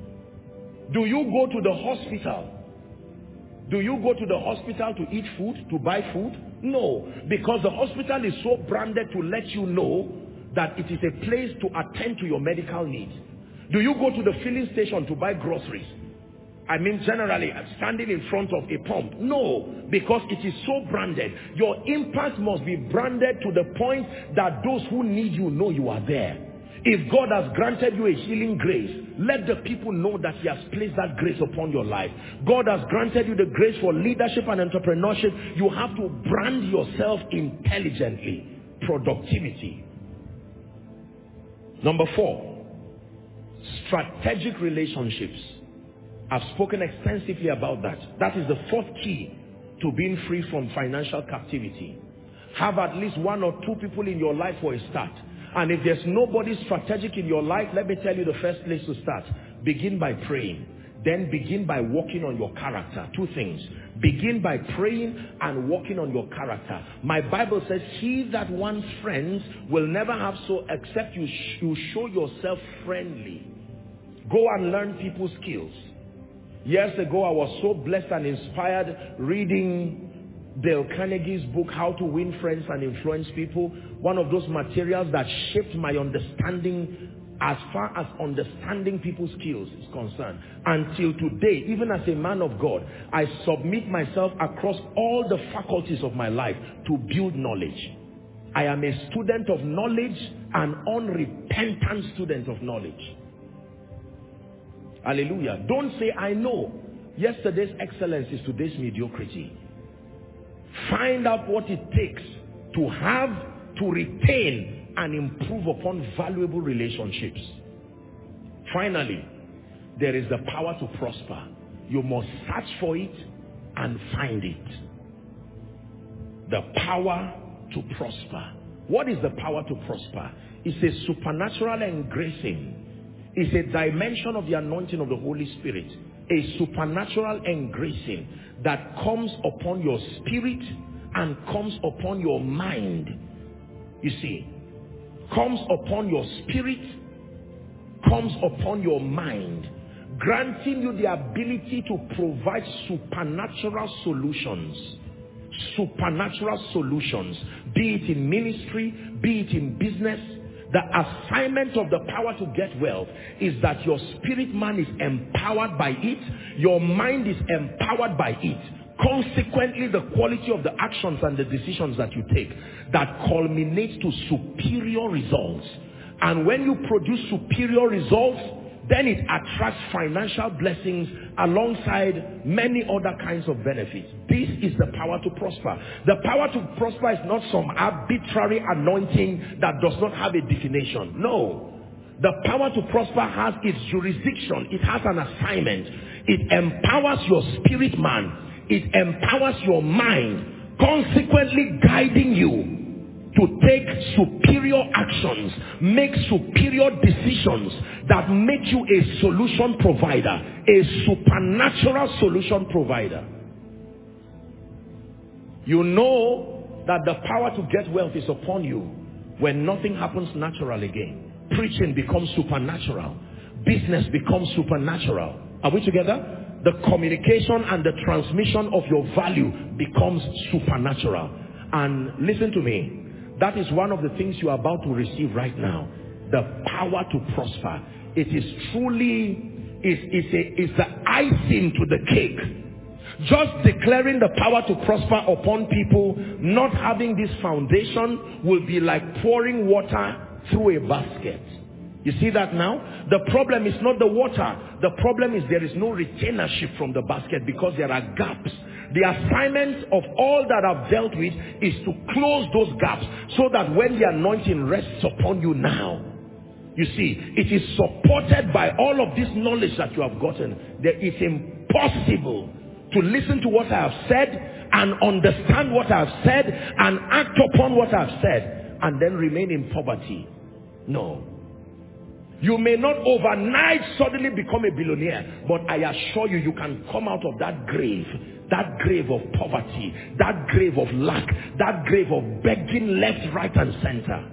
do you go to the hospital? Do you go to the hospital to eat food, to buy food? No, because the hospital is so branded to let you know that it is a place to attend to your medical needs. Do you go to the filling station to buy groceries? I mean, generally, standing in front of a pump. No, because it is so branded. Your impact must be branded to the point that those who need you know you are there. If God has granted you a healing grace, let the people know that he has placed that grace upon your life. God has granted you the grace for leadership and entrepreneurship. You have to brand yourself intelligently. Productivity. Number four, strategic relationships. I've spoken extensively about that. That is the fourth key to being free from financial captivity. Have at least one or two people in your life for a start. And if there's nobody strategic in your life, let me tell you the first place to start. Begin by praying. Then begin by working on your character. Two things. Begin by praying and working on your character. My Bible says, he that wants friends will never have so except you, sh you show yourself friendly. Go and learn people's skills. Years ago, I was so blessed and inspired reading Dale Carnegie's book, How to Win Friends and Influence People. One of those materials that shaped my understanding as far as understanding people's skills is concerned. Until today, even as a man of God, I submit myself across all the faculties of my life to build knowledge. I am a student of knowledge, an unrepentant student of knowledge. Hallelujah. Don't say, I know. Yesterday's excellence is today's mediocrity. Find out what it takes to have, to retain, and improve upon valuable relationships. Finally, there is the power to prosper. You must search for it and find it. The power to prosper. What is the power to prosper? It's a supernatural engracing. It's a dimension of the anointing of the Holy Spirit. A supernatural engracing that comes upon your spirit and comes upon your mind. You see, comes upon your spirit, comes upon your mind, granting you the ability to provide supernatural solutions. Supernatural solutions, be it in ministry, be it in business. The assignment of the power to get wealth is that your spirit man is empowered by it, your mind is empowered by it. Consequently, the quality of the actions and the decisions that you take that culminates to superior results. And when you produce superior results, then it attracts financial blessings alongside many other kinds of benefits. This is the power to prosper. The power to prosper is not some arbitrary anointing that does not have a definition. No. The power to prosper has its jurisdiction. It has an assignment. It empowers your spirit man. It empowers your mind, consequently guiding you to take superior actions, make superior decisions that make you a solution provider, a supernatural solution provider. You know that the power to get wealth is upon you when nothing happens natural again. Preaching becomes supernatural. Business becomes supernatural. Are we together? The communication and the transmission of your value becomes supernatural. And listen to me, that is one of the things you are about to receive right now. The power to prosper. It is truly, it's, it's, a, it's the icing to the cake. Just declaring the power to prosper upon people, not having this foundation, will be like pouring water through a basket. You see that now? The problem is not the water. The problem is there is no retainership from the basket because there are gaps. The assignment of all that I've dealt with is to close those gaps so that when the anointing rests upon you now, you see, it is supported by all of this knowledge that you have gotten. That it's impossible to listen to what I have said and understand what I have said and act upon what I have said and then remain in poverty. No. You may not overnight suddenly become a billionaire, but I assure you, you can come out of that grave, that grave of poverty, that grave of lack, that grave of begging left, right, and center.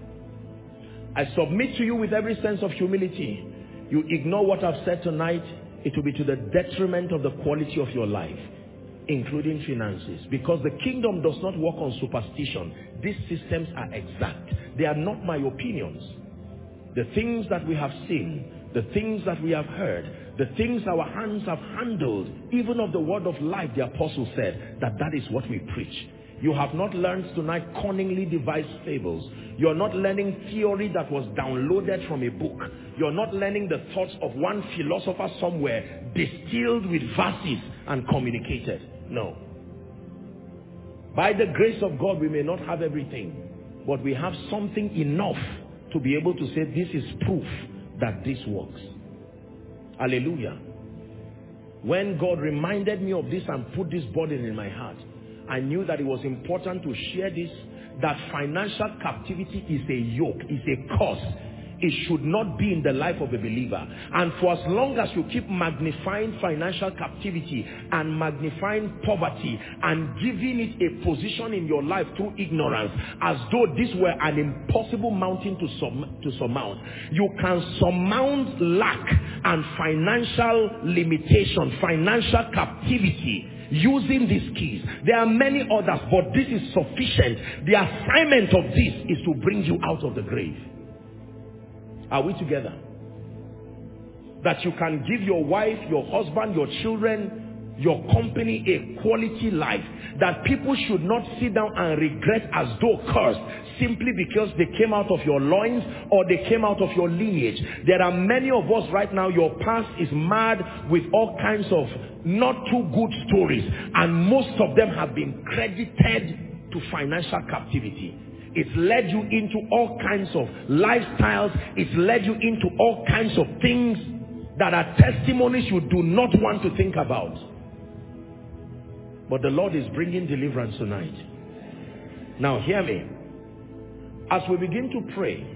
I submit to you with every sense of humility. You ignore what I've said tonight, it will be to the detriment of the quality of your life, including finances. Because the kingdom does not work on superstition. These systems are exact. They are not my opinions. The things that we have seen, the things that we have heard, the things our hands have handled, even of the word of life, the apostle said that that is what we preach. You have not learned tonight cunningly devised fables. You are not learning theory that was downloaded from a book. You are not learning the thoughts of one philosopher somewhere, distilled with verses and communicated. No. By the grace of God, we may not have everything, but we have something enough to be able to say this is proof that this works. Hallelujah. When God reminded me of this and put this burden in my heart, I knew that it was important to share this, that financial captivity is a yoke, is a curse. It should not be in the life of a believer. And for as long as you keep magnifying financial captivity and magnifying poverty and giving it a position in your life through ignorance, as though this were an impossible mountain to, sum to surmount, you can surmount lack and financial limitation, financial captivity, using these keys. There are many others, but this is sufficient. The assignment of this is to bring you out of the grave. Are we together? That you can give your wife, your husband, your children, your company a quality life. That people should not sit down and regret as though cursed simply because they came out of your loins or they came out of your lineage. There are many of us right now, your past is marred with all kinds of not too good stories, and most of them have been credited to financial captivity. It's led you into all kinds of lifestyles. It's led you into all kinds of things that are testimonies you do not want to think about. But the Lord is bringing deliverance tonight. Now hear me. As we begin to pray,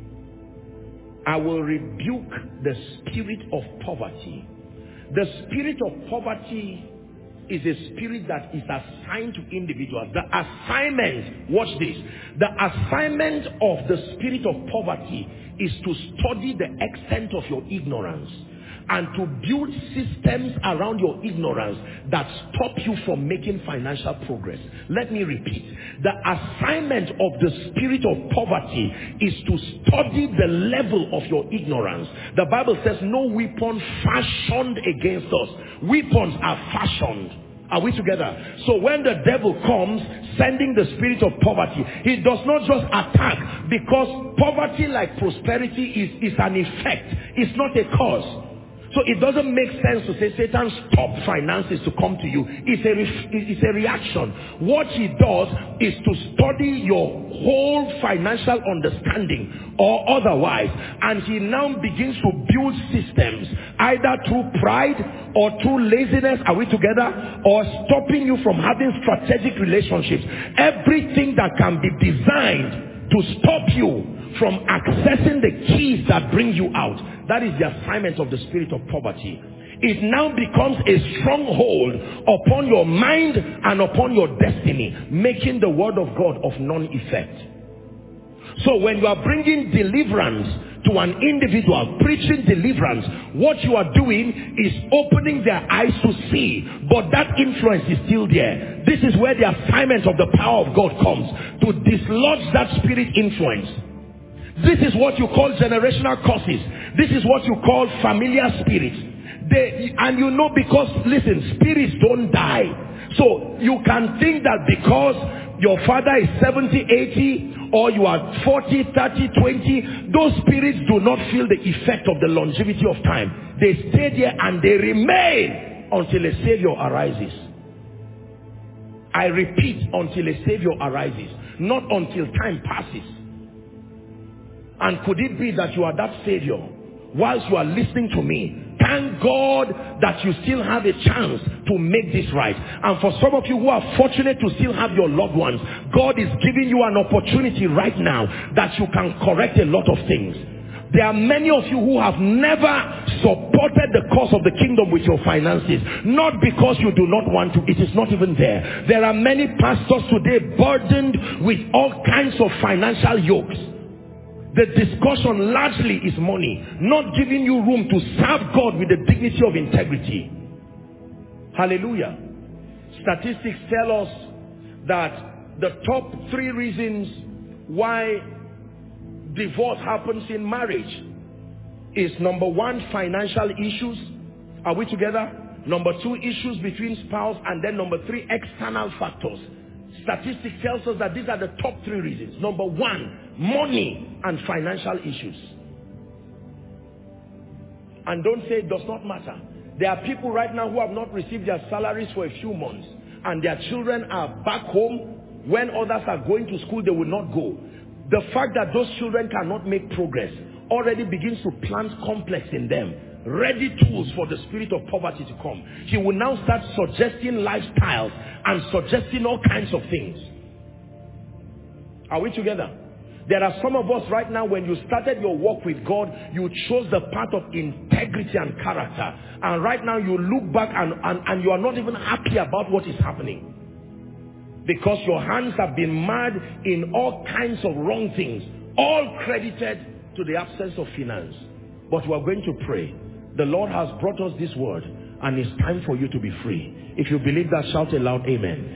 I will rebuke the spirit of poverty. The spirit of poverty is a spirit that is assigned to individuals. The assignment, watch this, the assignment of the spirit of poverty is to study the extent of your ignorance and to build systems around your ignorance that stop you from making financial progress. Let me repeat. The assignment of the spirit of poverty is to study the level of your ignorance. The Bible says no weapon fashioned against us. Weapons are fashioned. Are we together? So when the devil comes sending the spirit of poverty, he does not just attack, because poverty, like prosperity, is, is an effect. It's not a cause. So it doesn't make sense to say, Satan, stop finances to come to you. It's a, it's a reaction. What he does is to study your whole financial understanding or otherwise. And he now begins to build systems, either through pride or through laziness, are we together? Or stopping you from having strategic relationships. Everything that can be designed to stop you from accessing the keys that bring you out. That is the assignment of the spirit of poverty. It now becomes a stronghold upon your mind and upon your destiny, making the word of God of non-effect. So when you are bringing deliverance to an individual, preaching deliverance, what you are doing is opening their eyes to see, but that influence is still there. This is where the assignment of the power of God comes, to dislodge that spirit influence. This is what you call generational curses. This is what you call familiar spirits. They, and you know, because, listen, spirits don't die. So you can think that because your father is seventy, eighty, or you are forty, thirty, twenty, those spirits do not feel the effect of the longevity of time. They stay there and they remain until a savior arises. I repeat, until a savior arises, not until time passes. And could it be that you are that savior whilst you are listening to me? Thank God that you still have a chance to make this right. And for some of you who are fortunate to still have your loved ones, God is giving you an opportunity right now that you can correct a lot of things. There are many of you who have never supported the cause of the kingdom with your finances. Not because you do not want to. It is not even there. There are many pastors today burdened with all kinds of financial yokes. The discussion largely is money, not giving you room to serve God with the dignity of integrity. Hallelujah. Statistics tell us that the top three reasons why divorce happens in marriage is, number one, financial issues. Are we together? Number two, issues between spouse. And then number three, external factors. Statistics tells us that these are the top three reasons. Number one, money and financial issues. And don't say it does not matter. There are people right now who have not received their salaries for a few months, and their children are back home. When others are going to school, they will not go. The fact that those children cannot make progress already begins to plant complex in them. Ready tools for the spirit of poverty to come. He will now start suggesting lifestyles and suggesting all kinds of things. Are we together? There are some of us right now, when you started your walk with God, you chose the path of integrity and character. And right now you look back and, and, and you are not even happy about what is happening. Because your hands have been marred in all kinds of wrong things. All credited to the absence of finance. But we are going to pray. The Lord has brought us this word, and it's time for you to be free. If you believe that, shout aloud, amen.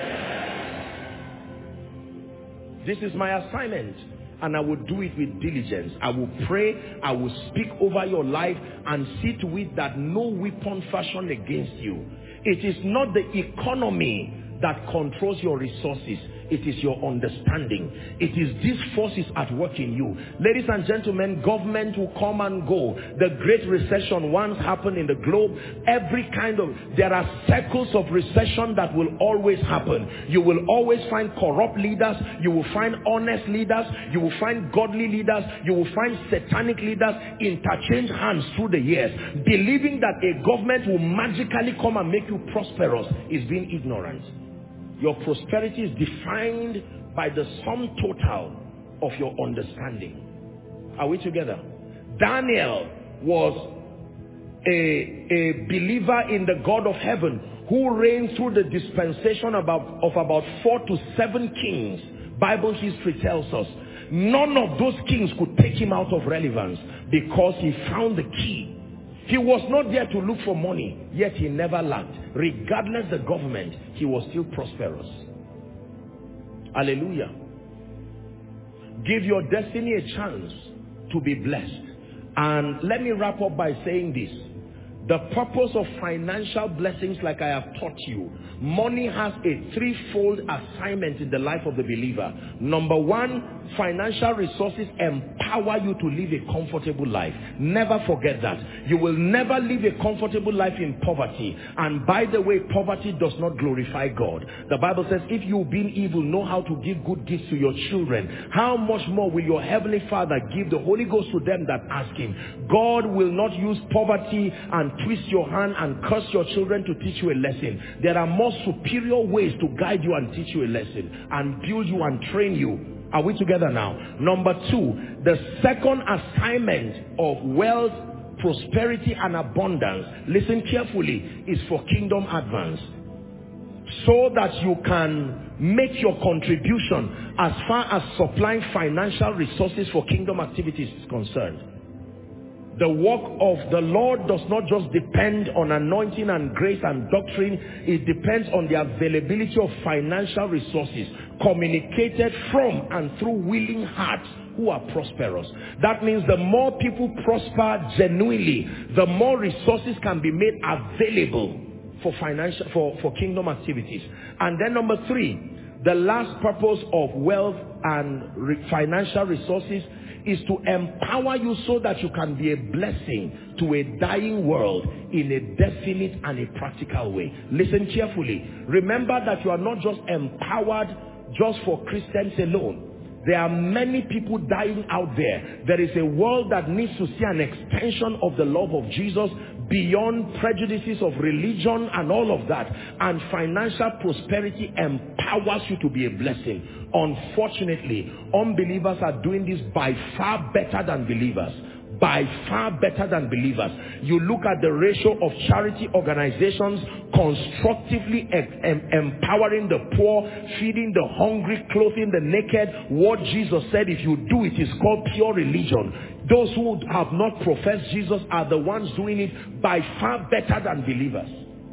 This is my assignment, and I will do it with diligence. I will pray, I will speak over your life, and see to it that no weapon fashioned against you. It is not the economy that controls your resources. It is your understanding. It is these forces at work in you. Ladies and gentlemen, government will come and go. The Great Recession once happened in the globe. Every kind of, there are cycles of recession that will always happen. You will always find corrupt leaders. You will find honest leaders. You will find godly leaders. You will find satanic leaders interchange hands through the years. Believing that a government will magically come and make you prosperous is being ignorant. Your prosperity is defined by the sum total of your understanding. Are we together? Daniel was a, a believer in the God of heaven who reigned through the dispensation about, of about four to seven kings. Bible history tells us. None of those kings could take him out of relevance because he found the key. He was not there to look for money, yet he never lacked. Regardless the government, he was still prosperous. Hallelujah. Give your destiny a chance to be blessed. And let me wrap up by saying this. The purpose of financial blessings, like I have taught you, money has a threefold assignment in the life of the believer. Number one, financial resources empower you to live a comfortable life. Never forget that. You will never live a comfortable life in poverty. And by the way, poverty does not glorify God. The Bible says, if you being evil know how to give good gifts to your children, how much more will your heavenly Father give the Holy Ghost to them that ask him? God will not use poverty and twist your hand and curse your children to teach you a lesson. There are more superior ways to guide you and teach you a lesson and build you and train you. Are we together now? Number two, the second assignment of wealth, prosperity and abundance, listen carefully, is for kingdom advance. So that you can make your contribution as far as supplying financial resources for kingdom activities is concerned. The work of the Lord does not just depend on anointing and grace and doctrine. It depends on the availability of financial resources communicated from and through willing hearts who are prosperous. That means the more people prosper genuinely, the more resources can be made available for financial, for, for kingdom activities. And then number three, the last purpose of wealth and re financial resources is to empower you so that you can be a blessing to a dying world in a definite and a practical way. Listen carefully. Remember that you are not just empowered just for Christians alone. There are many people dying out there. There is a world that needs to see an extension of the love of Jesus beyond prejudices of religion and all of that. And financial prosperity empowers you to be a blessing. Unfortunately, unbelievers are doing this by far better than believers. By far better than believers. You look at the ratio of charity organizations constructively em empowering the poor, feeding the hungry, clothing the naked. What Jesus said, if you do it, is called pure religion. Those who have not professed Jesus are the ones doing it by far better than believers.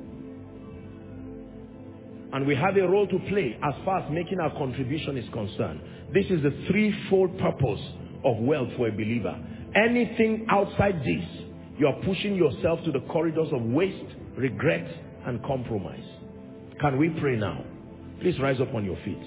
And we have a role to play as far as making our contribution is concerned. This is the threefold purpose of wealth for a believer. Anything outside this, you are pushing yourself to the corridors of waste, regret, and compromise. Can we pray now? Please rise up on your feet.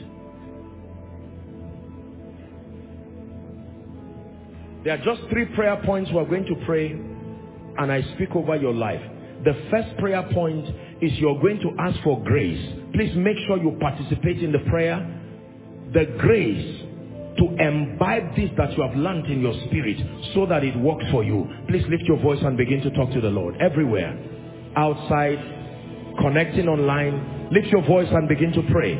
There are just three prayer points we are going to pray, and I speak over your life. The first prayer point is you're going to ask for grace. Please make sure you participate in the prayer. The grace to imbibe this that you have learned in your spirit so that it works for you. Please lift your voice and begin to talk to the Lord. Everywhere, outside, connecting online, lift your voice and begin to pray.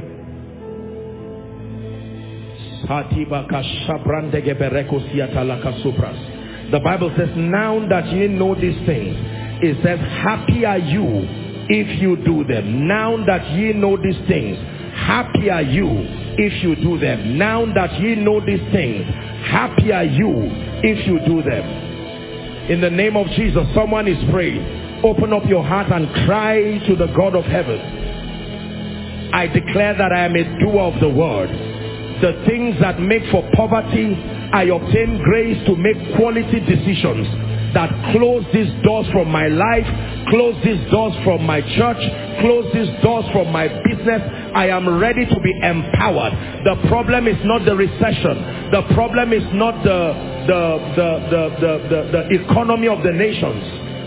The Bible says, now that ye know these things, it says, happy are you if you do them. Now that ye know these things, happy are you if you do them. Now that ye know these things, happy are you if you do them. In the name of Jesus, someone is praying. Open up your heart and cry to the God of heaven. I declare that I am a doer of the word. The things that make for poverty, I obtain grace to make quality decisions that close these doors from my life, close these doors from my church, close these doors from my business. I am ready to be empowered. The problem is not the recession. The problem is not the the the the the, the, the economy of the nations.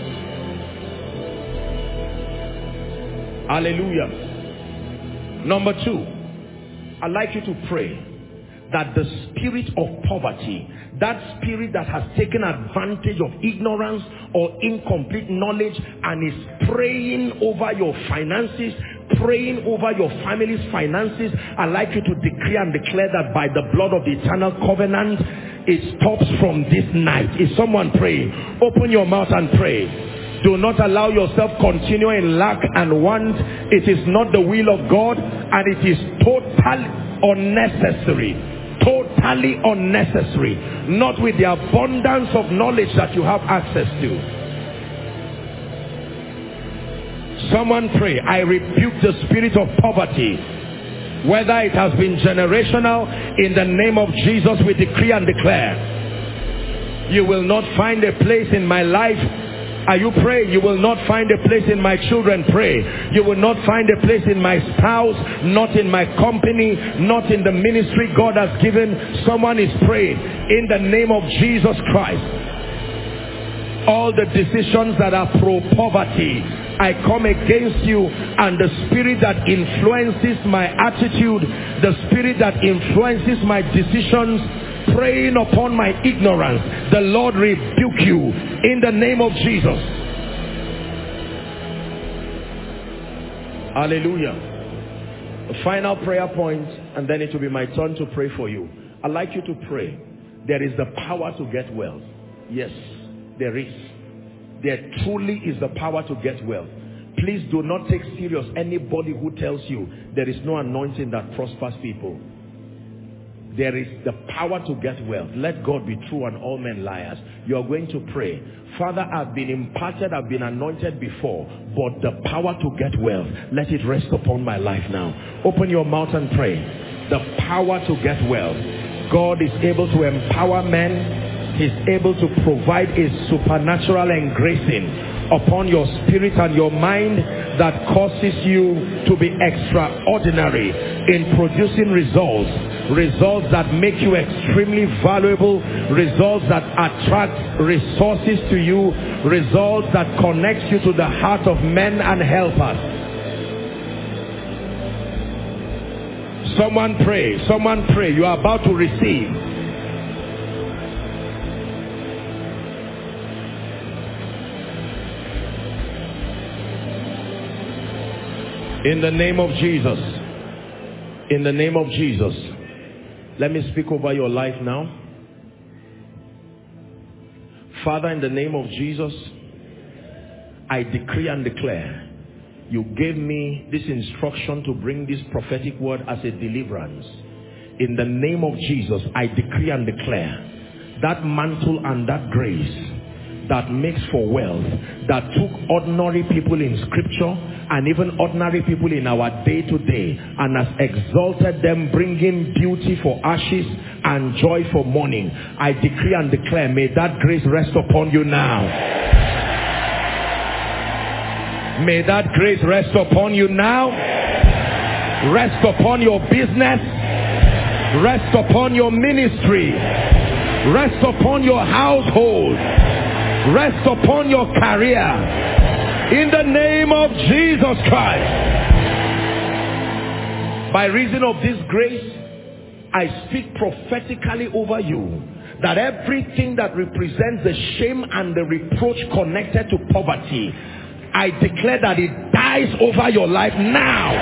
Hallelujah. Number two, I'd like you to pray that the spirit of poverty, that spirit that has taken advantage of ignorance or incomplete knowledge and is praying over your finances, praying over your family's finances, I'd like you to decree and declare that by the blood of the eternal covenant, it stops from this night. Is someone praying? Open your mouth and pray. Do not allow yourself continue in lack and want. It is not the will of God, and it is totally unnecessary. Totally unnecessary. Not with the abundance of knowledge that you have access to. Someone pray. I rebuke the spirit of poverty, whether it has been generational. In the name of Jesus, we decree and declare, you will not find a place in my life Are you praying? You will not find a place in my children. Pray. You will not find a place in my spouse, not in my company, not in the ministry God has given. Someone is praying in the name of Jesus Christ. All the decisions that are pro-poverty, I come against you, and the spirit that influences my attitude, the spirit that influences my decisions, preying upon my ignorance, the Lord rebuke you in the name of Jesus. Hallelujah. The final prayer point, and then it will be my turn to pray for you. I'd like you to pray. There is the power to get wealth. Yes, there is. There truly is the power to get wealth. Please do not take serious anybody who tells you there is no anointing that prospers people. There is the power to get wealth. Let God be true and all men liars. You are going to pray. Father, I've been imparted, I've been anointed before, but the power to get wealth, let it rest upon my life now. Open your mouth and pray. The power to get wealth. God is able to empower men. He's able to provide a supernatural engracing upon your spirit and your mind that causes you to be extraordinary in producing results. Results that make you extremely valuable. Results that attract resources to you. Results that connect you to the heart of men and helpers. Someone pray. Someone pray. You are about to receive. In the name of Jesus. In the name of Jesus. Let me speak over your life now. Father, in the name of Jesus, I decree and declare, you gave me this instruction to bring this prophetic word as a deliverance. In the name of Jesus, I decree and declare that mantle and that grace that makes for wealth, that took ordinary people in scripture and even ordinary people in our day-to-day and has exalted them, bringing beauty for ashes and joy for mourning. I decree and declare, may that grace rest upon you now. May that grace rest upon you now. Rest upon your business. Rest upon your ministry. Rest upon your household. Rest upon your career. In the name of Jesus Christ. By reason of this grace, I speak prophetically over you that everything that represents the shame and the reproach connected to poverty, I declare that it dies over your life now.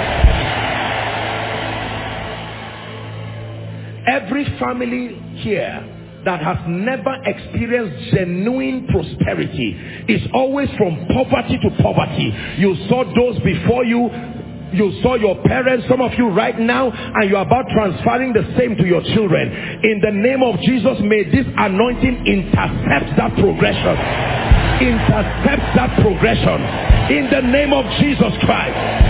Every family here that has never experienced genuine prosperity is always from poverty to poverty. You saw those before you. You saw your parents, some of you right now, and you're about transferring the same to your children. In the name of Jesus, may this anointing intercept that progression. Intercept that progression. In the name of Jesus Christ.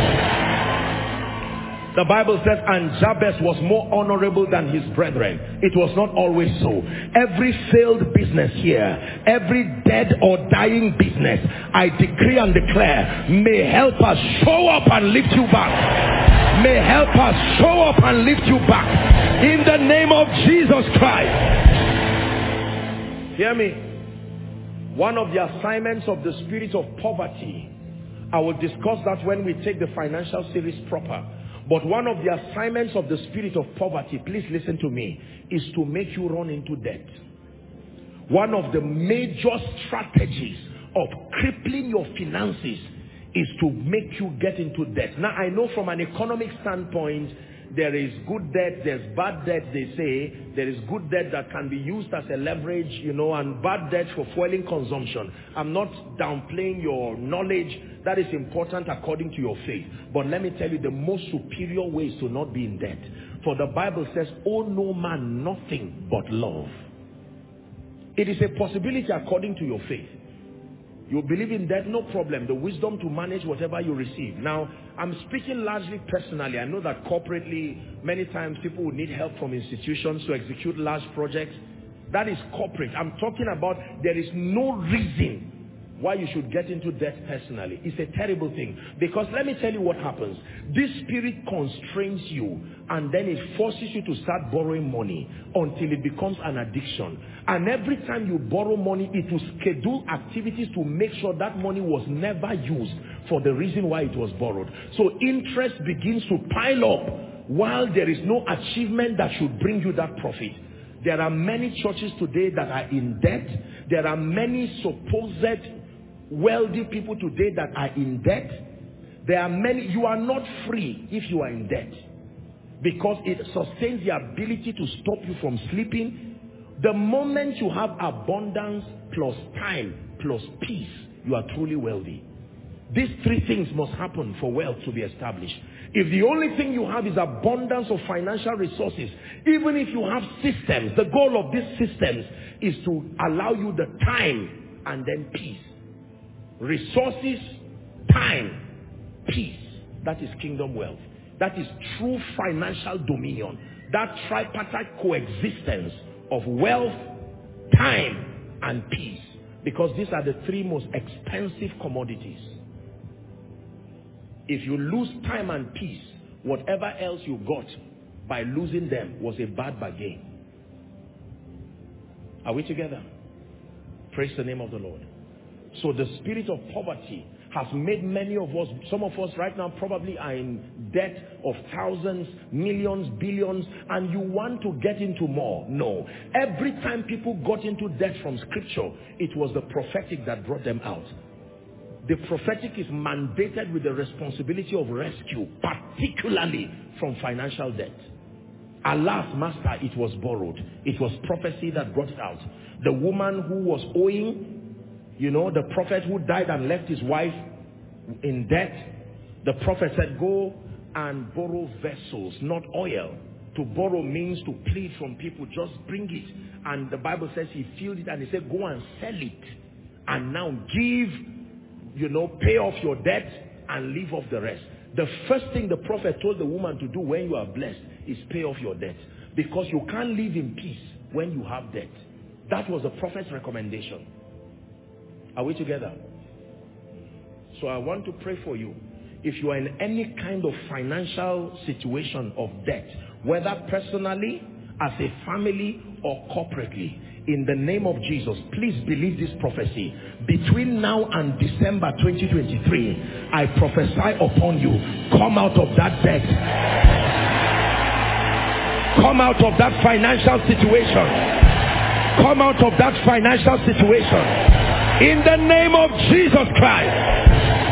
The Bible says, and Jabez was more honorable than his brethren. It was not always so. Every failed business here, every dead or dying business, I decree and declare, may help us show up and lift you back. May help us show up and lift you back. In the name of Jesus Christ. Hear me. One of the assignments of the spirit of poverty, I will discuss that when we take the financial series proper. But one of the assignments of the spirit of poverty, please listen to me, is to make you run into debt. One of the major strategies of crippling your finances is to make you get into debt. Now, I know from an economic standpoint, there is good debt, there's bad debt, they say. There is good debt that can be used as a leverage, you know, and bad debt for fueling consumption. I'm not downplaying your knowledge. That is important according to your faith. But let me tell you, the most superior way is to not be in debt. For the Bible says, owe no man nothing but love. It is a possibility according to your faith. You believe in that, no problem. The wisdom to manage whatever you receive. Now, I'm speaking largely personally. I know that corporately, many times people will need help from institutions to execute large projects. That is corporate. I'm talking about there is no reason why you should get into debt personally. It's a terrible thing. Because let me tell you what happens. This spirit constrains you, and then it forces you to start borrowing money until it becomes an addiction. And every time you borrow money, it will schedule activities to make sure that money was never used for the reason why it was borrowed. So interest begins to pile up while there is no achievement that should bring you that profit. There are many churches today that are in debt. There are many supposed wealthy people today that are in debt. There are many. You are not free if you are in debt, because it sustains the ability to stop you from sleeping. The moment you have abundance plus time plus peace, you are truly wealthy. These three things must happen for wealth to be established. If the only thing you have is abundance of financial resources, even if you have systems, the goal of these systems is to allow you the time and then peace. Resources, time, peace. That is kingdom wealth. That is true financial dominion. That tripartite coexistence of wealth, time, and peace. Because these are the three most expensive commodities. If you lose time and peace, whatever else you got by losing them was a bad bargain. Are we together? Praise the name of the Lord. So the spirit of poverty has made many of us, some of us right now probably are in debt of thousands, millions, billions, and you want to get into more. No. Every time people got into debt from scripture, it was the prophetic that brought them out. The prophetic is mandated with the responsibility of rescue, particularly from financial debt. Alas, master, it was borrowed. It was prophecy that brought it out. The woman who was owing, you know, the prophet who died and left his wife in debt, the prophet said, go and borrow vessels, not oil. To borrow means to plead from people, just bring it. And the Bible says he filled it and he said, go and sell it. And now give, you know, pay off your debt and leave off the rest. The first thing the prophet told the woman to do when you are blessed is pay off your debt. Because you can't live in peace when you have debt. That was the prophet's recommendation. Are we together? So I want to pray for you. If you are in any kind of financial situation of debt, whether personally, as a family, or corporately, in the name of Jesus, please believe this prophecy. Between now and December twenty twenty-three, I prophesy upon you, come out of that debt. Come out of that financial situation. Come out of that financial situation. In the name of Jesus Christ.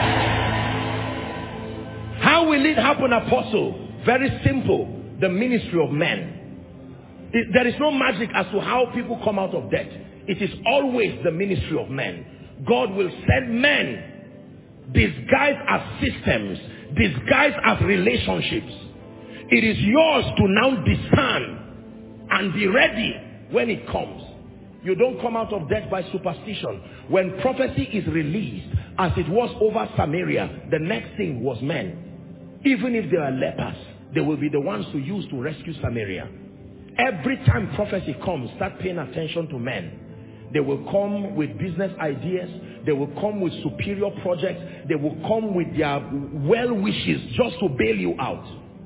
How will it happen, Apostle? Very simple. The ministry of men. It, there is no magic as to how people come out of debt. It is always the ministry of men. God will send men disguised as systems, disguised as relationships. It is yours to now discern and be ready when it comes. You don't come out of debt by superstition. When prophecy is released, as it was over Samaria, the next thing was men. Even if they are lepers, they will be the ones to use to rescue Samaria. Every time prophecy comes, start paying attention to men. They will come with business ideas. They will come with superior projects. They will come with their well wishes just to bail you out.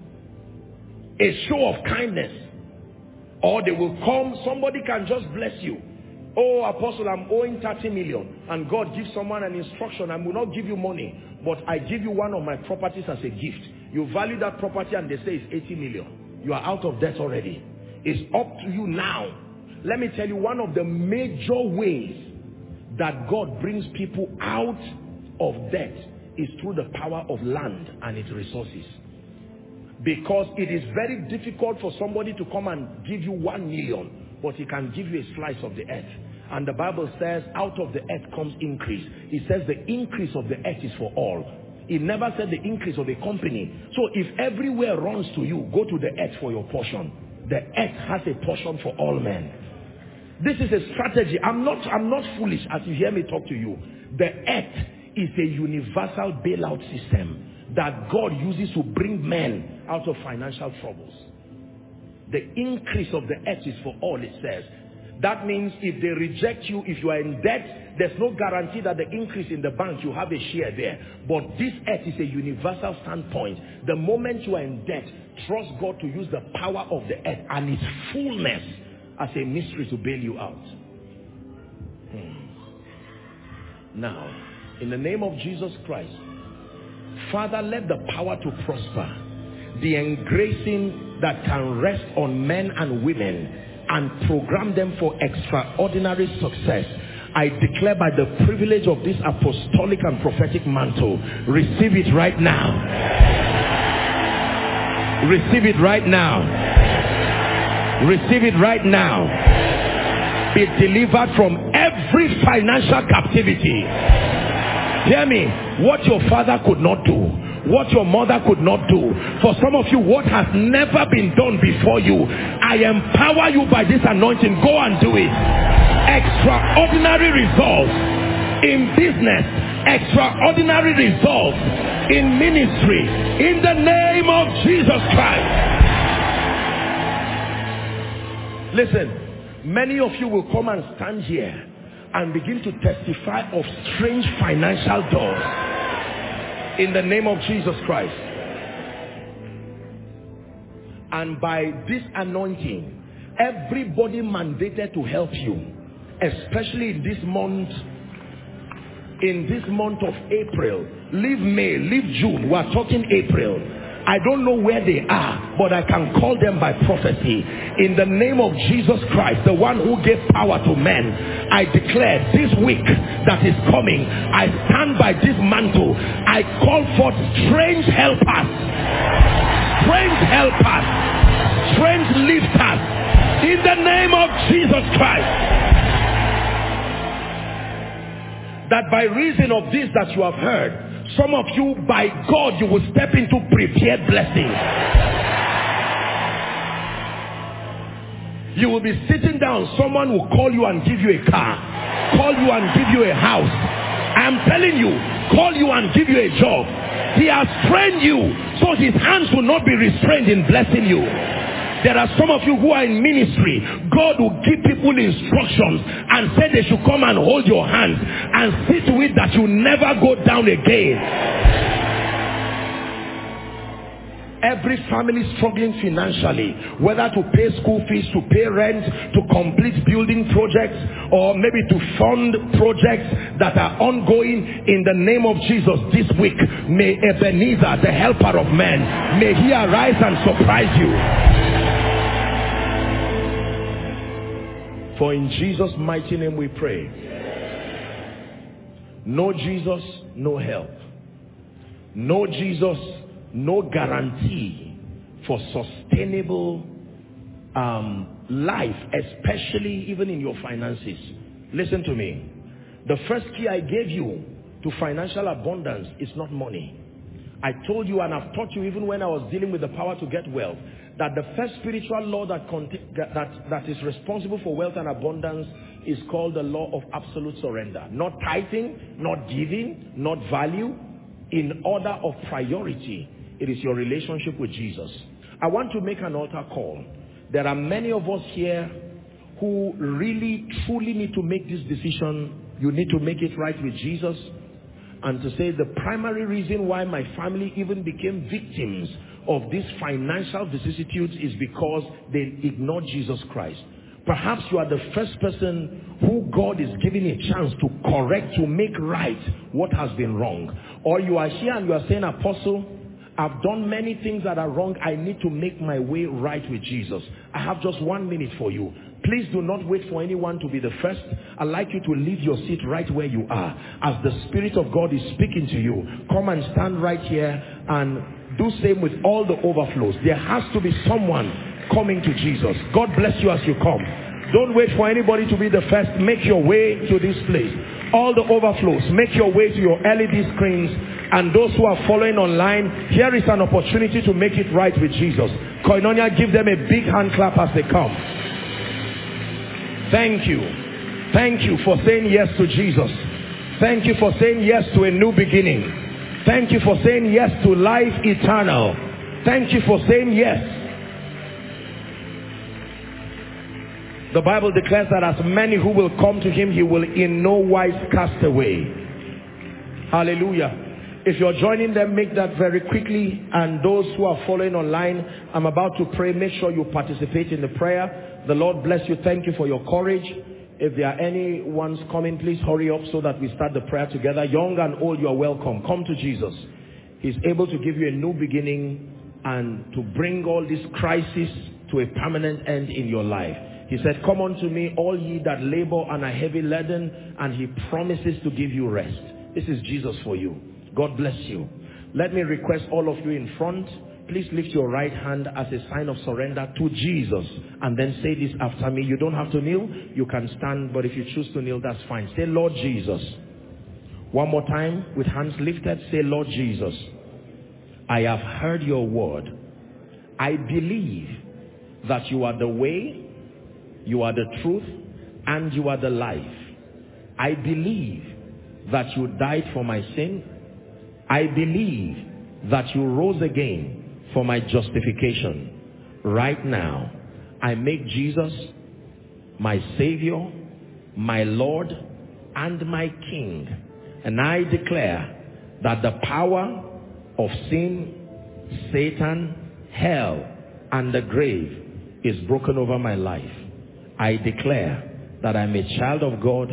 A show of kindness. Or they will come, somebody can just bless you. Oh, Apostle, I'm owing thirty million. And God gives someone an instruction. I will not give you money, but I give you one of my properties as a gift. You value that property and they say it's eighty million. You are out of debt already. It's up to you now. Let me tell you, one of the major ways that God brings people out of debt is through the power of land and its resources. Because it is very difficult for somebody to come and give you one million, but he can give you a slice of the earth. And the Bible says, out of the earth comes increase. It says the increase of the earth is for all. It never said the increase of a company. So if everywhere runs to you, go to the earth for your portion. The earth has a portion for all men. This is a strategy. I'm not, I'm not foolish as you hear me talk to you. The earth is a universal bailout system that God uses to bring men out of financial troubles. The increase of the earth is for all, it says. That means if they reject you, if you are in debt, there's no guarantee that the increase in the bank, you have a share there. But this earth is a universal standpoint. The moment you are in debt, trust God to use the power of the earth and its fullness as a mystery to bail you out. Hmm. Now, in the name of Jesus Christ, Father, let the power to prosper, the engracing that can rest on men and women and program them for extraordinary success, I declare by the privilege of this apostolic and prophetic mantle, receive it right now. Receive it right now. Receive it right now. Be delivered from every financial captivity. Hear me. What your father could not do, what your mother could not do, for some of you, what has never been done before you, I empower you by this anointing. Go and do it. Extraordinary results in business, extraordinary results in ministry, in the name of Jesus Christ. Listen, many of you will come and stand here and begin to testify of strange financial doors in the name of Jesus Christ. And by this anointing, everybody mandated to help you, especially in this month, in this month of April. Leave May, leave June, we are talking April. I don't know where they are, but I can call them by prophecy. In the name of Jesus Christ, the one who gave power to men, I declare this week that is coming, I stand by this mantle. I call forth strange helpers, strange helpers, strange lifters, in the name of Jesus Christ. That by reason of this that you have heard, some of you, by God, you will step into prepared blessings. You will be sitting down, someone will call you and give you a car, call you and give you a house. I am telling you, call you and give you a job. He has trained you, so his hands will not be restrained in blessing you. There are some of you who are in ministry. God will give people instructions and say they should come and hold your hand and see to it that you never go down again. Every family struggling financially, whether to pay school fees, to pay rent, to complete building projects, or maybe to fund projects that are ongoing, in the name of Jesus, this week, may Ebenezer, the helper of men, may he arise and surprise you. For in Jesus' mighty name we pray. No Jesus, no help. No Jesus, no guarantee for sustainable um, life, especially even in your finances. Listen to me. The first key I gave you to financial abundance is not money. I told you, and I've taught you even when I was dealing with the power to get wealth, that the first spiritual law that, that, that is responsible for wealth and abundance is called the law of absolute surrender. Not tithing, not giving, not value. In order of priority, it is your relationship with Jesus. I want to make an altar call. There are many of us here who really, truly need to make this decision. You need to make it right with Jesus. And to say the primary reason why my family even became victims of these financial vicissitudes is because they ignored Jesus Christ. Perhaps you are the first person who God is giving a chance to correct, to make right what has been wrong. Or you are here and you are saying, Apostle, I've done many things that are wrong. I need to make my way right with Jesus. I have just one minute for you. Please do not wait for anyone to be the first. I'd like you to leave your seat right where you are. As the Spirit of God is speaking to you, come and stand right here and do same with all the overflows. There has to be someone coming to Jesus. God bless you as you come. Don't wait for anybody to be the first. Make your way to this place. All the overflows, make your way to your L E D screens. And those who are following online, here is an opportunity to make it right with Jesus. Koinonia, give them a big hand clap as they come. Thank you. Thank you for saying yes to Jesus. Thank you for saying yes to a new beginning. Thank you for saying yes to life eternal. Thank you for saying yes. The Bible declares that as many who will come to him, he will in no wise cast away. Hallelujah. If you're joining them, make that very quickly. And those who are following online, I'm about to pray. Make sure you participate in the prayer. The Lord bless you. Thank you for your courage. If there are any ones coming, please hurry up so that we start the prayer together. Young and old, you are welcome. Come to Jesus. He's able to give you a new beginning and to bring all this crisis to a permanent end in your life. He said, come unto me, all ye that labor and are heavy laden, and he promises to give you rest. This is Jesus for you. God bless you. Let me request all of you in front, please lift your right hand as a sign of surrender to Jesus, and then say this after me. You don't have to kneel, you can stand, but if you choose to kneel, that's fine. Say, Lord Jesus. One more time with hands lifted, say, Lord Jesus, I have heard your word. I believe that you are the way, you are the truth, and you are the life. I believe that you died for my sin. I believe that you rose again for my justification. Right now, I make Jesus my Savior, my Lord, and my King. And I declare that the power of sin, Satan, hell, and the grave is broken over my life. I declare that I'm a child of God.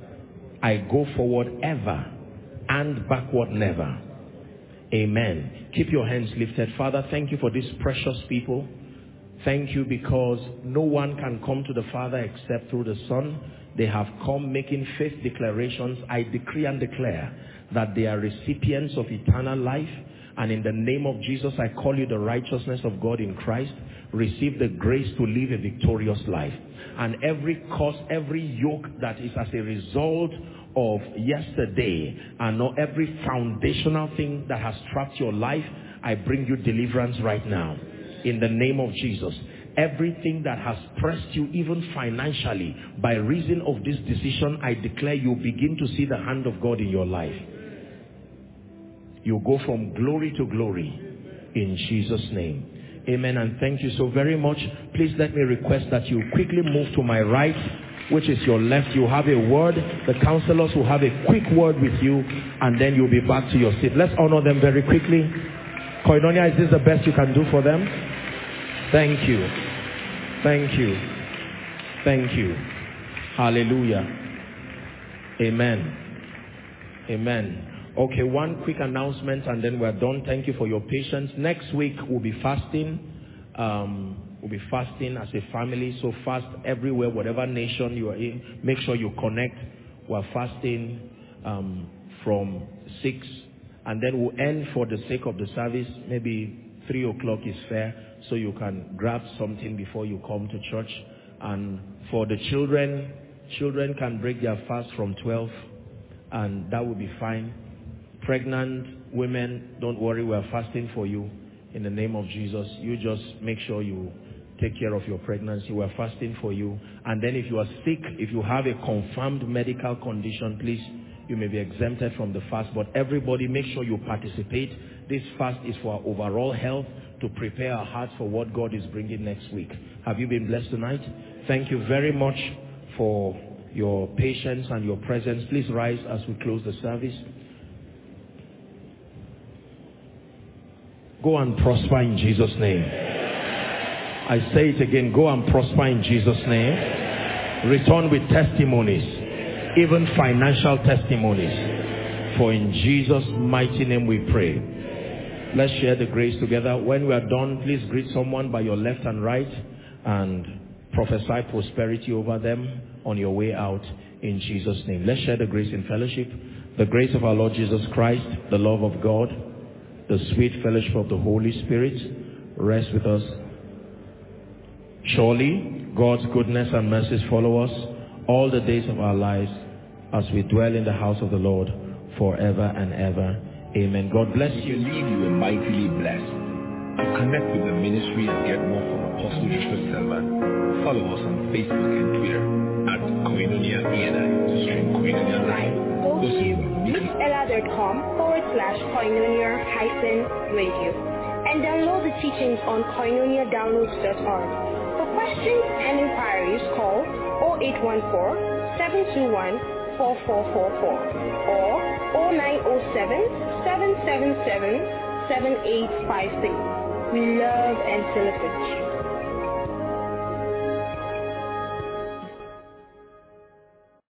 I go forward ever and backward never. Amen. Keep your hands lifted. Father, thank you for these precious people. Thank you because no one can come to the Father except through the Son. They have come making faith declarations. I decree and declare that they are recipients of eternal life. And in the name of Jesus, I call you the righteousness of God in Christ. Receive the grace to live a victorious life. And every cause, every yoke that is as a result of yesterday, and not every foundational thing that has trapped your life, I bring you deliverance right now. In the name of Jesus. Everything that has pressed you, even financially, by reason of this decision, I declare you begin to see the hand of God in your life. You go from glory to glory in Jesus' name. Amen, and thank you so very much. Please let me request that you quickly move to my right, which is your left. You have a word. The counselors will have a quick word with you, and then you'll be back to your seat. Let's honor them very quickly. Koinonia, is this the best you can do for them? Thank you. Thank you. Thank you. Hallelujah. Amen. Amen. Okay, one quick announcement and then we're done. Thank you for your patience. Next week we'll be fasting. Um, we'll be fasting as a family. So fast everywhere, whatever nation you are in. Make sure you connect. We're fasting um, from six. And then we'll end for the sake of the service. Maybe three o'clock is fair. So you can grab something before you come to church. And for the children, children can break their fast from twelve. And that will be fine. Pregnant women, don't worry, we are fasting for you in the name of Jesus. You just make sure you take care of your pregnancy. We are fasting for you. And then if you are sick, if you have a confirmed medical condition, please, you may be exempted from the fast. But everybody, make sure you participate. This fast is for our overall health, to prepare our hearts for what God is bringing next week. Have you been blessed tonight? Thank you very much for your patience and your presence. Please rise as we close the service. Go and prosper in Jesus' name. I say it again, go and prosper in Jesus' name. Return with testimonies, even financial testimonies. For in Jesus' mighty name we pray. Let's share the grace together. When we are done, please greet someone by your left and right and prophesy prosperity over them on your way out in Jesus' name. Let's share the grace in fellowship. The grace of our Lord Jesus Christ, the love of God, the sweet fellowship of the Holy Spirit rest with us. Surely God's goodness and mercies follow us all the days of our lives as we dwell in the house of the Lord forever and ever. Amen. God bless you. We believe you were mightily blessed. To connect with the ministry and get more from Apostle Joshua Selman, follow us on Facebook and Twitter at Koinonia A N I to stream Koinonia Live. Go to mixella.com forward slash Koinonia hyphen radio and download the teachings on koinonia downloads dot org. For questions and inquiries, call eight one four, seven two one, four four four four or oh nine oh seven, seven seven seven, seven eight five six. We love and celebrate you.